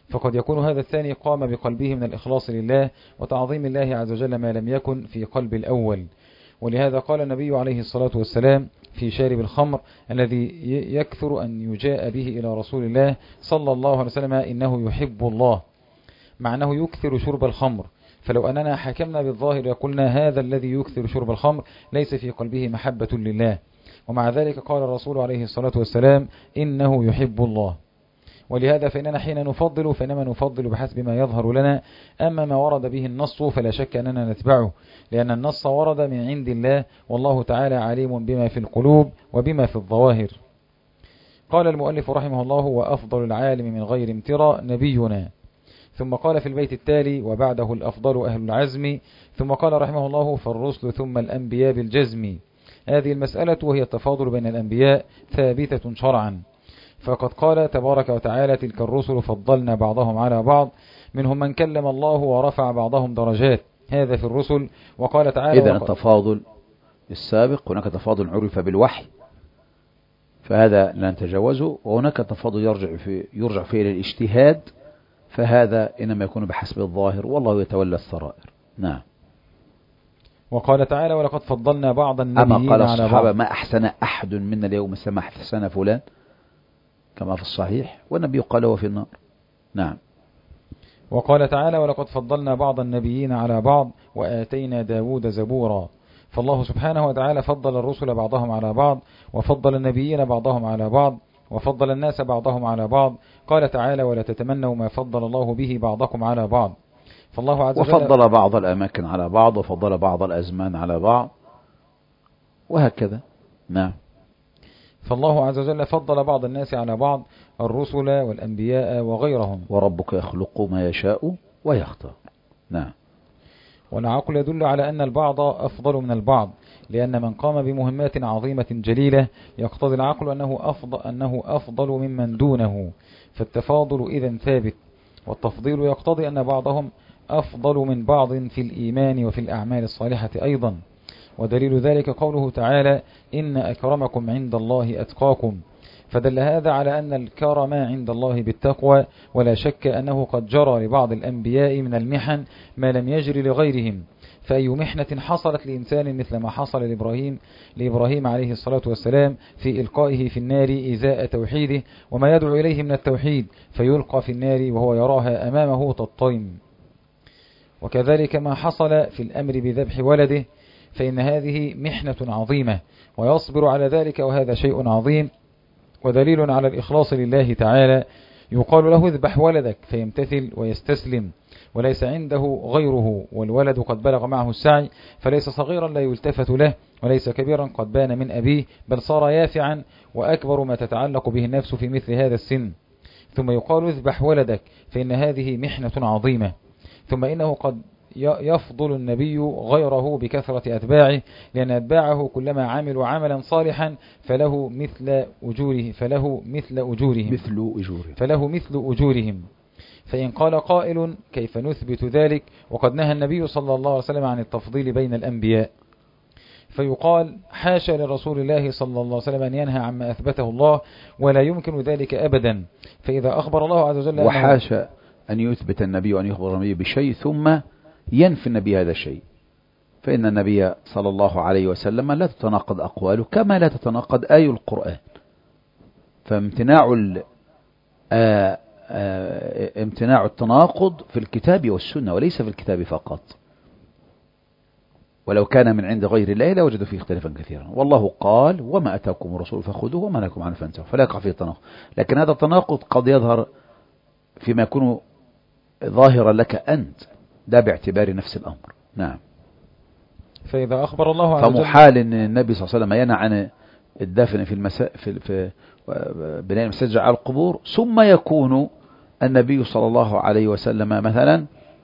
فقد يكون هذا الثاني قام بقلبه من الإخلاص لله وتعظيم الله عز وجل ما لم يكن في قلب الأول. ولهذا قال النبي عليه الصلاة والسلام في شارب الخمر الذي يكثر أن يجاء به إلى رسول الله صلى الله عليه وسلم إنه يحب الله، مع أنه يكثر شرب الخمر. فلو أننا حكمنا بالظاهر وقلنا هذا الذي يكثر شرب الخمر ليس في قلبه محبة لله، ومع ذلك قال الرسول عليه الصلاة والسلام إنه يحب الله. ولهذا فإننا حين نفضل فإنما نفضل بحسب ما يظهر لنا، أما ما ورد به النص فلا شك أننا نتبعه، لأن النص ورد من عند الله والله تعالى عليم بما في القلوب وبما في الظواهر. قال المؤلف رحمه الله: وأفضل العالم من غير امتراء نبينا. ثم قال في البيت التالي: وبعده الأفضل أهل العزم. ثم قال رحمه الله: فالرسل ثم الأنبياء بالجزم. هذه المسألة وهي التفاضل بين الأنبياء ثابتة شرعا، فقد قال تبارك وتعالى: تلك الرسل فضلنا بعضهم على بعض منهم من كلم الله ورفع بعضهم درجات. هذا في الرسل. وقال تعالى: إذن التفاضل السابق هناك تفاضل عرف بالوحي فهذا لا نتجاوزه، وهناك تفاضل يرجع فيه إلى الاجتهاد، فهذا إنما يكون بحسب الظاهر والله يتولى السرائر. نعم. وقال تعالى: ولقد فضلنا بعض النبيين أما قال على الصحابة: بعض. ما أحسن أحد منا اليوم سمع أحسن فلان، كما في الصحيح، والنبي قال هو في النار. نعم. وقال تعالى: ولقد فضلنا بعض النبيين على بعض وآتينا داود زبورا. فالله سبحانه وتعالى فضل الرسل بعضهم على بعض، وفضل النبيين بعضهم على بعض، وفضل الناس بعضهم على بعض. قال تعالى: ولا تتمنوا ما فضل الله به بعضكم على بعض. فالله عز وجل وفضل بعض الأماكن على بعض، وفضل بعض الأزمان على بعض، وهكذا. نعم. فالله عز وجل فضل بعض الناس على بعض، الرسل والأنبياء وغيرهم. وربك يخلق ما يشاء ويختار. نعم. والعقل يدل على أن البعض أفضل من البعض، لأن من قام بمهمات عظيمة جليلة يقتضي العقل أنه أفضل ممن دونه، فالتفاضل إذن ثابت. والتفضيل يقتضي أن بعضهم أفضل من بعض في الإيمان وفي الأعمال الصالحة أيضا. ودليل ذلك قوله تعالى: إن أكرمكم عند الله أتقاكم. فدل هذا على أن الكرم عند الله بالتقوى، ولا شك أنه قد جرى لبعض الأنبياء من المحن ما لم يجري لغيرهم. فأي محنة حصلت لإنسان مثل ما حصل لإبراهيم عليه الصلاة والسلام في إلقائه في النار إزاء توحيده وما يدعو إليه من التوحيد، فيلقى في النار وهو يراها أمامه تضطرم. وكذلك ما حصل في الأمر بذبح ولده، فإن هذه محنة عظيمة ويصبر على ذلك، وهذا شيء عظيم ودليل على الإخلاص لله تعالى. يقال له: اذبح ولدك، فيمتثل ويستسلم وليس عنده غيره، والولد قد بلغ معه السعي، فليس صغيرا لا يلتفت له، وليس كبيرا قد بان من أبيه، بل صار يافعا، وأكبر ما تتعلق به النفس في مثل هذا السن. ثم يقال: اذبح ولدك، فإن هذه محنة عظيمة. ثم إنه قد يفضل النبي غيره بكثرة أتباعه، لأن أتباعه كلما عملوا عملا صالحا فله مثل أجورهم. فإن قال قائل: كيف نثبت ذلك وقد نهى النبي صلى الله عليه وسلم عن التفضيل بين الأنبياء؟ فيقال: حاشا لرسول الله صلى الله عليه وسلم أن ينهى عما أثبته الله، ولا يمكن ذلك أبدا. فإذا أخبر الله عز وجل، وحاشا أن يثبت النبي وأن يخبر النبي بشيء ثم ينفي النبي هذا الشيء، فإن النبي صلى الله عليه وسلم لا تتناقض أقواله كما لا تتناقض آي القرآن. فامتناع امتناع التناقض في الكتاب والسنة وليس في الكتاب فقط، ولو كان من عند غير الله لوجدوا فيه اختلافا كثيرا. والله قال: وما أتاكم الرسول فخذوه وما نهاكم عنه فانتهوا، فلا يقع فيه تناقض. لكن هذا التناقض قد يظهر فيما يكون ظاهرا لك أنت، ده باعتبار نفس الأمر. نعم. فإذا أخبر الله عز وجل، فمحال أن النبي صلى الله عليه وسلم ينهى عن الدفن في بناء المساجد على القبور، ثم يكون النبي صلى الله عليه وسلم مثلا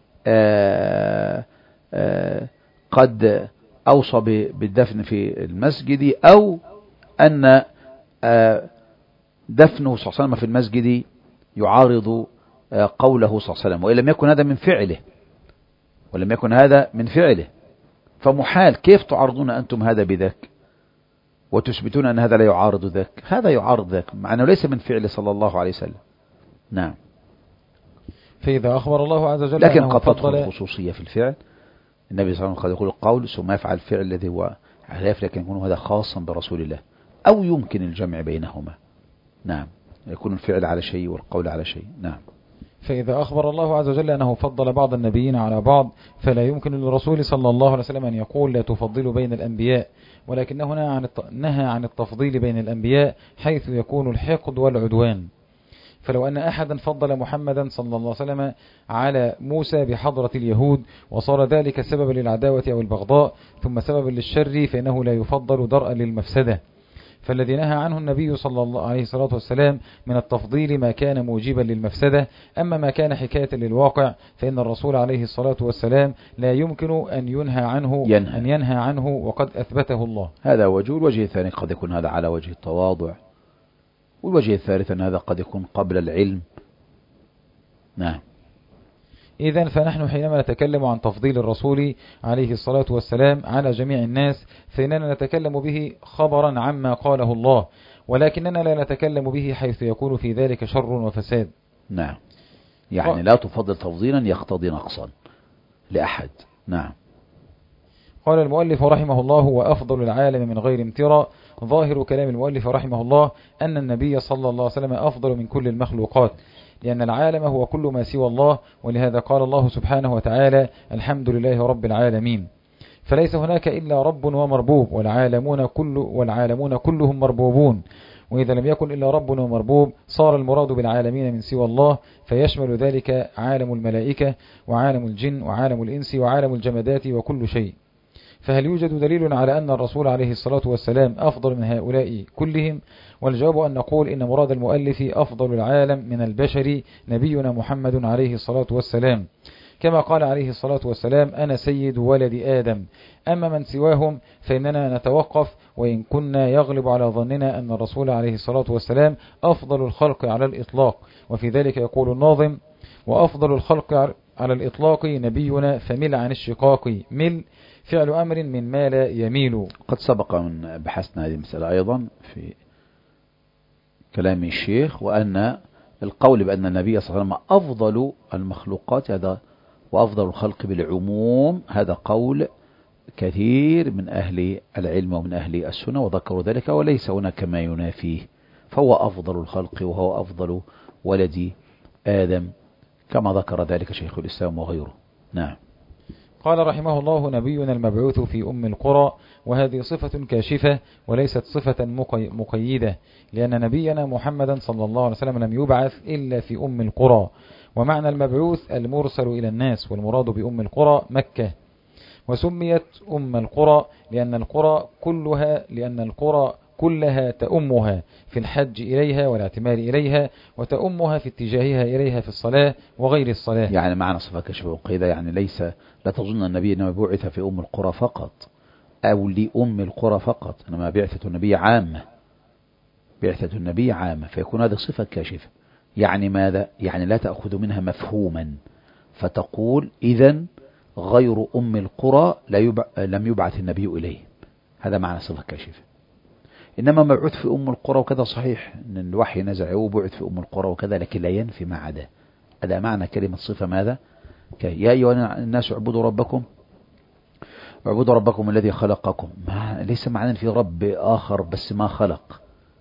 قد أوصى بالدفن في المسجد، أو أن دفنه صلى الله عليه وسلم في المسجد يعارض قوله صلى الله عليه وسلم، ولم يكن هذا من فعله، فمحال كيف تعارضون أنتم هذا بذاك وتثبتون أن هذا لا يعارض ذاك؟ هذا يعارض ذاك، مع أنه ليس من فعله صلى الله عليه وسلم. نعم. فإذا أخبر الله عز وجل لكن أنه قد تدخل فضل الخصوصية في الفعل. النبي صلى الله عليه وسلم قد يقول القول ثم يفعل الفعل الذي هو علاف، لكن يكون هذا خاصا برسول الله، أو يمكن الجمع بينهما. نعم، يكون الفعل على شيء والقول على شيء. نعم. فإذا أخبر الله عز وجل أنه فضل بعض النبيين على بعض، فلا يمكن للرسول صلى الله عليه وسلم أن يقول لا تفضلوا بين الأنبياء، ولكنه نهى عن التفضيل بين الأنبياء حيث يكون الحقد والعدوان. فلو أن أحدا فضل محمدا صلى الله عليه وسلم على موسى بحضرة اليهود وصار ذلك سببا للعداوة أو البغضاء ثم سببا للشر، فإنه لا يفضل درءا للمفسدة. فالذي نهى عنه النبي صلى الله عليه الصلاة والسلام من التفضيل ما كان موجبا للمفسدة، أما ما كان حكاية للواقع فإن الرسول عليه الصلاة والسلام لا يمكن أن ينهى عنه وقد أثبته الله. هذا وجه. الوجه الثاني قد يكون هذا على وجه التواضع، والوجه الثالث أن هذا قد يكون قبل العلم. نعم. إذن فنحن حينما نتكلم عن تفضيل الرسول عليه الصلاة والسلام على جميع الناس فإننا نتكلم به خبرا عما قاله الله، ولكننا لا نتكلم به حيث يكون في ذلك شر وفساد. نعم، يعني لا تفضل تفضيلا يقتضي نقصا لأحد. نعم. قال المؤلف رحمه الله: وأفضل العالم من غير امتراء. ظاهر كلام المؤلف رحمه الله أن النبي صلى الله عليه وسلم أفضل من كل المخلوقات، لأن العالم هو كل ما سوى الله، ولهذا قال الله سبحانه وتعالى: الحمد لله رب العالمين. فليس هناك إلا رب ومربوب، والعالمون كلهم مربوبون، وإذا لم يكن إلا رب ومربوب صار المراد بالعالمين من سوى الله، فيشمل ذلك عالم الملائكة وعالم الجن وعالم الإنس وعالم الجمادات وكل شيء. فهل يوجد دليل على أن الرسول عليه الصلاة والسلام أفضل من هؤلاء كلهم؟ والجواب أن نقول إن مراد المؤلف أفضل العالم من البشر نبينا محمد عليه الصلاة والسلام، كما قال عليه الصلاة والسلام: أنا سيد ولد آدم. أما من سواهم فإننا نتوقف، وإن كنا يغلب على ظننا أن الرسول عليه الصلاة والسلام أفضل الخلق على الإطلاق. وفي ذلك يقول الناظم: وأفضل الخلق على الإطلاق نبينا، فمل عن الشقاق مل، فعل أمر من ما لا يميل. قد سبق من بحثنا هذه المسألة أيضا في كلام الشيخ، وأن القول بأن النبي صلى الله عليه وسلم أفضل المخلوقات هذا وأفضل الخلق بالعموم، هذا قول كثير من أهل العلم ومن أهل السنة وذكروا ذلك، وليس هناك ما ينافيه، فهو أفضل الخلق وهو أفضل ولد آدم كما ذكر ذلك شيخ الإسلام وغيره. نعم. قال رحمه الله: نبينا المبعوث في أم القرى. وهذه صفة كاشفة وليست صفة مقيدة، لأن نبينا محمدا صلى الله عليه وسلم لم يبعث إلا في أم القرى. ومعنى المبعوث المرسل إلى الناس، والمراد بأم القرى مكة. وسميت أم القرى لأن القرى كلها تأمها في الحج إليها والاعتمار إليها، وتأمها في اتجاهها إليها في الصلاة وغير الصلاة. يعني معنى صفة كاشفة وقيدة، يعني لا تظن النبي إنما بعث في أم القرى فقط أو لأم القرى فقط، إنما بعثة النبي عامة، بعثة النبي عامة، فيكون هذا صفة كاشفة. يعني ماذا؟ يعني لا تأخذ منها مفهوما فتقول إذن غير أم القرى لم يبعث النبي إليه، هذا معنى صفة كاشفة. إنما مبعوث في أم القرى وكذا صحيح أن الوحي نزع وبعث في أم القرى وكذا، لكن لا ينفي ما عدا. هذا معنى كلمة صفة ماذا؟ يا أيها الناس اعبدوا ربكم الذي خلقكم. ليس معنى في رب آخر بس ما خلق.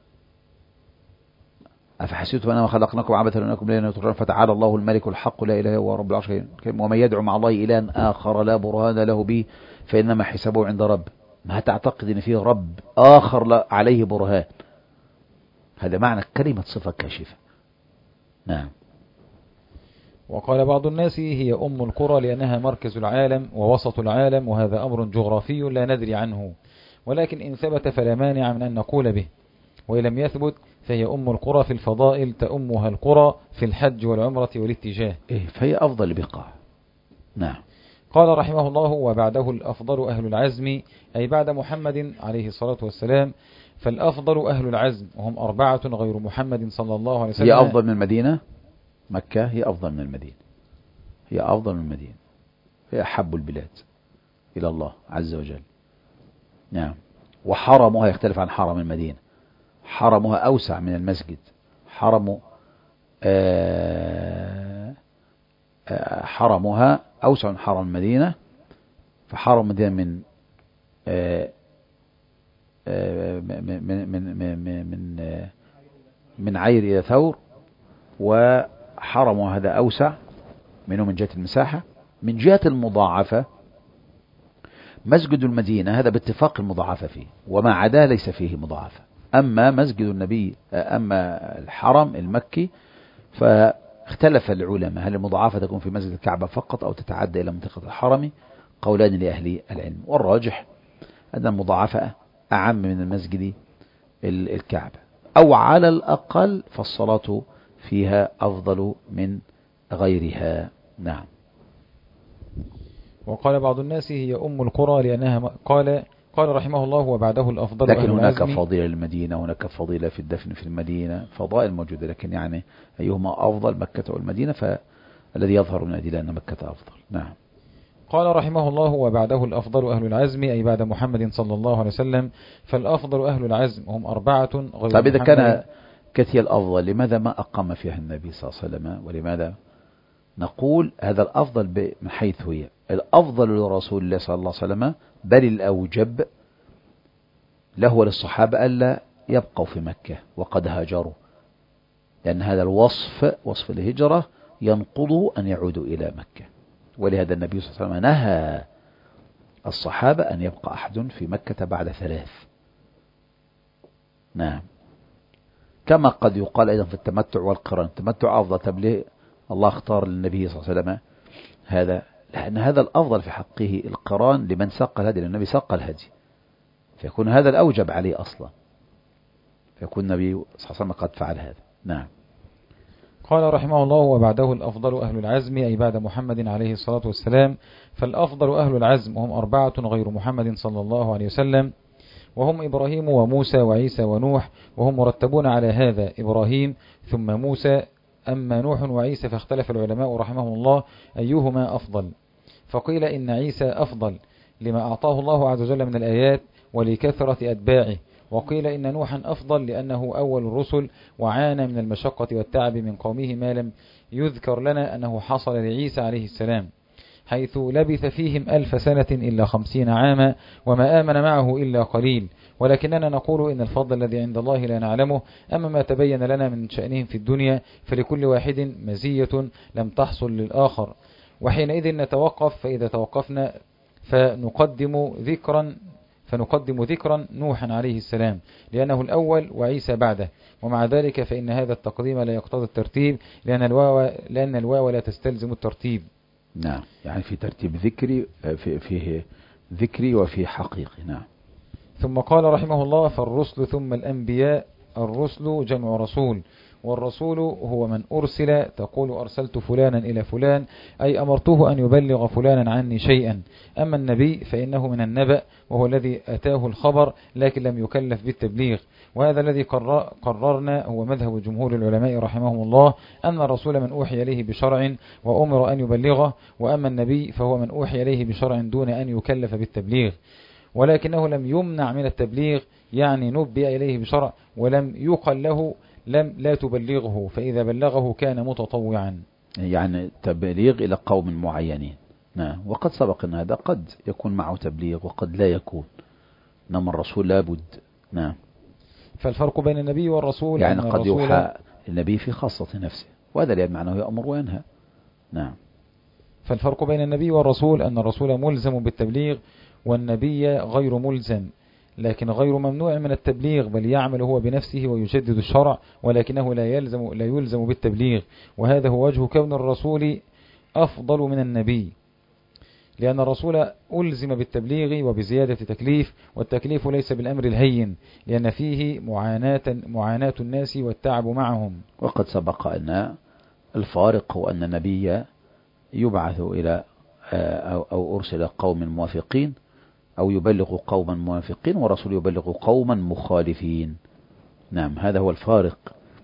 أفحسبتم أنما خلقناكم عبثا وأنكم إلينا لا ترجعون، فتعالى الله الملك الحق لا إله إلا هو رب العرش الكريم. ومن يدعو مع الله إلها آخر لا برهان له به فإنما حسابه عند رب. ما تعتقد أن فيه رب آخر لا عليه برهان. هذا معنى كلمة صفة كاشفة. نعم. وقال بعض الناس: هي أم القرى لأنها مركز العالم ووسط العالم، وهذا أمر جغرافي لا ندري عنه، ولكن إن ثبت فلا مانع من أن نقول به، وإن لم يثبت فهي أم القرى في الفضائل تأمها القرى في الحج والعمرة والاتجاه. فهي أفضل البقاع. نعم. قال رحمه الله: وبعده الأفضل أهل العزم، أي بعد محمد عليه الصلاة والسلام، فالأفضل أهل العزم وهم 4 غير محمد صلى الله عليه وسلم. هي أفضل من المدينة، مكة هي أفضل من المدينة، هي أفضل من المدينة، هي أحب البلاد إلى الله عز وجل. نعم. وحرمها يختلف عن حرم المدينة، حرمها أوسع من المسجد، حرم حرمها أوسع من حرم المدينة، فحرم المدينة من عير إلى ثور، وحرمها هذا أوسع منه من جهة المساحة. من جهة المضاعفة مسجد المدينة هذا باتفاق المضاعفة فيه، وما عداه ليس فيه مضاعفة. أما مسجد النبي، أما الحرم المكي فاختلف العلماء هل المضاعفة تكون في مسجد الكعبة فقط أو تتعدى إلى منطقة الحرم، قولان لأهل العلم، والراجح أن المضاعفة أعم من المسجد الكعبة، أو على الأقل فالصلاة فيها أفضل من غيرها. نعم. وقال بعض الناس هي أم القرى لأنها قال رحمه الله وبعده الأفضل. لكن هناك فضيلة للمدينة، هناك فضيلة في الدفن في المدينة، فضائل موجودة، لكن يعني أيهما أفضل مكة أو المدينة، فالذي يظهر من الأدلة أن مكة أفضل. نعم. قال رحمه الله وبعده الأفضل أهل العزم أي بعد محمد صلى الله عليه وسلم، فالأفضل أهل العزم هم 4 غير. طيب إذا كان كثير الأفضل لماذا ما أقام فيها النبي صلى الله عليه وسلم؟ ولماذا نقول هذا الأفضل من حيث هي الأفضل لرسول الله صلى الله عليه وسلم، بل الأوجب له وللصحابة ألا يبقوا في مكة وقد هاجروا، لأن هذا الوصف وصف الهجرة ينقض أن يعودوا إلى مكة، ولهذا النبي صلى الله عليه وسلم نهى الصحابة أن يبقى أحد في مكة بعد 3. نعم. كما قد يقال أيضا في التمتع والقران، التمتع أفضل. طب ليه الله اختار للنبي صلى الله عليه وسلم هذا؟ لأن هذا الأفضل في حقه القران لمن ساق الهدي، لأن النبي ساق الهدي، فيكون هذا الأوجب عليه أصلا، فيكون النبي صلى الله عليه وسلم قد فعل هذا. نعم. قال رحمه الله وبعده الأفضل أهل العزم أي بعد محمد عليه الصلاة والسلام، فالأفضل أهل العزم هم 4 غير محمد صلى الله عليه وسلم، وهم إبراهيم وموسى وعيسى ونوح، وهم مرتبون على هذا إبراهيم ثم موسى. أما نوح وعيسى فاختلف العلماء رحمهم الله أيهما أفضل، فقيل إن عيسى أفضل لما أعطاه الله عز وجل من الآيات ولكثرة أتباعه، وقيل إن نوحا أفضل لأنه أول الرسل وعانى من المشقة والتعب من قومه ما لم يذكر لنا أنه حصل لعيسى عليه السلام، حيث لبث فيهم 1000 سنة إلا 50 عاما وما آمن معه إلا قليل، ولكننا نقول إن الفضل الذي عند الله لا نعلمه. أما ما تبين لنا من شأنهم في الدنيا فلكل واحد مزية لم تحصل للآخر، وحينئذ نتوقف، فإذا توقفنا فنقدم ذكرا نوحا عليه السلام لأنه الأول وعيسى بعده، ومع ذلك فإن هذا التقديم لا يقتضي الترتيب لأن الواو لا تستلزم الترتيب. نعم، يعني في ترتيب ذكري، فيه ذكري وفي حقيقي. نعم. ثم قال رحمه الله فالرسل ثم الأنبياء. الرسل جمع رسول، والرسول هو من أرسل، تقول أرسلت فلانا إلى فلان أي أمرته أن يبلغ فلانا عني شيئا. أما النبي فإنه من النبأ، وهو الذي أتاه الخبر لكن لم يكلف بالتبليغ، وهذا الذي قررنا هو مذهب جمهور العلماء رحمهم الله، أن الرسول من أوحي إليه بشرع وأمر أن يبلغه، وأما النبي فهو من أوحي إليه بشرع دون أن يكلف بالتبليغ، ولكنه لم يمنع من التبليغ، يعني نبئ إليه بشرع ولم يقل له لا تبلغه، فإذا بلغه كان متطوعا، يعني تبليغ إلى قوم معينين. نعم. وقد سبق أن هذا قد يكون معه تبليغ وقد لا يكون، إنما الرسول لابد. نعم. فالفرق بين النبي والرسول يعني قد يوحى النبي في خاصة نفسه، وهذا يعني معناه يأمر وينهى. نعم. فالفرق بين النبي والرسول أن الرسول ملزم بالتبليغ والنبي غير ملزم، لكن غير ممنوع من التبليغ، بل يعمل هو بنفسه ويجدد الشرع، ولكنه لا يلزم بالتبليغ. وهذا هو وجه كون الرسول أفضل من النبي، لأن الرسول ألزم بالتبليغ وبزيادة تكليف، والتكليف ليس بالأمر الهين، لأن فيه معاناة الناس والتعب معهم. وقد سبق أن الفارق هو أن النبي يبعث إلى أو أرسل قوم موافقين أو يبلغ قوما موافقين، ورسول يبلغ قوما مخالفين. نعم، هذا هو الفارق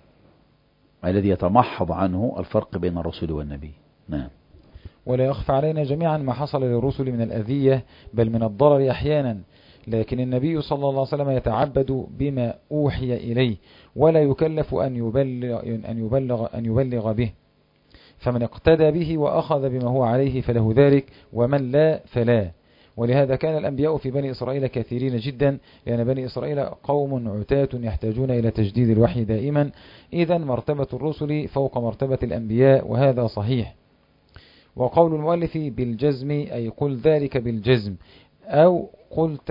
الذي يتمحض عنه الفرق بين الرسول والنبي. نعم. ولا يخفى علينا جميعا ما حصل للرسل من الأذية بل من الضرر أحيانا، لكن النبي صلى الله عليه وسلم يتعبد بما أوحي إليه ولا يكلف أن يبلغ به، فمن اقتدى به وأخذ بما هو عليه فله ذلك، ومن لا فلا. ولهذا كان الأنبياء في بني إسرائيل كثيرين جدا، لأن بني إسرائيل قوم عتاة يحتاجون إلى تجديد الوحي دائما. إذن مرتبة الرسل فوق مرتبة الأنبياء، وهذا صحيح. وقول المؤلف بالجزم أي قل ذلك بالجزم، أو قلت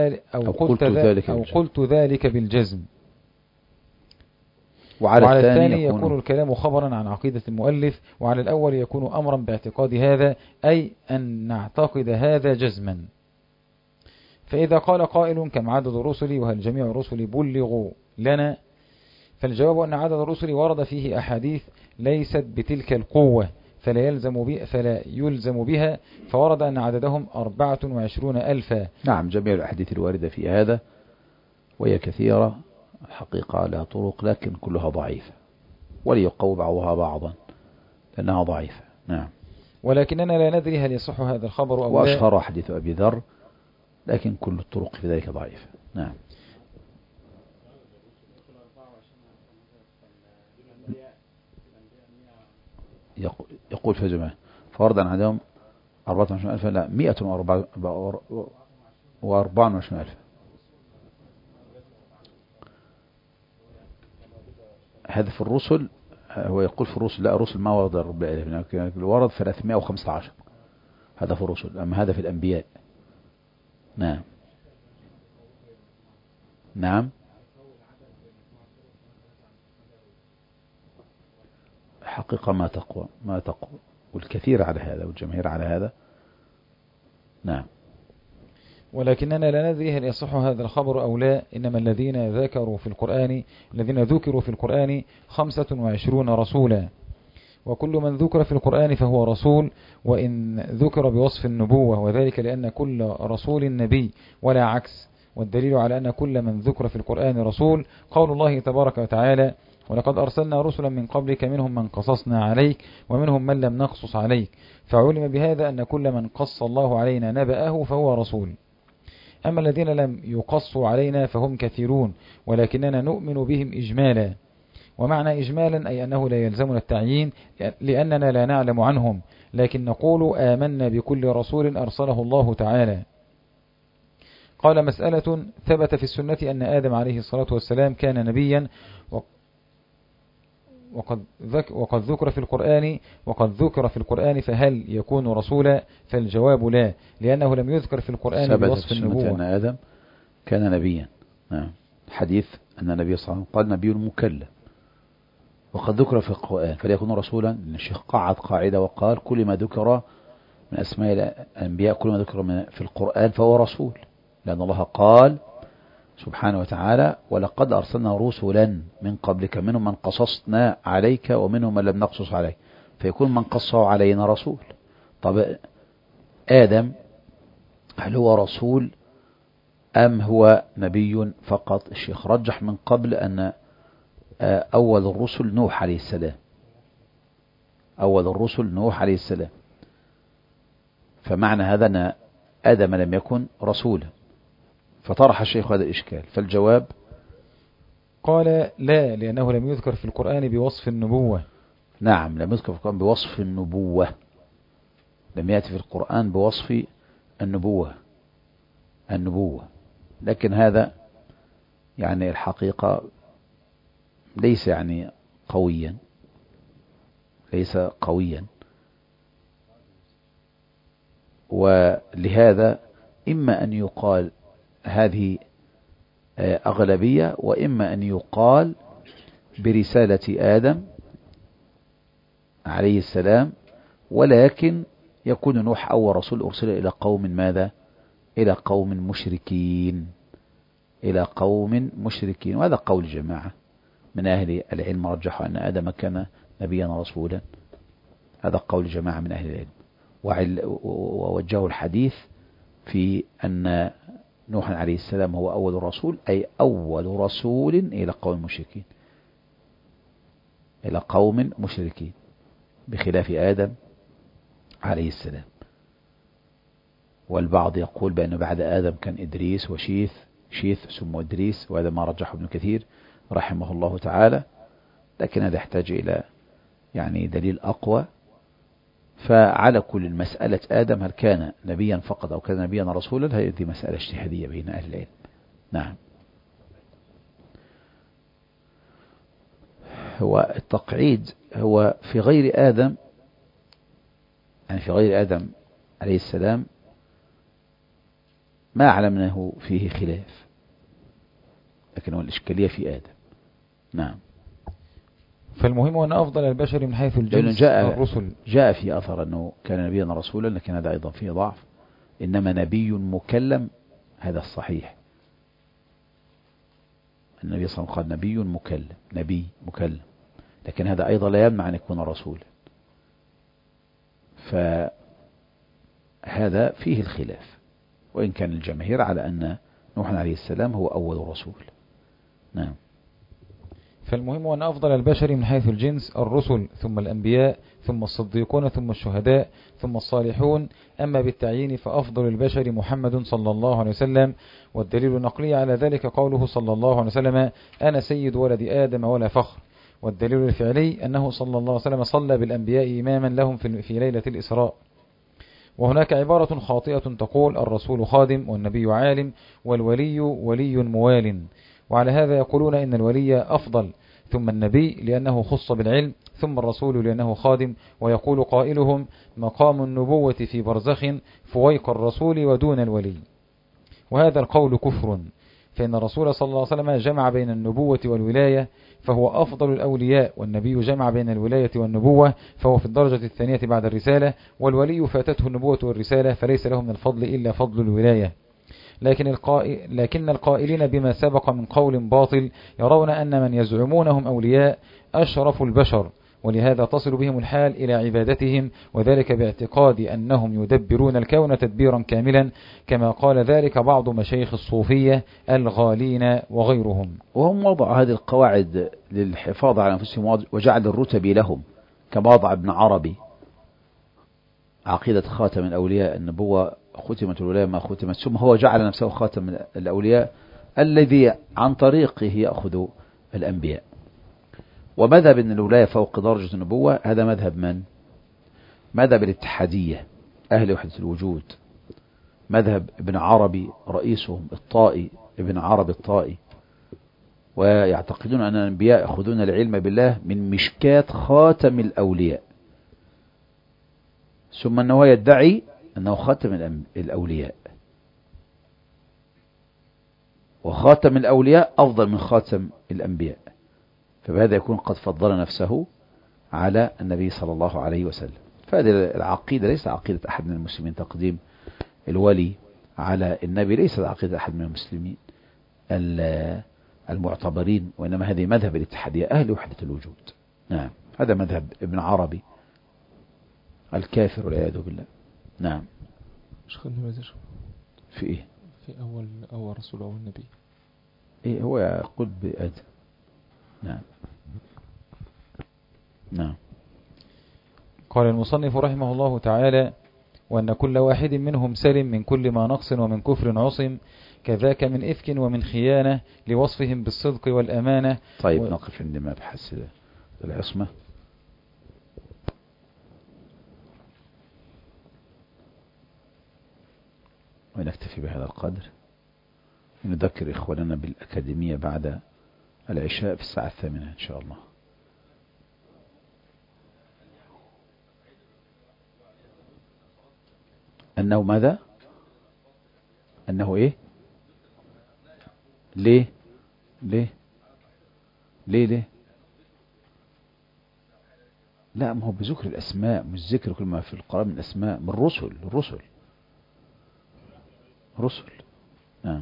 ذلك بالجزم. وعلى الثاني يكون الكلام خبرا عن عقيدة المؤلف، وعلى الأول يكون أمرا باعتقاد هذا، أي أن نعتقد هذا جزما. فإذا قال قائل كم عدد الرسل وهل جميع الرسل بلغوا لنا، فالجواب أن عدد الرسل ورد فيه أحاديث ليست بتلك القوة فلا يلزم بها، فورد أن عددهم 24,000. نعم، جميع الأحاديث الواردة في هذا وهي كثيرة حقيقة لها طرق، لكن كلها ضعيفة، وليقوي بعضها بعضا لأنها ضعيفة. نعم. ولكننا لا ندري هل يصح هذا الخبر أو لا. وأشهر حديث أبي ذر، لكن كل الطرق في ذلك ضعيفة. نعم. يقول في جماعة فرضا عندهم 24,000، لا 124,000. هذا في الرسل، هو يقول في الرسل، لا الرسل ما ورد رب العالمين، لكن ورد 315، هذا في الرسل، أما هذا في الأنبياء. نعم. نعم. حقيقة ما تقوى والكثير على هذا والجماهير على هذا. نعم. ولكننا لا ندري هل يصح هذا الخبر أو لا. إنما الذين ذكروا في القرآن 25 رسولا، وكل من ذكر في القرآن فهو رسول، وإن ذكر بوصف النبوة، وذلك لأن كل رسول نبي ولا عكس. والدليل على أن كل من ذكر في القرآن رسول قول الله تبارك وتعالى: ولقد أرسلنا رسلا من قبلك منهم من قصصنا عليك ومنهم من لم نقصص عليك. فعلم بهذا أن كل من قص الله علينا نبأه فهو رسول. أما الذين لم يقصوا علينا فهم كثيرون، ولكننا نؤمن بهم إجمالا. ومعنى إجمالا أي أنه لا يلزمنا التعيين لأننا لا نعلم عنهم، لكن نقول آمنا بكل رسول أرسله الله تعالى. قال: مسألة: ثبت في السنة أن آدم عليه الصلاة والسلام كان نبيا، وقد ذكر في القرآن فهل يكون رسولا؟ فالجواب لا، لأنه لم يذكر في القرآن بوصف النبوة. ثبت أن آدم كان نبيا. حديث أن النبي صلى الله عليه وسلم قال نبي مكلم، وقد ذكر في القرآن فليكون رسولا. الشيخ قعد قاعدة وقال: كل ما ذكر من أسماء الأنبياء، كل ما ذكر في القرآن فهو رسول، لأن الله قال سبحانه وتعالى: ولقد أرسلنا رسلا من قبلك منهم من قصصنا عليك ومنهم من لم نقصص عليك، فيكون من قصه علينا رسول. طب آدم هل هو رسول أم هو نبي فقط؟ الشيخ رجح من قبل أن أول الرسل نوح عليه السلام، أول الرسل نوح عليه السلام، فمعنى هذا أن آدم لم يكن رسولا. فطرح الشيخ هذا الإشكال، فالجواب قال: لا، لأنه لم يذكر في القرآن بوصف النبوة. نعم، لم يذكر في القرآن بوصف النبوة، لم يأتي في القرآن بوصف النبوة. لكن هذا يعني الحقيقة ليس يعني قويا، ليس قويا. ولهذا إما أن يقال هذه أغلبية، وإما أن يقال برسالة آدم عليه السلام، ولكن يكون نوح أول رسول أرسل إلى قوم ماذا؟ إلى قوم مشركين، إلى قوم مشركين. وهذا قول جماعة من أهل العلم رجحوا أن آدم كان نبيا رسولا، هذا قول جماعة من أهل العلم، ووجهوا الحديث في أن نوح عليه السلام هو أول رسول، أي أول رسول إلى قوم مشركين، إلى قوم مشركين، بخلاف آدم عليه السلام. والبعض يقول بأن بعد آدم كان إدريس وشيث ثم إدريس، وهذا ما رجحه ابن كثير رحمه الله تعالى، لكن هذا يحتاج إلى يعني دليل أقوى. فعلى كل مسألة آدم هل كان نبيا فقط أو كان نبيا رسولا، هذه مسألة اجتهادية بين أهل العلم. نعم. هو التقعيد هو في غير آدم، يعني في غير آدم عليه السلام ما علمناه فيه خلاف، لكن هو الإشكالية في آدم. نعم. فالمهم أن أفضل البشر من حيث لأنه الجنس الرسل. جاء في أثر أنه كان نبيا رسولا، لكن هذا أيضا فيه ضعف. إنما نبي مكلم هذا الصحيح. النبي صلى الله عليه وسلم قال نبي مكلم، نبي مكلم، لكن هذا أيضا لا يمنع أن يكون رسولا. فهذا فيه الخلاف، وإن كان الجماهير على أن نوح عليه السلام هو أول رسول. نعم. فالمهم أن أفضل البشر من حيث الجنس الرسل، ثم الأنبياء، ثم الصديقون، ثم الشهداء، ثم الصالحون. أما بالتعيين فأفضل البشر محمد صلى الله عليه وسلم، والدليل النقلي على ذلك قوله صلى الله عليه وسلم: أنا سيد ولد آدم ولا فخر. والدليل الفعلي أنه صلى الله عليه وسلم صلى بالأنبياء إماما لهم في ليلة الإسراء. وهناك عبارة خاطئة تقول: الرسول خادم، والنبي عالم، والولي ولي موال. وعلى هذا يقولون إن الولي أفضل، ثم النبي لأنه خص بالعلم، ثم الرسول لأنه خادم. ويقول قائلهم: مقام النبوة في برزخ فويق الرسول ودون الولي. وهذا القول كفر، فإن الرسول صلى الله عليه وسلم جمع بين النبوة والولاية فهو أفضل الأولياء، والنبي جمع بين الولاية والنبوة فهو في الدرجة الثانية بعد الرسالة، والولي فاتته النبوة والرسالة فليس له من الفضل إلا فضل الولاية. لكن القائلين بما سبق من قول باطل يرون أن من يزعمونهم أولياء أشرف البشر، ولهذا تصل بهم الحال إلى عبادتهم، وذلك باعتقاد أنهم يدبرون الكون تدبيرا كاملا، كما قال ذلك بعض مشايخ الصوفية الغالين وغيرهم. وهم وضعوا هذه القواعد للحفاظ على أنفسهم وجعل الرتب لهم، كما وضع ابن عربي عقيدة خاتم الأولياء، النبوة ختمت الولاية ما ختمت، ثم هو جعل نفسه خاتم الأولياء الذي عن طريقه يأخذ الأنبياء. ومذهب أن الولاية فوق درجة النبوة هذا مذهب من؟ مذهب الاتحادية، أهل وحدة الوجود، مذهب ابن عربي رئيسهم الطائي، ابن عربي الطائي. ويعتقدون أن الأنبياء يأخذون العلم بالله من مشكاة خاتم الأولياء، ثم أنه يدعي أنه خاتم الأولياء، وخاتم الأولياء أفضل من خاتم الأنبياء، فبهذا يكون قد فضل نفسه على النبي صلى الله عليه وسلم. فهذه العقيدة ليس عقيدة أحد من المسلمين، تقديم الولي على النبي ليس عقيدة أحد من المسلمين المعتبرين، وإنما هذه مذهب الاتحادية، أهل وحدة الوجود. نعم، هذا مذهب ابن عربي الكافر والعياذ بالله. نعم. في إيه؟ في أول رسول أو النبي. إيه هو يقول بآدم. نعم. نعم. قال المصنف رحمه الله تعالى: وأن كل واحد منهم سلم من كل ما نقص ومن كفر عصم، كذاك من إفك ومن خيانة، لوصفهم بالصدق والأمانة. طيب نقف عند مبحث العصمة. ونكتفي بهذا القدر. نذكر إخواننا بالأكاديمية بعد العشاء في الساعة 8 إن شاء الله. أنه ماذا؟ أنه إيه؟ ليه؟ ليه؟ ليه ليه؟ لا، ما هو بذكر الأسماء، مش ذكر كل ما في القرآن من الأسماء، من الرسل. رسل. نعم.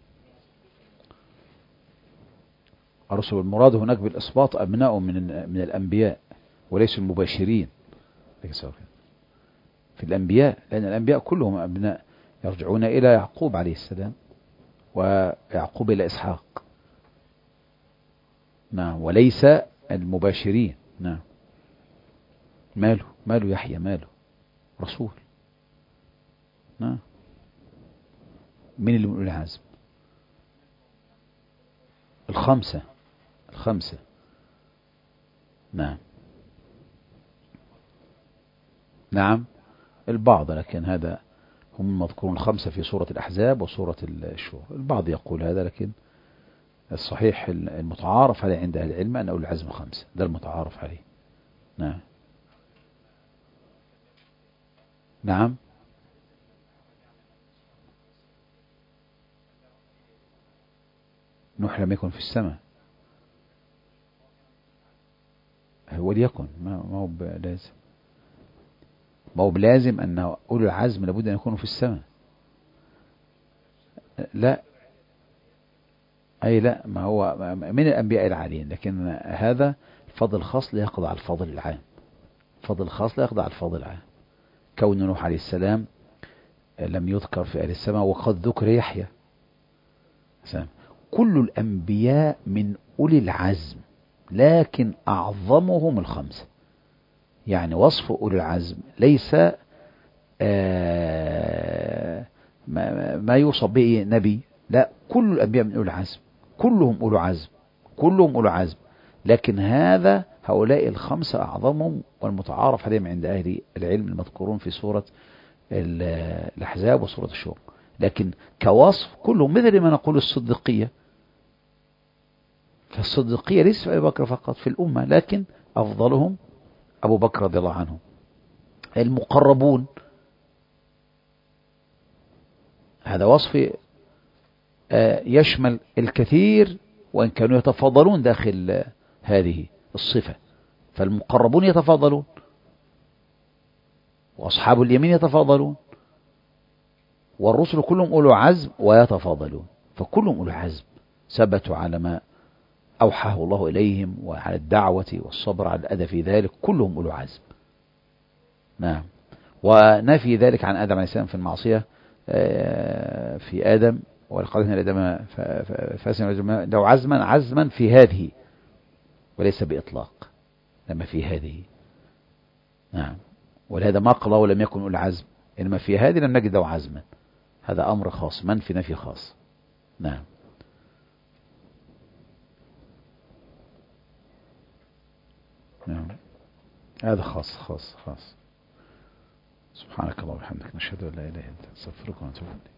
الرسل المراد هناك بالإسباط أبناء من الأنبياء وليسوا المباشرين في الأنبياء، لأن الأنبياء كلهم أبناء يرجعون إلى يعقوب عليه السلام، ويعقوب إلى إسحاق. نعم، وليس المباشرين. نعم. ماله يحيى، ماله رسول. نعم. من اللي من أولي العزم؟ الخمسة. نعم. نعم البعض، لكن هذا هم المذكورون 5 في سورة الأحزاب وسورة الشورى. البعض يقول هذا، لكن الصحيح المتعارف عليه عند أهل العلم أن أولي العزم 5، ده المتعارف عليه. نعم. نعم. نوح لم يكن في السماء، هو ليكن ما هو بلازم، ما هو بلازم أن أولي العزم لابد أن يكونوا في السماء. لا أي لا، ما هو من الأنبياء العاليين، لكن هذا الفضل الخاص لا يقضى على الفضل العام، الفضل الخاص لا يقضى على الفضل العام. كون نوح عليه السلام لم يذكر في أهل السماء، وقد ذكر يحيى. كل الأنبياء من أولي العزم، لكن أعظمهم 5. يعني وصف أولي العزم ليس ما يوصف به نبي، لا، كل الأنبياء من أولي العزم، كلهم أولي عزم، كلهم أولي عزم، لكن هؤلاء 5 أعظمهم والمتعارف عليهم عند أهل العلم المذكورون في سورة الأحزاب وسورة الشورى. لكن كوصف كلهم، مثل ما نقول الصديقية، فالصديقية ليس في أبي بكر فقط في الأمة، لكن أفضلهم أبو بكر رضي الله عنه. المقربون هذا وصف يشمل الكثير، وإن كانوا يتفاضلون داخل هذه الصفة، فالمقربون يتفاضلون، وأصحاب اليمين يتفاضلون، والرسل كلهم أولو عزم ويتفاضلون، فكلهم أولو عزم ثبتوا على ما أوحاه الله إليهم، وعلى الدعوة والصبر على الأذى في ذلك، كلهم أولو عزم. نعم. ونفي ذلك عن آدم عليه السلام في المعصية، في آدم ولقد هنا لآدم فاسن لو عزما في هذه، وليس بإطلاق، لما في هذه. نعم. ولهذا ما قال ولم يكن أولي العزم، إنما في هذه لم نجد له عزما، هذا أمر خاص، من في نفي خاص. نعم. نعم هذا خاص. سبحانك اللهم وبحمدك، نشهد أن لا إله إلا أنت، نستغفرك ونتوب إليك.